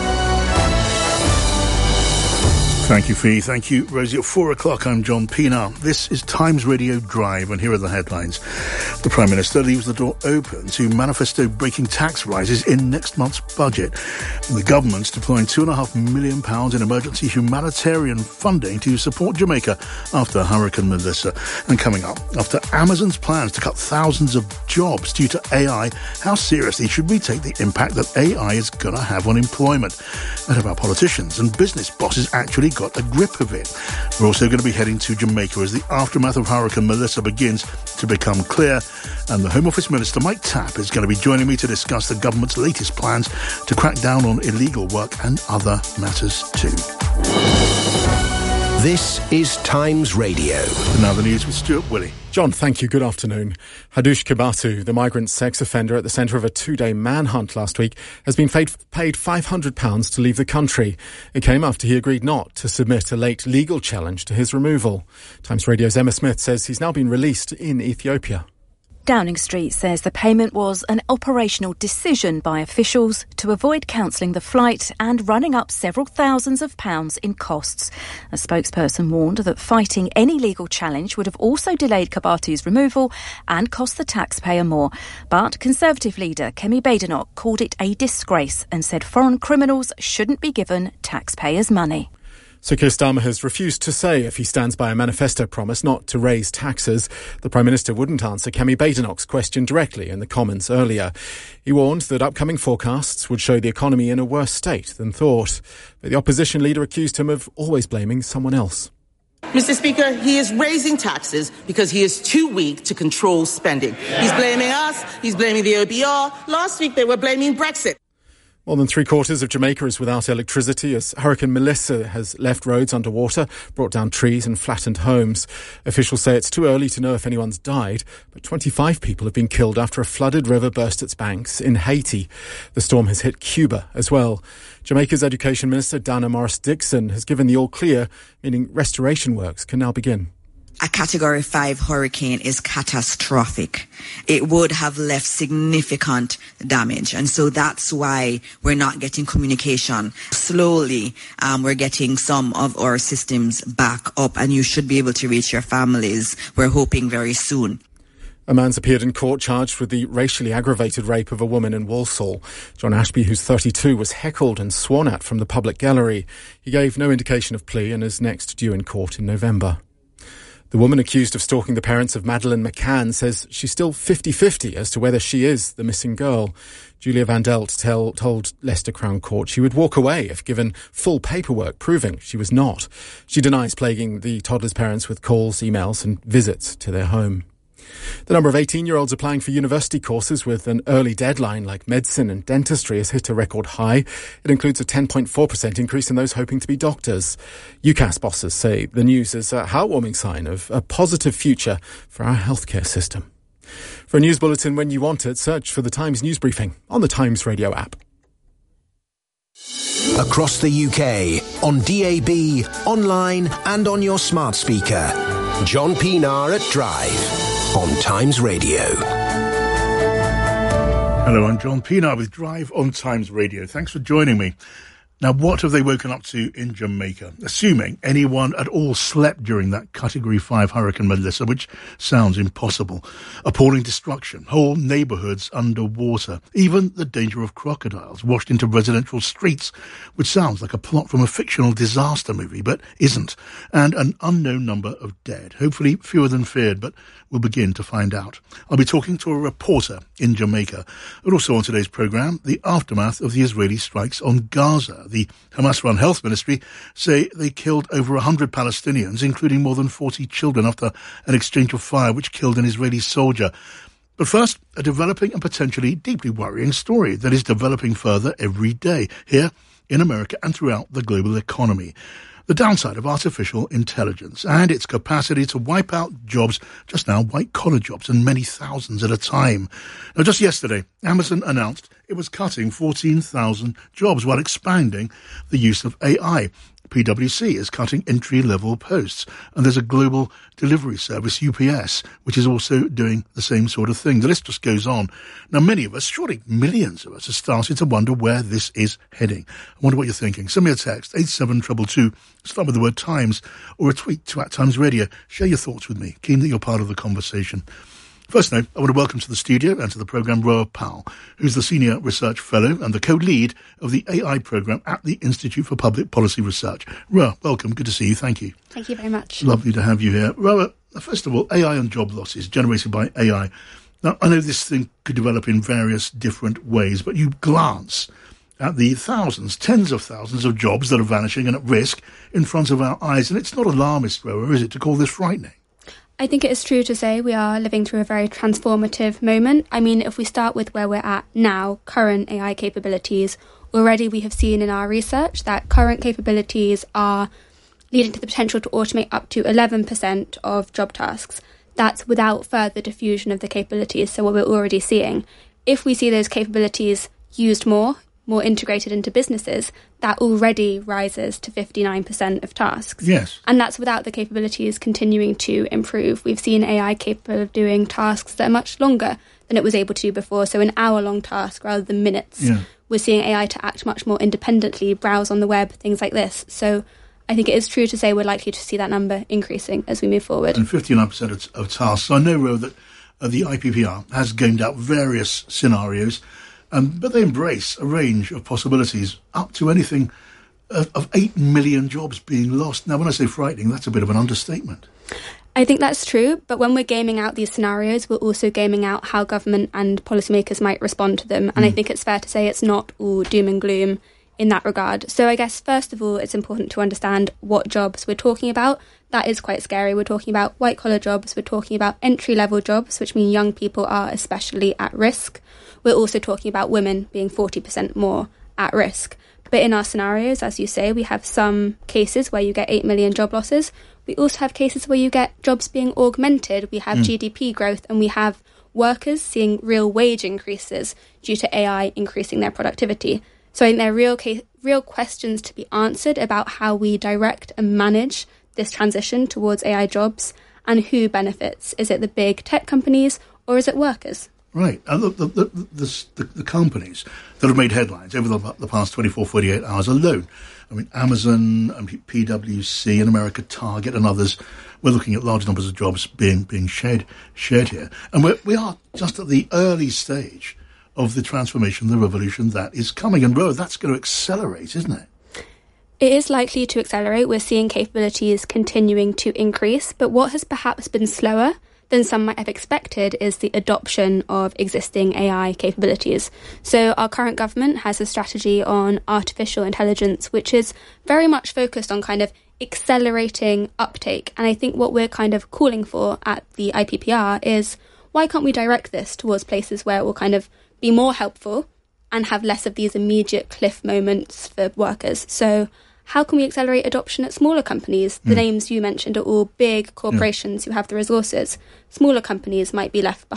Thank you, Fee. Thank you, Rosie. At four o'clock, I'm John Pienaar. This is Times Radio Drive, and here are the headlines. The Prime Minister leaves the door open to manifesto-breaking tax rises in next month's budget. And the government's deploying two and a half million pounds in emergency humanitarian funding to support Jamaica after Hurricane Melissa. And coming up, after Amazon's plans to cut thousands of jobs due to A I, how seriously should we take the impact that A I is going to have on employment? And about politicians and business bosses actually got a grip of it. We're also going to be heading to Jamaica as the aftermath of Hurricane Melissa begins to become clear. And the Home Office Minister, Mike Tapp, is going to be joining me to discuss the government's latest plans to crack down on illegal work and other matters too.
This is Times Radio.
And now the news with Stuart Willey.
John, thank you. Good afternoon. Hadush Kibatu, the migrant sex offender at the centre of a two-day manhunt last week, has been paid, paid five hundred pounds to leave the country. It came after he agreed not to submit a late legal challenge to his removal. Times Radio's Emma Smith says he's now been released in Ethiopia.
Downing Street says the payment was an operational decision by officials to avoid cancelling the flight and running up several thousands of pounds in costs. A spokesperson warned that fighting any legal challenge would have also delayed Kibatu's removal and cost the taxpayer more. But Conservative leader Kemi Badenoch called it a disgrace and said foreign criminals shouldn't be given taxpayers' money.
Sir Keir Starmer has refused to say if he stands by a manifesto promise not to raise taxes. The Prime Minister wouldn't answer Kemi Badenoch's question directly in the Commons earlier. He warned that upcoming forecasts would show the economy in a worse state than thought. But the opposition leader accused him of always blaming someone else.
Mister Speaker, he is raising taxes because he is too weak to control spending. He's blaming us, he's blaming the O B R. Last week they were blaming Brexit.
More than three quarters of Jamaica is without electricity as Hurricane Melissa has left roads underwater, brought down trees and flattened homes. Officials say it's too early to know if anyone's died, but twenty-five people have been killed after a flooded river burst its banks in Haiti. The storm has hit Cuba as well. Jamaica's Education Minister Dana Morris-Dixon has given the all clear, meaning restoration works can now begin.
A Category five hurricane is catastrophic. It would have left significant damage. And so that's why we're not getting communication. Slowly, um, we're getting some of our systems back up, and you should be able to reach your families. We're hoping very soon.
A man's appeared in court charged with the racially aggravated rape of a woman in Walsall. John Ashby, who's thirty-two, was heckled and sworn at from the public gallery. He gave no indication of plea and is next due in court in November. The woman accused of stalking the parents of Madeleine McCann says she's still fifty-fifty as to whether she is the missing girl. Julia Van Delt tell, told Leicester Crown Court she would walk away if given full paperwork proving she was not. She denies plaguing the toddler's parents with calls, emails and visits to their home. The number of eighteen-year-olds applying for university courses with an early deadline like medicine and dentistry has hit a record high. It includes a ten point four percent increase in those hoping to be doctors. UCAS bosses say the news is a heartwarming sign of a positive future for our healthcare system. For a news bulletin when you want it, search for the Times News Briefing on the Times Radio app.
Across the U K, on D A B, online and on your smart speaker. John Pienaar at Drive on Times Radio.
Hello, I'm John Pienaar with Drive on Times Radio. Thanks for joining me. Now, what have they woken up to in Jamaica? Assuming anyone at all slept during that Category five Hurricane Melissa, which sounds impossible. Appalling destruction, whole neighbourhoods underwater, even the danger of crocodiles washed into residential streets, which sounds like a plot from a fictional disaster movie, but isn't. And an unknown number of dead, hopefully fewer than feared, but we'll begin to find out. I'll be talking to a reporter in Jamaica. But also on today's programme, the aftermath of the Israeli strikes on Gaza. The Hamas-run health ministry say they killed over one hundred Palestinians, including more than forty children, after an exchange of fire which killed an Israeli soldier. But first, a developing and potentially deeply worrying story that is developing further every day here in America and throughout the global economy. The downside of artificial intelligence and its capacity to wipe out jobs, just now white-collar jobs, and many thousands at a time. Now, just yesterday, Amazon announced it was cutting fourteen thousand jobs while expanding the use of A I. P W C is cutting entry-level posts, and there's a global delivery service, U P S, which is also doing the same sort of thing. The list just goes on. Now, many of us, surely millions of us, have started to wonder where this is heading. I wonder what you're thinking. Send me a text, eight seven two two, start with the word Times, or a tweet to at Times Radio. Share your thoughts with me. Keen that you're part of the conversation. First, though, I want to welcome to the studio and to the programme Roa Powell, who's the Senior Research Fellow and the co-lead of the A I programme at the Institute for Public Policy Research. Roa, welcome. Good to see you. Thank you.
Thank you very much.
Lovely to have you here. Roa, first of all, A I and job losses generated by A I. Now, I know this thing could develop in various different ways, but you glance at the thousands, tens of thousands of jobs that are vanishing and at risk in front of our eyes. And it's not alarmist, Roa, is it, to call this frightening?
I think it is true to say we are living through a very transformative moment. I mean, if we start with where we're at now, current A I capabilities, already we have seen in our research that current capabilities are leading to the potential to automate up to eleven percent of job tasks. That's without further diffusion of the capabilities, so what we're already seeing. If we see those capabilities used more, more integrated into businesses, that already rises to fifty-nine percent of tasks.
Yes.
And that's without the capabilities continuing to improve. We've seen A I capable of doing tasks that are much longer than it was able to do before, so an hour-long task rather than minutes.
Yeah.
We're seeing A I to act much more independently, browse on the web, things like this. So I think it is true to say we're likely to see that number increasing as we move forward.
And fifty-nine percent of, of tasks. I know, Ro, that uh, the I P P R has gamed out various scenarios, um, but they embrace a range of possibilities, up to anything of, of eight million jobs being lost. Now, when I say frightening, that's a bit of an understatement.
I think that's true, but when we're gaming out these scenarios, we're also gaming out how government and policymakers might respond to them. And mm. I think it's fair to say it's not all doom and gloom in that regard. So I guess, first of all, it's important to understand what jobs we're talking about. That is quite scary. We're talking about white-collar jobs. We're talking about entry-level jobs, which mean young people are especially at risk. We're also talking about women being forty percent more at risk. But in our scenarios, as you say, we have some cases where you get eight million job losses. We also have cases where you get jobs being augmented. We have mm. G D P growth, and we have workers seeing real wage increases due to A I increasing their productivity. So I think there are real, case, real questions to be answered about how we direct and manage this transition towards A I jobs and who benefits. Is it the big tech companies or is it workers?
Right. Uh, the, the, the, the, the companies that have made headlines over the, the past twenty-four, forty-eight hours alone, I mean, Amazon, and P W C in America, Target and others, we're looking at large numbers of jobs being being shared, shared here. And we're, we are just at the early stage of the transformation, the revolution that is coming. And, Ro, that's going to accelerate, isn't it?
It is likely to accelerate. We're seeing capabilities continuing to increase. But what has perhaps been slower than some might have expected is the adoption of existing A I capabilities. So our current government has a strategy on artificial intelligence, which is very much focused on kind of accelerating uptake. And I think what we're kind of calling for at the I P P R is, why can't we direct this towards places where it will kind of be more helpful and have less of these immediate cliff moments for workers? So how can we accelerate adoption at smaller companies? The mm. names you mentioned are all big corporations yeah. who have the resources. Smaller companies might be left behind.